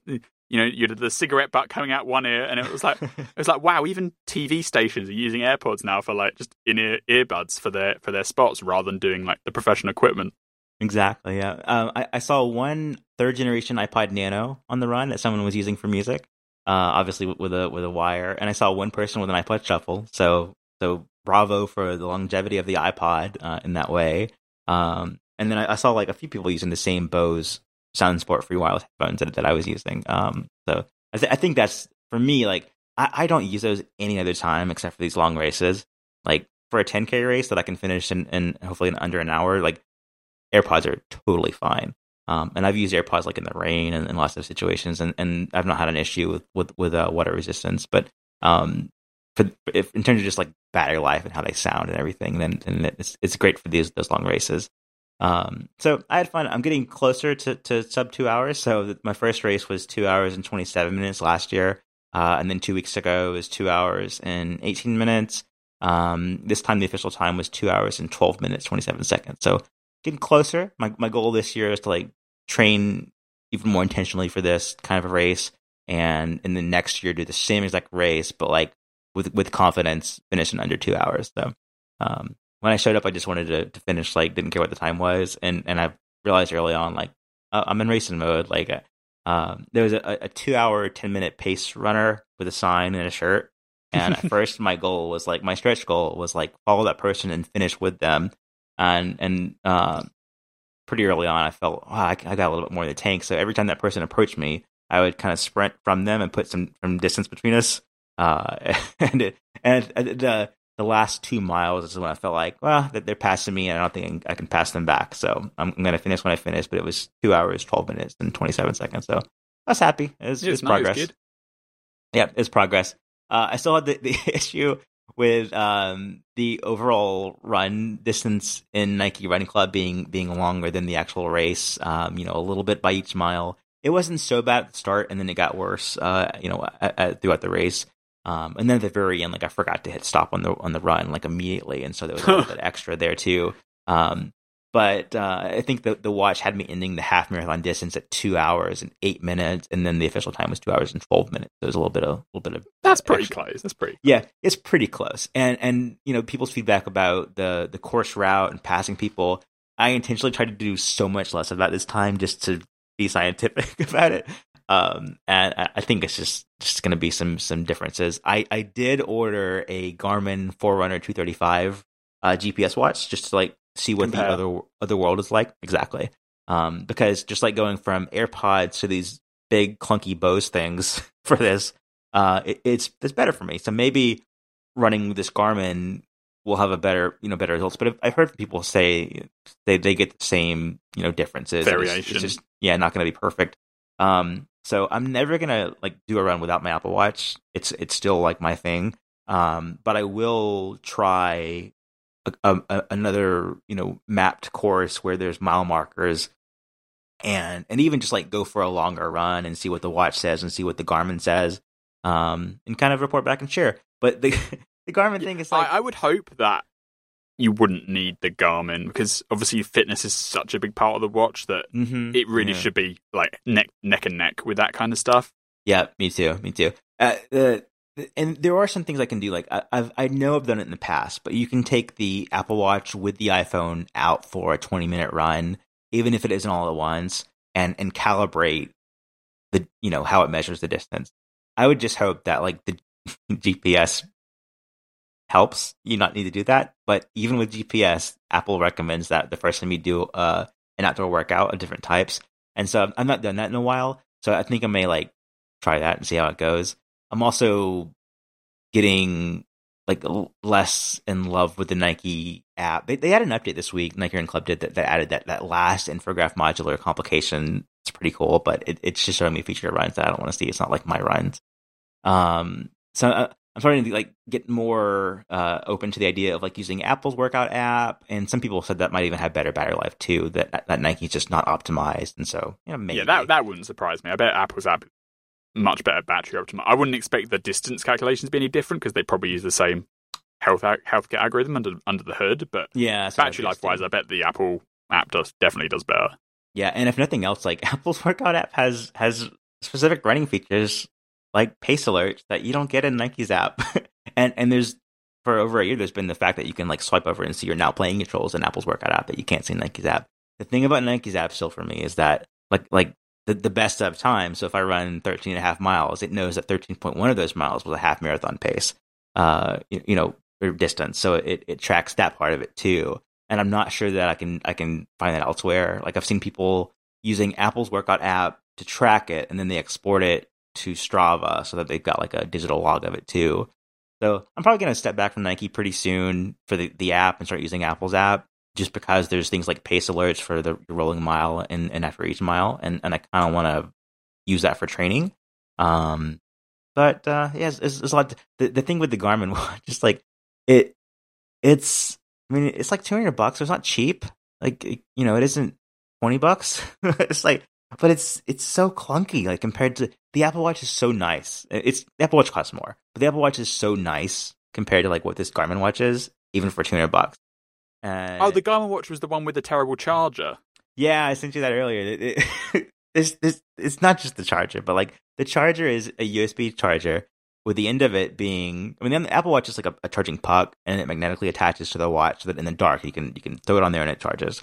you know, you had the cigarette butt coming out one ear, and it was like, it was like, wow, even T V stations are using AirPods now for like just in-ear earbuds for their for their spots rather than doing like the professional equipment.
Exactly. Yeah. Um, I, I saw one third generation iPod Nano on the run that someone was using for music, uh, obviously with, with a with a wire, and I saw one person with an iPod Shuffle. So so bravo for the longevity of the iPod uh, in that way. Um, and then I, I saw like a few people using the same Bose SoundSport free wireless headphones that, that I was using. Um, so I, th- I think that's for me. Like I, I don't use those any other time except for these long races. Like for a ten K race that I can finish in, in hopefully in under an hour. Like AirPods are totally fine. Um, and I've used AirPods like in the rain and in lots of situations, and, and I've not had an issue with with, with uh, water resistance. But um, for if, in terms of just like battery life and how they sound and everything, then, then it's it's great for these those long races. Um, so I had fun. I'm getting closer to, to sub two hours. So my first race was two hours and twenty-seven minutes last year. Uh, and then two weeks ago it was two hours and eighteen minutes. Um, this time the official time was two hours and twelve minutes, twenty-seven seconds. So getting closer. My, my goal this year is to like train even more intentionally for this kind of a race. And in the next year do the same exact race, but like with, with confidence, finish in under two hours. So, um, when I showed up, I just wanted to, to finish, like, didn't care what the time was. And, and I realized early on, like, uh, I'm in racing mode. Like, uh, um, there was a, a two hour, ten minute pace runner with a sign and a shirt. And at first, my goal was, like, my stretch goal was, like, follow that person and finish with them. And, and uh, pretty early on, I felt, oh, I, I got a little bit more in the tank. So every time that person approached me, I would kind of sprint from them and put some, some distance between us. Uh, and it, and the, the last two miles is when I felt like, well, that they're passing me, and I don't think I can pass them back. So I'm, I'm going to finish when I finish. But it was two hours, twelve minutes, and twenty-seven seconds. So I was happy. It was,
yeah,
it's
no,
progress.
It was good.
Yeah, it's progress. Uh, I still had the, the issue with um, the overall run distance in Nike Run Club being being longer than the actual race. Um, you know, a little bit by each mile. It wasn't so bad at the start, and then it got worse. Uh, you know, at, at, throughout the race. Um, and then at the very end, like I forgot to hit stop on the on the run like immediately, and so there was a little bit extra there too. Um, but uh, I think the the watch had me ending the half marathon distance at two hours and eight minutes, and then the official time was two hours and twelve minutes. So there's a little bit of a little bit of
that's pretty
extra.
close. That's pretty close.
Yeah, it's pretty close. And and you know people's feedback about the the course route and passing people, I intentionally tried to do so much less of that this time just to be scientific about it. Um, and I think it's just, just going to be some, some differences. I, I did order a Garmin Forerunner two thirty-five, uh, G P S watch just to like see what Compare. the other, other world is like. Exactly. Um, because just like going from AirPods to these big clunky Bose things for this, uh, it, it's, it's better for me. So maybe running this Garmin will have a better, you know, better results. But I've heard people say they, they get the same, you know, differences.
Variation.
It's, it's just, yeah, not going to be perfect. Um, So I'm never gonna like do a run without my Apple Watch. It's it's still like my thing. Um, but I will try a, a, a, another you know mapped course where there's mile markers, and and even just like go for a longer run and see what the watch says and see what the Garmin says, um, and kind of report back and share. But the the Garmin thing is like
I, I would hope that you wouldn't need the Garmin because obviously fitness is such a big part of the watch that
mm-hmm,
it really
yeah.
should be like neck neck and neck with that kind of stuff.
Yeah, me too. Me too. Uh, the, and there are some things I can do. Like I, I've I know I've done it in the past, but you can take the Apple Watch with the iPhone out for a twenty minute run, even if it isn't all at once, and and calibrate the you know how it measures the distance. I would just hope that like the G P S helps you not need to do that, but even with G P S, Apple recommends that the first time you do uh, an outdoor workout of different types, and so I've not done that in a while. So I think I may like try that and see how it goes. I'm also getting like less in love with the Nike app. They, they had an update this week. Nike Run Club did that, that added that that last infograph modular complication. It's pretty cool, but it, it's just showing me feature runs that I don't want to see. It's not like my runs. Um, so. Uh, I'm starting to like get more uh, open to the idea of like using Apple's workout app, and some people said that might even have better battery life too. That that Nike's just not optimized, and so you know, maybe.
Yeah, that that wouldn't surprise me. I bet Apple's app much better battery optimized. I wouldn't expect the distance calculations to be any different because they probably use the same health healthcare algorithm under under the hood. But
yeah,
battery life wise, I bet the Apple app does definitely does better.
Yeah, and if nothing else, like Apple's workout app has has specific running features like pace alerts that you don't get in Nike's app. and and there's for over a year there's been the fact that you can like swipe over and see your now playing controls in Apple's workout app that you can't see in Nike's app. The thing about Nike's app still for me is that like like the, the best of time. So if I run thirteen and a half miles, it knows that thirteen point one of those miles was a half marathon pace, uh, you, you know, or distance. So it, it tracks that part of it too. And I'm not sure that I can I can find that elsewhere. Like I've seen people using Apple's workout app to track it, and then they export it to Strava so that they've got like a digital log of it too. So I'm probably going to step back from Nike pretty soon for the, the app and start using Apple's app, just because there's things like pace alerts for the rolling mile and, and after each mile. And, and I kind of want to use that for training. Um, but uh, yeah, it's, it's, it's a lot. To, the, the thing with the Garmin watch, just like it, it's, I mean, it's like two hundred bucks. So it's not cheap. Like, you know, it isn't twenty bucks. It's like, but it's it's so clunky. Like compared to the Apple Watch is so nice. It's the Apple Watch costs more, but the Apple Watch is so nice compared to like what this Garmin watch is, even for two hundred bucks. Uh,
oh, the Garmin watch was the one with the terrible charger.
Yeah, I sent you that earlier. It, it, it's, it's, it's not just the charger, but like the charger is a U S B charger with the end of it being, I mean, the Apple Watch is like a, a charging puck, and it magnetically attaches to the watch so that in the dark you can you can throw it on there and it charges.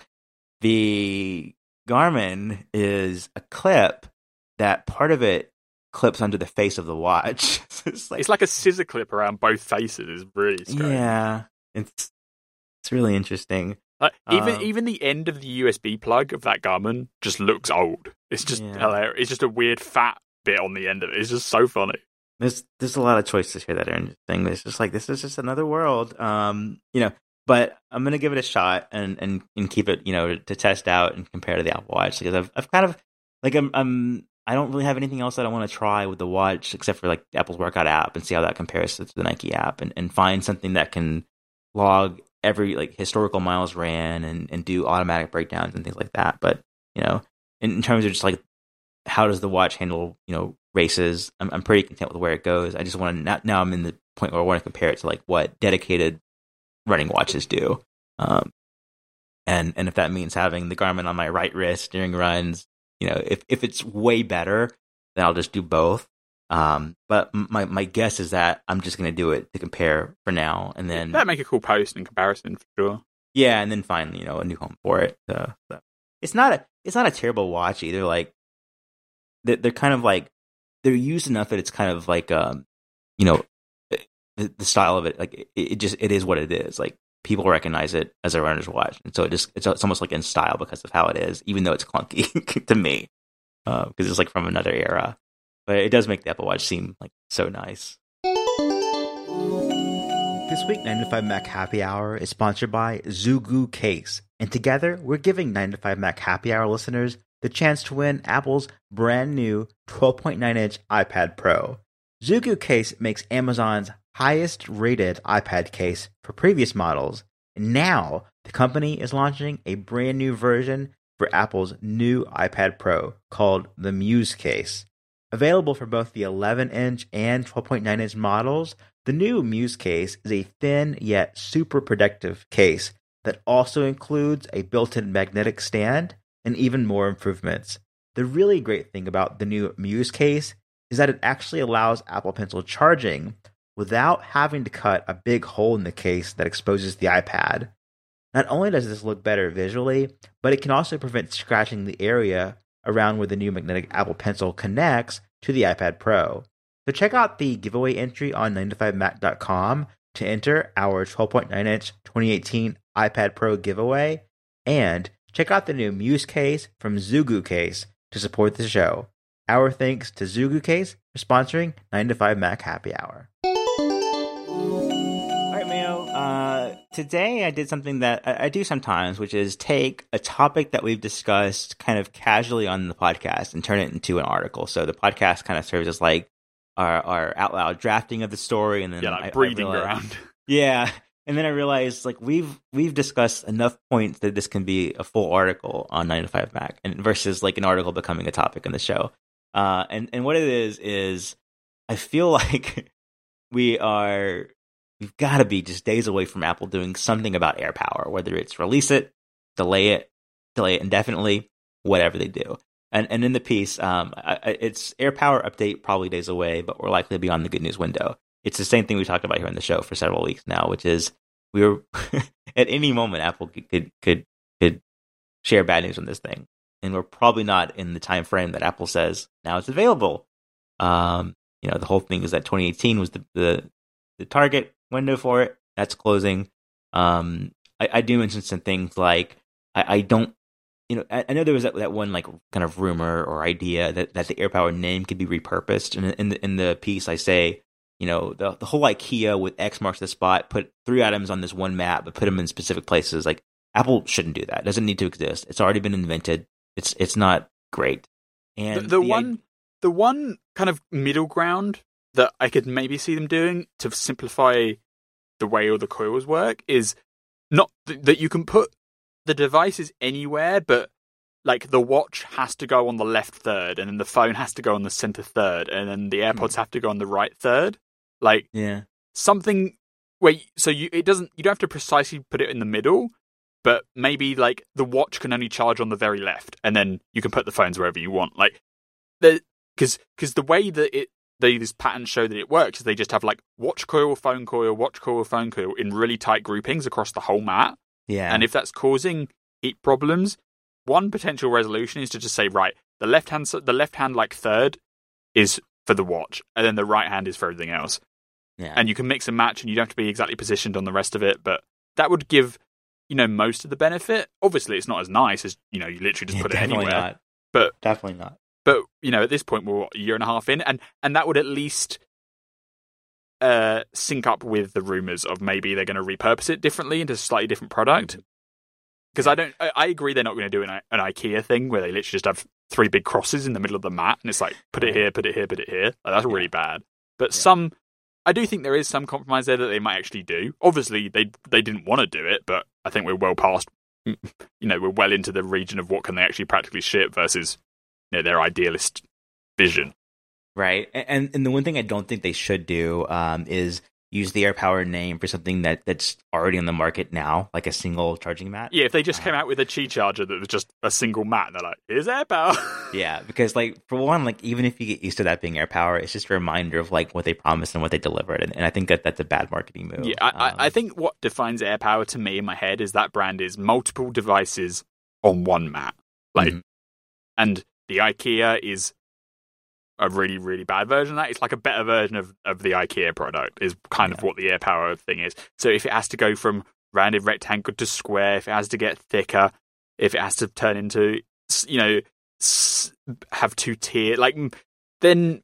The Garmin is a clip that part of it clips onto the face of the watch. it's, like,
it's like a scissor clip around both faces. It's really strange.
Yeah, it's it's really interesting.
Like, even
um,
even the end of the U S B plug of that Garmin just looks old. It's just
yeah.
hilarious. It's just a weird fat bit on the end of it. It's just so funny.
There's there's a lot of choices here that are interesting. It's just like this is just another world, um, you know. But I'm gonna give it a shot and, and, and keep it, you know, to test out and compare to the Apple Watch, because I've I've kind of like I'm I'm I don't really have anything else that I want to try with the watch except for like Apple's workout app and see how that compares to the Nike app, and, and find something that can log every like historical miles ran and, and do automatic breakdowns and things like that. But you know, in, in terms of just like how does the watch handle, you know, races, I'm I'm pretty content with where it goes. I just want to now, now I'm in the point where I want to compare it to like what dedicated running watches do, um, and and if that means having the Garmin on my right wrist during runs, you know, if if it's way better, then I'll just do both. Um, but my my guess is that I'm just going to do it to compare for now, and then
that'd make a cool post in comparison for sure.
Yeah, and then find, you know, a new home for it. So, so. It's not a it's not a terrible watch either. Like they're, they're kind of like they're used enough that it's kind of like um, you know, the, the style of it. Like it, it just it is what it is. Like people recognize it as a runner's watch, and so it just it's, it's almost like in style because of how it is, even though it's clunky to me because uh, it's like from another era. But it does make the Apple Watch seem like so nice. This week, nine to five Mac Happy Hour is sponsored by Zugu Case. And together, we're giving nine to five Mac Happy Hour listeners the chance to win Apple's brand new twelve point nine inch iPad Pro. Zugu Case makes Amazon's highest rated iPad case for previous models. And now, the company is launching a brand new version for Apple's new iPad Pro called the Muse Case. Available for both the eleven inch and twelve point nine inch models, the new Muse case is a thin yet super protective case that also includes a built-in magnetic stand and even more improvements. The really great thing about the new Muse case is that it actually allows Apple Pencil charging without having to cut a big hole in the case that exposes the iPad. Not only does this look better visually, but it can also prevent scratching the area around where the new magnetic Apple Pencil connects to the iPad Pro. So check out the giveaway entry on nine to five mac dot com to enter our twelve point nine inch twenty eighteen iPad Pro giveaway, and check out the new Muse case from Zugu Case to support the show. Our thanks to Zugu Case for sponsoring nine to five Mac Happy Hour. Alright, Mayo, uh, today I did something that I, I do sometimes, which is take a topic that we've discussed kind of casually on the podcast and turn it into an article. So the podcast kind of serves as like our, our out loud drafting of the story, and then
yeah, like I,
breathing
I realized,
ground. Yeah. And then I realized like we've we've discussed enough points that this can be a full article on nine to five Mac, and versus like an article becoming a topic in the show. Uh, and, and what it is is I feel like we are we've got to be just days away from Apple doing something about AirPower, whether it's release it, delay it, delay it indefinitely, whatever they do. And and in the piece, um, I, I- it's AirPower update probably days away, but we're likely to be on the good news window. It's the same thing we talked about here on the show for several weeks now, which is we were at any moment Apple could could could, could share bad news on this thing, and we're probably not in the time frame that Apple says now it's available. Um, you know, the whole thing is that twenty eighteen was the the, the target window for it. That's closing. Um, I, I do mention some things like I, I don't, you know, I, I know there was that, that one like kind of rumor or idea that, that the AirPower name could be repurposed. And in the in the piece, I say, you know, the the whole IKEA with X marks the spot, put three items on this one map, but put them in specific places. Like Apple shouldn't do that. It doesn't need to exist. It's already been invented. It's it's not great. And
the, the,
the
one, I- the one kind of middle ground that I could maybe see them doing to simplify the way all the coils work is not th- that you can put the devices anywhere, but like the watch has to go on the left third, and then the phone has to go on the center third, and then the AirPods mm. have to go on the right third. Like
yeah,
something where so you it doesn't you don't have to precisely put it in the middle, but maybe like the watch can only charge on the very left, and then you can put the phones wherever you want. Like the because because the way that it they this pattern show that it works is they just have like watch coil, phone coil, watch coil, phone coil in really tight groupings across the whole mat.
Yeah,
and if that's causing heat problems, one potential resolution is to just say, right, the left hand the left hand like third is for the watch, and then the right hand is for everything else.
Yeah,
and you can mix and match, and you don't have to be exactly positioned on the rest of it, but that would give you know most of the benefit. Obviously, it's not as nice as you know you literally just
yeah,
put it anywhere.
Not.
But
definitely not.
But you know, at this point, we're what, a year and a half in, and, and that would at least uh, sync up with the rumors of maybe they're going to repurpose it differently into a slightly different product. Because I don't, I, I agree they're not going to do an, an IKEA thing where they literally just have three big crosses in the middle of the mat, and it's like put it here, put it here, put it here. Like, that's really bad. But yeah. some, I do think there is some compromise there that they might actually do. Obviously, they they didn't want to do it, but I think we're well past. You know, we're well into the region of what can they actually practically ship versus you know, their idealist vision.
Right. And and the one thing I don't think they should do um, is use the AirPower name for something that, that's already on the market now, like a single charging mat.
Yeah, if they just uh, came out with a Qi charger that was just a single mat, they're like, here's AirPower.
Yeah, because like for one, like even if you get used to that being AirPower, it's just a reminder of like what they promised and what they delivered. And, and I think that that's a bad marketing move.
Yeah, I, um, I think what defines AirPower to me in my head is that brand is multiple devices on one mat. Like, mm-hmm. And the IKEA is a really, really bad version of that. It's like a better version of, of the IKEA product is kind yeah. of what the AirPower thing is. So if it has to go from rounded rectangle to square, if it has to get thicker, if it has to turn into, you know, have two tier, like, then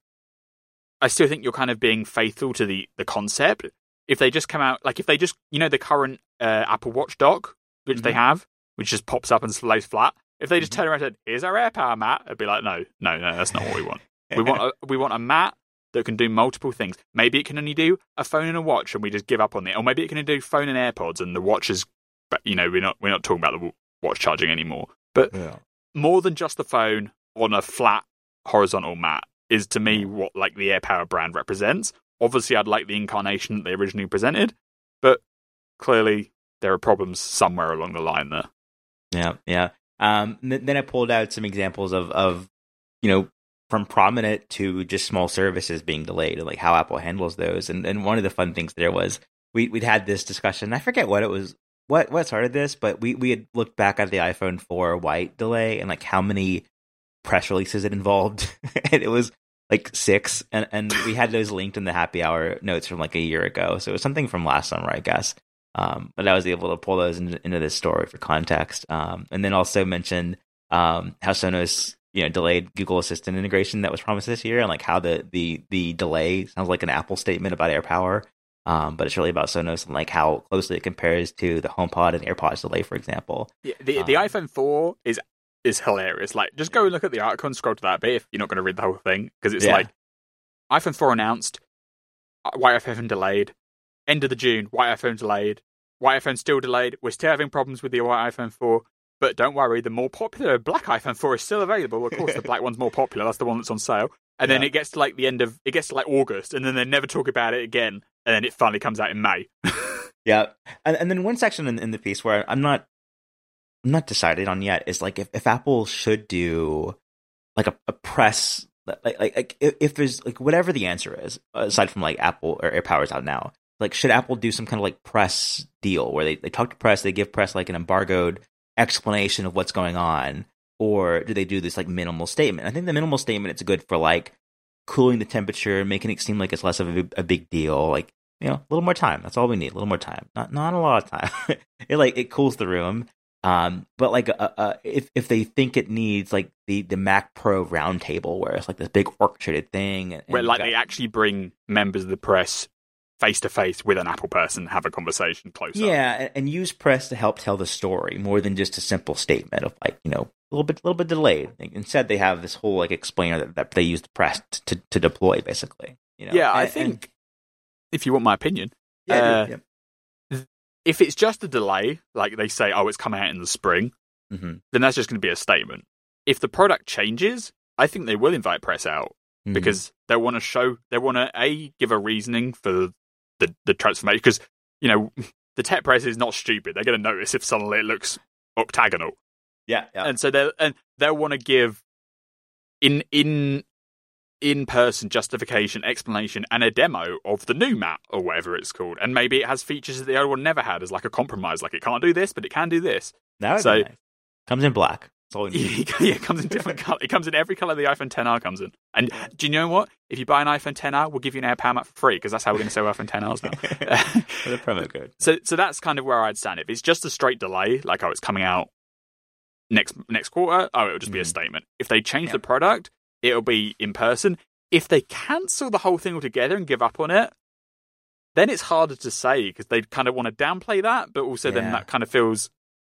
I still think you're kind of being faithful to the, the concept. If they just come out, like if they just, you know, the current uh, Apple Watch dock, which mm-hmm. they have, which just pops up and lays flat, if they just mm-hmm. turn around and said, here's our AirPower mat, I'd be like, no, no, no, that's not what we want. We want a, we want a mat that can do multiple things. Maybe it can only do a phone and a watch, and we just give up on it. Or maybe it can do phone and AirPods, and the watch is, you know, we're not we're not talking about the watch charging anymore. But yeah. more than just the phone on a flat horizontal mat is to me what like the AirPower brand represents. Obviously, I'd like the incarnation that they originally presented, but clearly there are problems somewhere along the line there.
Yeah, yeah. Um, then I pulled out some examples of of you know. from prominent to just small services being delayed and like how Apple handles those. And and one of the fun things there was we we'd had this discussion. I forget what it was, what what started this, but we we had looked back at the iPhone four white delay and like how many press releases it involved. And it was like six, and and we had those linked in the happy hour notes from like a year ago. So it was something from last summer, I guess. Um, but I was able to pull those into, into this story for context. Um, and then also mentioned um, how Sonos you know, delayed Google Assistant integration that was promised this year, and like how the the the delay sounds like an Apple statement about AirPower, um, but it's really about Sonos and like how closely it compares to the HomePod and AirPods delay, for example.
Yeah, the um, the iPhone four is is hilarious. Like, just go and look at the article and scroll to that bit if you're not going to read the whole thing, because it's yeah. like iPhone four announced, white iPhone delayed, end of the June, white iPhone delayed, white iPhone still delayed. We're still having problems with the white iPhone four. But don't worry, the more popular black iPhone four is still available. Of course, the black one's more popular. That's the one that's on sale. And yeah. then it gets to like the end of, it gets to like August, and then they never talk about it again. And then it finally comes out in May.
Yeah. And, and then one section in, in the piece where I'm not, I'm not decided on yet is like if, if Apple should do like a, a press like, like like if, if there's like whatever the answer is aside from like Apple or AirPower's out now, like should Apple do some kind of like press deal where they, they talk to press, they give press like an embargoed explanation of what's going on, or do they do this like minimal statement? I think the minimal statement it's good for like cooling the temperature, making it seem like it's less of a, a big deal, like you know a little more time. That's all we need, a little more time, not not a lot of time. It like it cools the room. Um, but like, uh, uh, if if they think it needs like the, the Mac Pro roundtable, where it's like this big orchestrated thing, and, and
where like
got,
they actually bring members of the press face to face with an Apple person, have a conversation close
yeah,
up.
and, and use press to help tell the story more than just a simple statement of like you know a little bit, a little bit delayed. Instead, they have this whole like explainer that, that they use the press to to deploy, basically. You know,
yeah,
and,
I think
and,
if you want my opinion,
yeah,
uh,
yeah.
if it's just a delay, like they say, oh, it's coming out in the spring,
Mm-hmm.
then that's just going to be a statement. If the product changes, I think they will invite press out
Mm-hmm.
because they want to show, they want to a give a reasoning for the the transformation. Because you know the tech press is not stupid; they're going to notice if suddenly it looks octagonal,
yeah, yeah.
and so they and they'll want to give in in in person justification, explanation, and a demo of the new Mac or whatever it's called. And maybe it has features that the old one never had as like a compromise, like it can't do this, but it can do this.
That would
so
be nice. Comes in black. That's all we need.
yeah, it comes in different color. It comes in every color the iPhone X R comes in. And do you know what? If you buy an iPhone X R, we'll give you an AirPower Mac for free because that's how we're going to sell iPhone X Rs now.
For the promo code.
So, so that's kind of where I'd stand. If it's just a straight delay, like oh, it's coming out next next quarter, oh, it'll just be
Mhm.
a statement. If they change
Yeah.
the product, it'll be in person. If they cancel the whole thing altogether and give up on it, then it's harder to say because they kind of want to downplay that, but also then
Yeah.
that kind of feels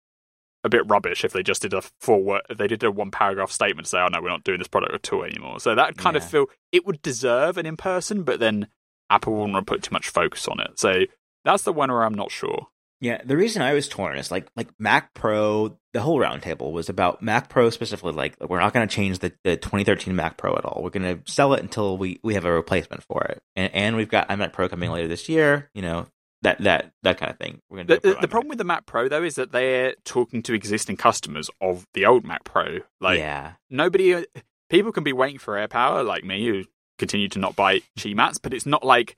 a bit rubbish if they just did a four word, if they did a one paragraph statement to say, "Oh no, we're not doing this product at all anymore." So that kind
Yeah.
of feel it would deserve an in person, but then Apple wouldn't want to put too much focus on it. So that's the one where I'm not sure.
Yeah, the reason I was torn is like like Mac Pro, the whole roundtable was about Mac Pro specifically. Like we're not going to change the, the twenty thirteen Mac Pro at all. We're going to sell it until we, we have a replacement for it. And and we've got iMac Pro coming later this year. You know that that that kind of thing. We're going to
The,
do
the, the problem with the Mac Pro though is that they're talking to existing customers of the old Mac Pro. Like
yeah,
nobody, people can be waiting for AirPower like me who continue to not buy Qi mats, but it's not like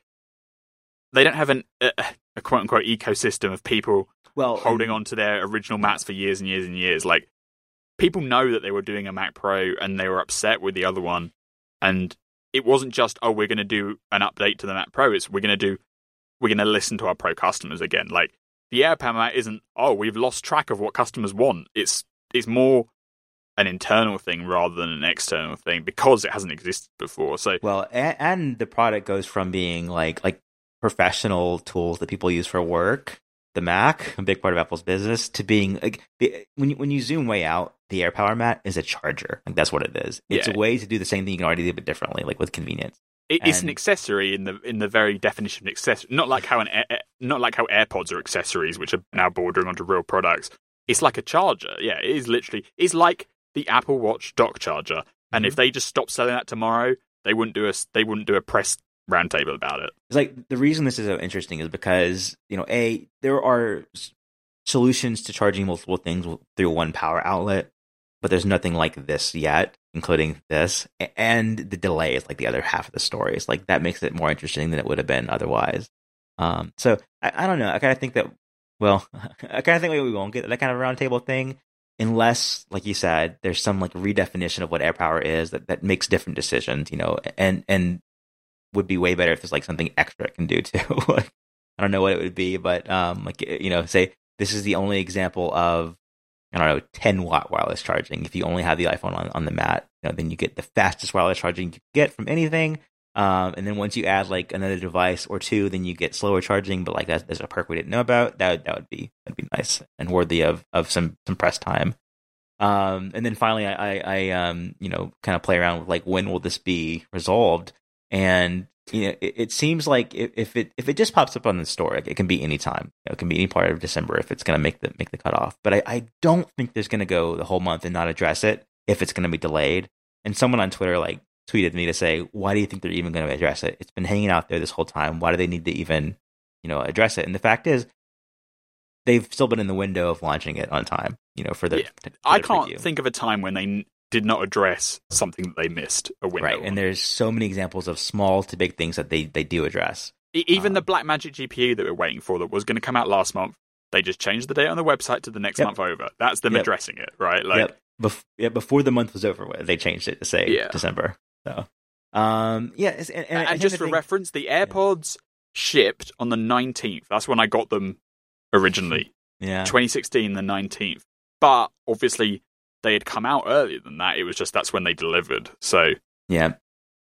they don't have an a, a quote unquote ecosystem of people
well,
holding
and,
on to their original mats for years and years and years. Like people know that they were doing a Mac Pro and they were upset with the other one, and it wasn't just oh we're going to do an update to the Mac Pro. It's we're going to do we're going to listen to our Pro customers again. Like the AirPower Mat isn't oh we've lost track of what customers want. It's it's more an internal thing rather than an external thing because it hasn't existed before. So
well, and, and the product goes from being like like professional tools that people use for work, the Mac, a big part of Apple's business, to being like the, when you, when you zoom way out, the AirPower Mat is a charger. Like that's what it is. It's
Yeah.
a way to do the same thing you can already do but differently, like with convenience.
it, it's an
And-
accessory in the in the very definition of accessory. Not like how an Air- not like how AirPods are accessories, which are now bordering onto real products. It's like a charger. Yeah, it is literally. It's like the Apple Watch dock charger. And
Mhm.
if they just stopped selling that tomorrow, they wouldn't do a they wouldn't do a press roundtable about it.
It's like the reason this is so interesting is because you know, a there are s- solutions to charging multiple things w- through one power outlet, but there's nothing like this yet, including this, A- and the delay is like the other half of the story. It's like that makes it more interesting than it would have been otherwise. Um, so I, I don't know. I kind of think that. Well, I kind of think we won't get that kind of roundtable thing unless, like you said, there's some like redefinition of what AirPower is that, that makes different decisions. You know, and and would be way better if there's like something extra it can do too. Like, I don't know what it would be, but um, like you know, say this is the only example of I don't know ten watt wireless charging. If you only have the iPhone on, on the mat, you know, then you get the fastest wireless charging you can get from anything. Um, and then once you add like another device or two, then you get slower charging. But like that's, that's a perk we didn't know about. That would, that would be that'd be nice and worthy of of some some press time. Um, and then finally, I, I, I um, you know, kind of play around with like when will this be resolved? And you know, it, it seems like if, if it if it just pops up on the store, it can be any time. You know, it can be any part of December if it's going to make the make the cutoff. But I, I don't think there's going to go the whole month and not address it if it's going to be delayed. And someone on Twitter like tweeted me to say, "Why do you think they're even going to address it? It's been hanging out there this whole time. Why do they need to even, you know, address it?" And the fact is, they've still been in the window of launching it on time. You know, for the
Yeah.
for
I
the
can't
preview.
think of a time when they did not address something that they missed a window
Right,
on.
and there's so many examples of small to big things that they, they do address.
E- Even
um,
the Blackmagic G P U that we're waiting for that was going to come out last month, they just changed the date on the website to the next
Yep.
month over. That's them
Yep.
addressing it, right? Like,
yep. Bef- yeah, before the month was over, they changed it to say
Yeah.
December. So, um, yeah, it's- and, and, I
and
think
just
the
for
thing-
reference, the AirPods shipped on the nineteenth. That's when I got them originally.
yeah,
twenty sixteen, the nineteenth. But obviously, they had come out earlier than that. It was just that's when they delivered. So,
yeah,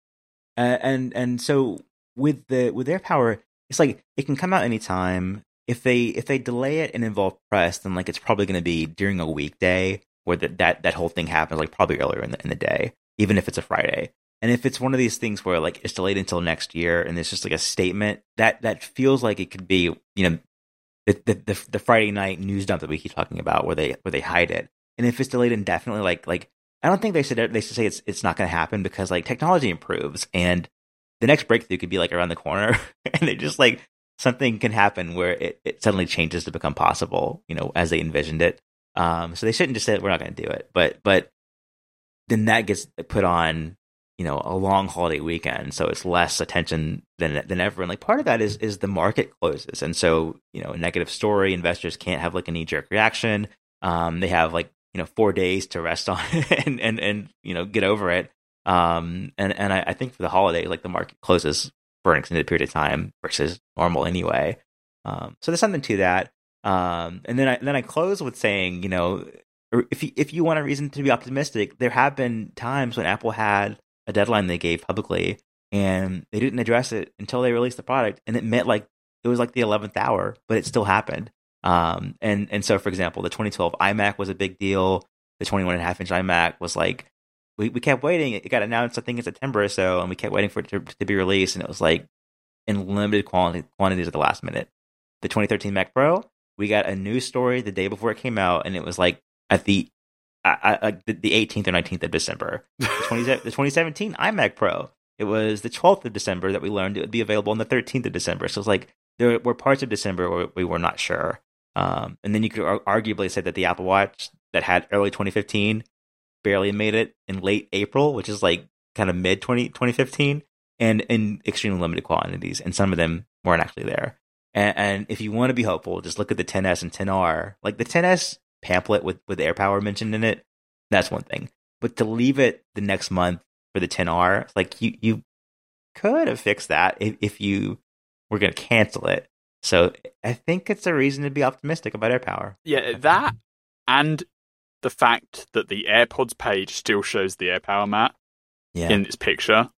uh, and and so with the with AirPower, it's like it can come out anytime. If they if they delay it and involve press, then like it's probably going to be during a weekday where that that that whole thing happens, like probably earlier in the in the day, even if it's a Friday. And if it's one of these things where like it's delayed until next year and it's just like a statement that that feels like it could be, you know, the the the, the Friday night news dump that we keep talking about where they where they hide it. And if it's delayed indefinitely, like like I don't think they should they should say it's it's not going to happen because like technology improves and the next breakthrough could be like around the corner and they just like something can happen where it, it suddenly changes to become possible, you know, as they envisioned it. Um, so they shouldn't just say we're not going to do it, but but then that gets put on, you know, a long holiday weekend, so it's less attention than than ever. And like part of that is is the market closes, and so you know, a negative story, investors can't have like a knee jerk reaction. Um, they have like you know four days to rest on and and and you know get over it. Um, and and I, I think for the holiday, like the market closes for an extended period of time versus normal anyway. Um, so there's something to that. Um, and then I then I close with saying, you know, if you, if you want a reason to be optimistic, there have been times when Apple had a deadline they gave publicly and they didn't address it until they released the product, and it meant like it was like the eleventh hour, but it still happened. Um, and and so for example, the twenty twelve iMac was a big deal. The twenty-one and a half inch iMac was like we, we kept waiting. It got announced I think in September or so, and we kept waiting for it to, to be released, and it was like in limited quantity, quantities at the last minute. The twenty thirteen Mac Pro, we got a news story the day before it came out, and it was like at the uh, uh, the, the eighteenth or nineteenth of December. The, twenty, the twenty seventeen iMac Pro, it was the twelfth of December that we learned it would be available on the thirteenth of December. So it's like there were parts of December where we were not sure. Um, and then you could ar- arguably say that the Apple Watch that had early twenty fifteen barely made it in late April, which is like kind of mid twenty fifteen, and in extremely limited quantities. And some of them weren't actually there. And, and if you want to be hopeful, just look at the X S and X R. Like the X S pamphlet with, with AirPower mentioned in it, that's one thing. But to leave it the next month for the X R, like you, you could have fixed that if, if you were going to cancel it. So I think it's a reason to be optimistic about AirPower.
Yeah, that and the fact that the AirPods page still shows the AirPower mat
Yeah.
in this picture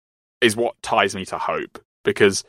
is what ties me to hope, because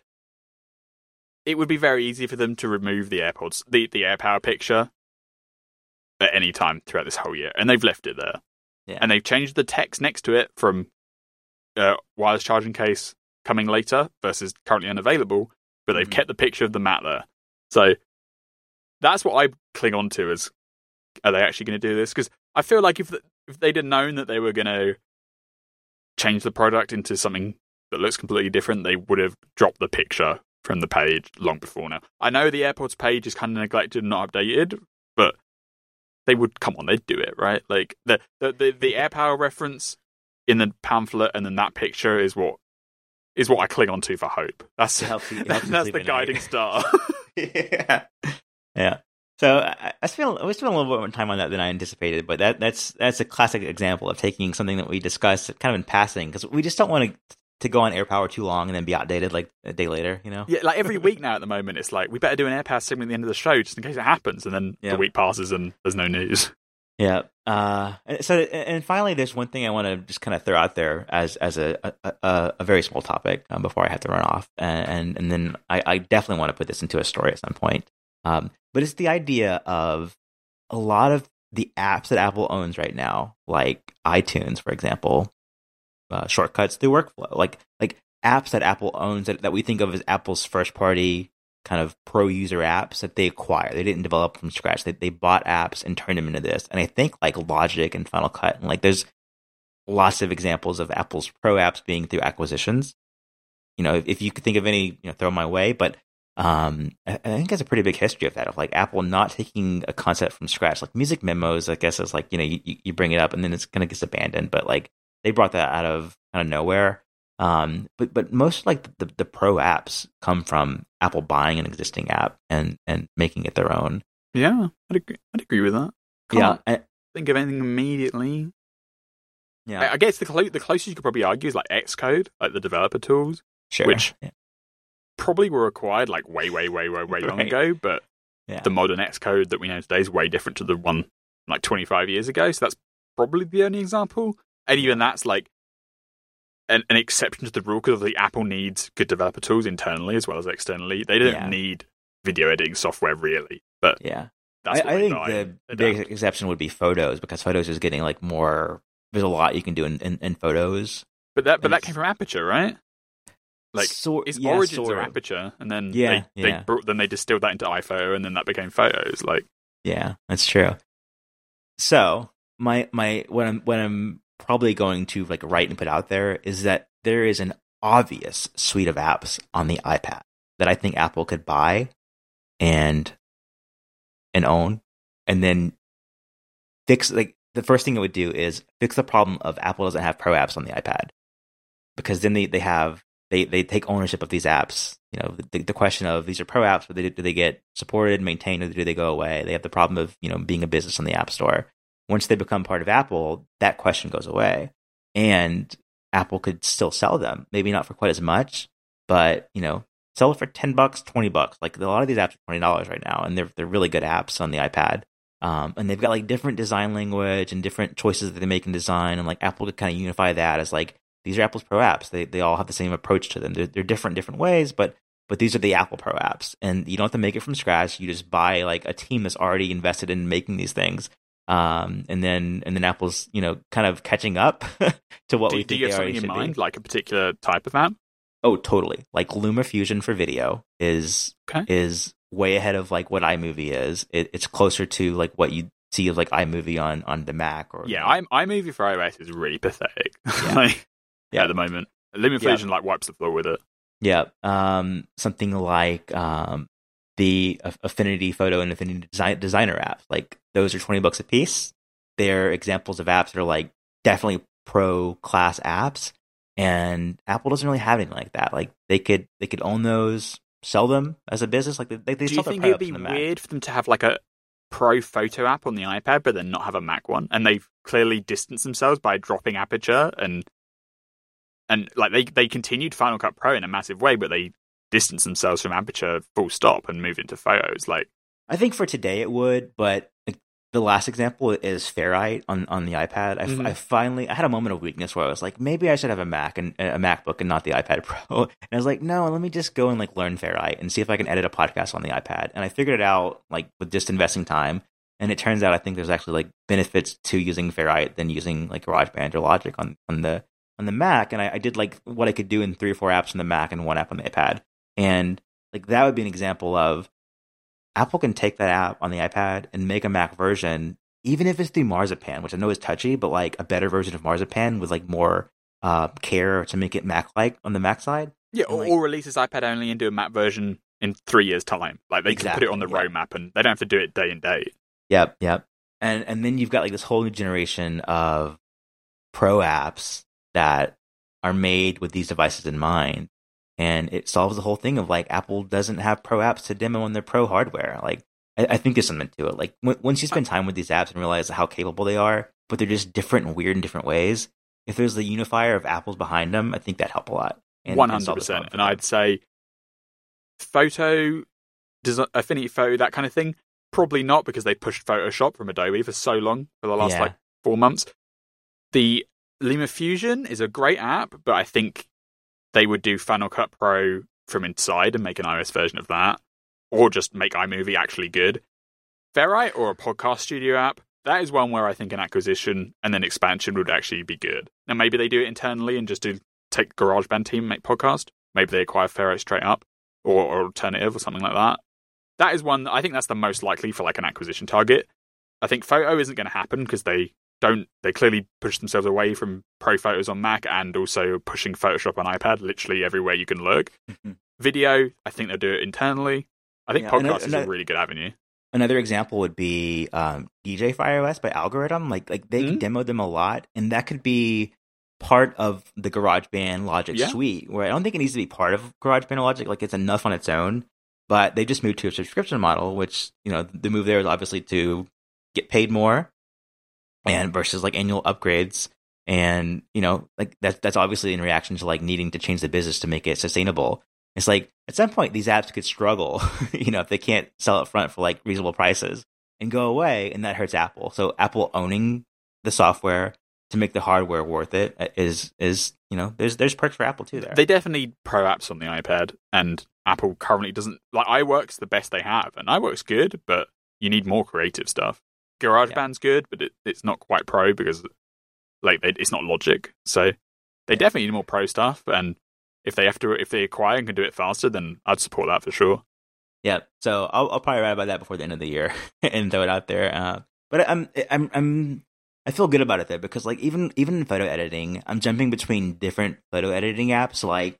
it would be very easy for them to remove the AirPods, the, the AirPower picture at any time throughout this whole year, and they've left it there.
Yeah.
And they've changed the text next to it from uh, wireless charging case coming later versus currently unavailable, but they've
Mhm.
kept the picture of the mat there. So that's what I cling on to as, are they actually going to do this? Because I feel like if, the, if they'd have known that they were going to change the product into something that looks completely different, they would have dropped the picture from the page long before now. I know the AirPods page is kind of neglected and not updated, but they would, come on, they'd do it, right? Like the the, the, the AirPower reference in the pamphlet and then that picture is what is what I cling on to for hope. That's
It helps you- it helps you
that's
sleep
the
at night.
guiding star.
yeah. Yeah. So I, I spent I spent a little bit more time on that than I anticipated, but that that's that's a classic example of taking something that we discussed kind of in passing, because we just don't want to to go on AirPower too long and then be outdated like a day later, you know?
Yeah, like every week now at the moment, it's like we better do an AirPower segment at the end of the show just in case it happens, and then
Yeah.
the week passes and there's no news.
Yeah. Uh, and so, and finally, there's one thing I want to just kind of throw out there as as a a, a, a very small topic um, before I have to run off, and and, and then I, I definitely want to put this into a story at some point. Um, but it's the idea of a lot of the apps that Apple owns right now, like iTunes, for example, uh, shortcuts through workflow, like like apps that Apple owns that, that we think of as Apple's first party kind of pro user apps that they acquire. They didn't develop from scratch. They they bought apps and turned them into this. And I think like Logic and Final Cut, and like there's lots of examples of Apple's pro apps being through acquisitions. You know, if, if you could think of any, you know, throw my way. But Um, I, I think there's a pretty big history of that, of like Apple not taking a concept from scratch. Like music memos, I guess is like, you know, you, you bring it up and then it's kind of gets abandoned, but like they brought that out of kind of nowhere. Um, but but most like the, the pro apps come from Apple buying an existing app and, and making it their own.
Yeah, I'd agree, I'd agree with that. Can't
yeah, I,
think of anything immediately.
Yeah,
I, I guess the clo- the closest you could probably argue is like Xcode, like the developer tools,
sure.
which
yeah.
probably were acquired like way, way, way, way, way long
Right.
ago. But
Yeah.
the modern Xcode that we know today is way different to the one like twenty-five years ago. So that's probably the only example. And even that's like an, an exception to the rule because the Apple needs good developer tools internally as well as externally. They don't
Yeah.
need video editing software really, but
Yeah.
that's
I,
what
I
they
think
buy
the
and
big
adapt.
exception would be Photos, because Photos is getting like more. There's a lot you can do in, in, in Photos.
But that, but
and
that
it's-
came from Aperture, right? Like
So-
its
yeah,
origins
sort
are
of.
Aperture, and then
Yeah,
they, they
yeah.
brought, then they distilled that into iPhoto, and then that became Photos. Like,
Yeah, that's true. So my my what I'm what I'm probably going to like write and put out there is that there is an obvious suite of apps on the iPad that I think Apple could buy and and own, and then fix. Like the first thing it would do is fix the problem of Apple doesn't have pro apps on the iPad, because then they they have they they take ownership of these apps. You know, the, the question of these are pro apps, but they, do they get supported, maintained, or do they go away? They have the problem of, you know, being a business on the App Store. Once they become part of Apple, that question goes away, and Apple could still sell them. Maybe not for quite as much, but you know, sell it for ten bucks, twenty bucks. Like a lot of these apps are twenty dollars right now, and they're they're really good apps on the iPad. Um, and they've got like different design language and different choices that they make in design, and like Apple could kind of unify that as like, these are Apple's pro apps. They they all have the same approach to them. They're, they're different different ways, but but these are the Apple pro apps, and you don't have to make it from scratch. You just buy like a team that's already invested in making these things, um, and then and then Apple's, you know, kind of catching up to what
do,
we
do
think
you
they
have
already
something in
should
mind,
be.
like a particular type of app?
Oh, totally. Like LumaFusion for video is
Okay.
is way ahead of like what iMovie is. It, it's closer to like what you see of like iMovie on on the Mac or
Yeah, I'm, iMovie for iOS is really pathetic.
Yeah.
like,
Yeah.
At the moment, LumaFusion like wipes the floor with it.
Yeah, um, something like um, the Affinity Photo and Affinity Design- Designer apps. Like those are twenty bucks a piece. They're examples of apps that are like definitely pro class apps, and Apple doesn't really have anything like that. Like they could they could own those, sell them as a business. Like they, they
Do
sell
you
their
think
pro
it'd
apps
be
on the Mac.
weird for them to have like a pro photo app on the iPad, but then not have a Mac one? And they've clearly distanced themselves by dropping Aperture and and like they they continued Final Cut Pro in a massive way, but they distanced themselves from Aperture full stop and moved into Photos. Like,
I think for today it would, but like, the last example is Ferrite on, on the iPad. I,
Mhm.
I finally I had a moment of weakness where I was like, maybe I should have a Mac and a MacBook and not the iPad Pro. And I was like, no, let me just go and like learn Ferrite and see if I can edit a podcast on the iPad. And I figured it out like with just investing time. And it turns out I think there's actually like benefits to using Ferrite than using like GarageBand or Logic on, on the on the Mac. And I, I did like what I could do in three or four apps on the Mac and one app on the iPad. And like that would be an example of Apple can take that app on the iPad and make a Mac version, even if it's through Marzipan, which I know is touchy, but like a better version of Marzipan with like more uh, care to make it Mac-like on the Mac side.
yeah,
And,
or,
like-
or release this iPad only and do a Mac version in three years' time. Like they can put it on the
Exactly,
roadmap, and they don't have to do it day and day.
Yep, yep. And and then you've got like this whole new generation of pro apps that are made with these devices in mind. And it solves the whole thing of like Apple doesn't have pro apps to demo on their pro hardware. Like I, I think there's something to it. Like w- once you spend time with these apps and realize how capable they are, but they're just different and weird in different ways. If there's the unifier of Apple's behind them, I think that help a lot. and-
One
and
hundred
solve the
percent.
problem for
And
them.
I'd say photo, desi- Affinity Photo, that kind of thing. Probably not, because they pushed Photoshop from Adobe for so long for the last
Yeah.
like four months. The LumaFusion is a great app, but I think they would do Final Cut Pro from inside and make an iOS version of that, or just make iMovie actually good. Ferrite or a podcast studio app, that is one where I think an acquisition and then expansion would actually be good. Now maybe they do it internally and just do take GarageBand team and make podcast. Maybe they acquire Ferrite straight up, or, or alternative or something like that. That is one, I think that's the most likely for like an acquisition target. I think Photo isn't going to happen because they don't, they clearly push themselves away from pro photos on Mac and also pushing Photoshop on iPad literally everywhere you can look.
Mhm.
Video, I think they'll do it internally. I think
Yeah,
podcast
another-
is
another-
a really good avenue.
Another example would be um, D J for iOS by Algorithm. Like like they
Mhm.
demoed them a lot, and that could be part of the GarageBand Logic
Yeah.
suite. Where I don't think it needs to be part of GarageBand Logic. Like it's enough on its own, but they just moved to a subscription model, which you know the move there is obviously to get paid more, and versus like annual upgrades. And you know like that's that's obviously in reaction to like needing to change the business to make it sustainable. It's like at some point these apps could struggle, you know, if they can't sell up front for like reasonable prices and go away, and that hurts Apple. So Apple owning the software to make the hardware worth it is is you know there's there's perks for Apple too there.
They definitely need pro apps on the iPad, and Apple currently doesn't. Like, iWork's the best they have, and iWork's good, but you need more creative stuff. GarageBand's good, but it, it's not quite pro because like they, it's not Logic. So they definitely need more pro stuff, and if they have to, if they acquire and can do it faster, then I'd support that for sure.
Yeah, so I'll, I'll probably write about that before the end of the year and throw it out there. Uh, but I'm I'm I'm I feel good about it though, because like even even in photo editing, I'm jumping between different photo editing apps like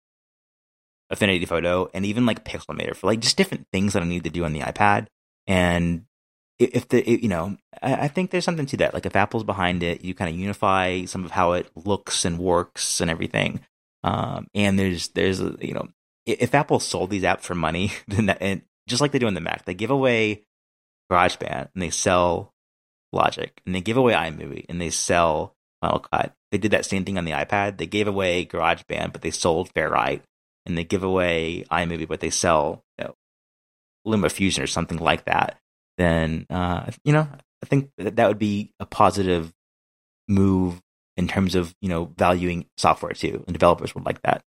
Affinity Photo and even like Pixelmator for like just different things that I need to do on the iPad. And i- if the it, you know, I, I think there's something to that. Like if Apple's behind it, you kind of unify some of how it looks and works and everything. Um, and there's there's you know, i- if Apple sold these apps for money, then that, and just like they do on the Mac, they give away GarageBand and they sell Logic, and they give away iMovie and they sell Final Cut. They did that same thing on the iPad. They gave away GarageBand, but they sold Fairlight, and they give away iMovie, but they sell you know, LumaFusion or something like that. Then uh, you know, I think that that would be a positive move in terms of you know valuing software too, and developers would like that.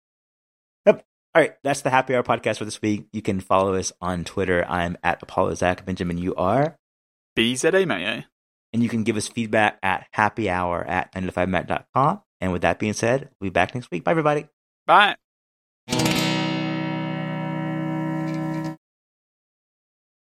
Yep. All right, that's the Happy Hour podcast for this week. You can follow us on Twitter. I'm at Apollo Zach. Benjamin, you are.
B Z A Mayo.
And you can give us feedback at happyhour at nine to five mac dot com. And with that being said, we'll be back next week. Bye, everybody.
Bye.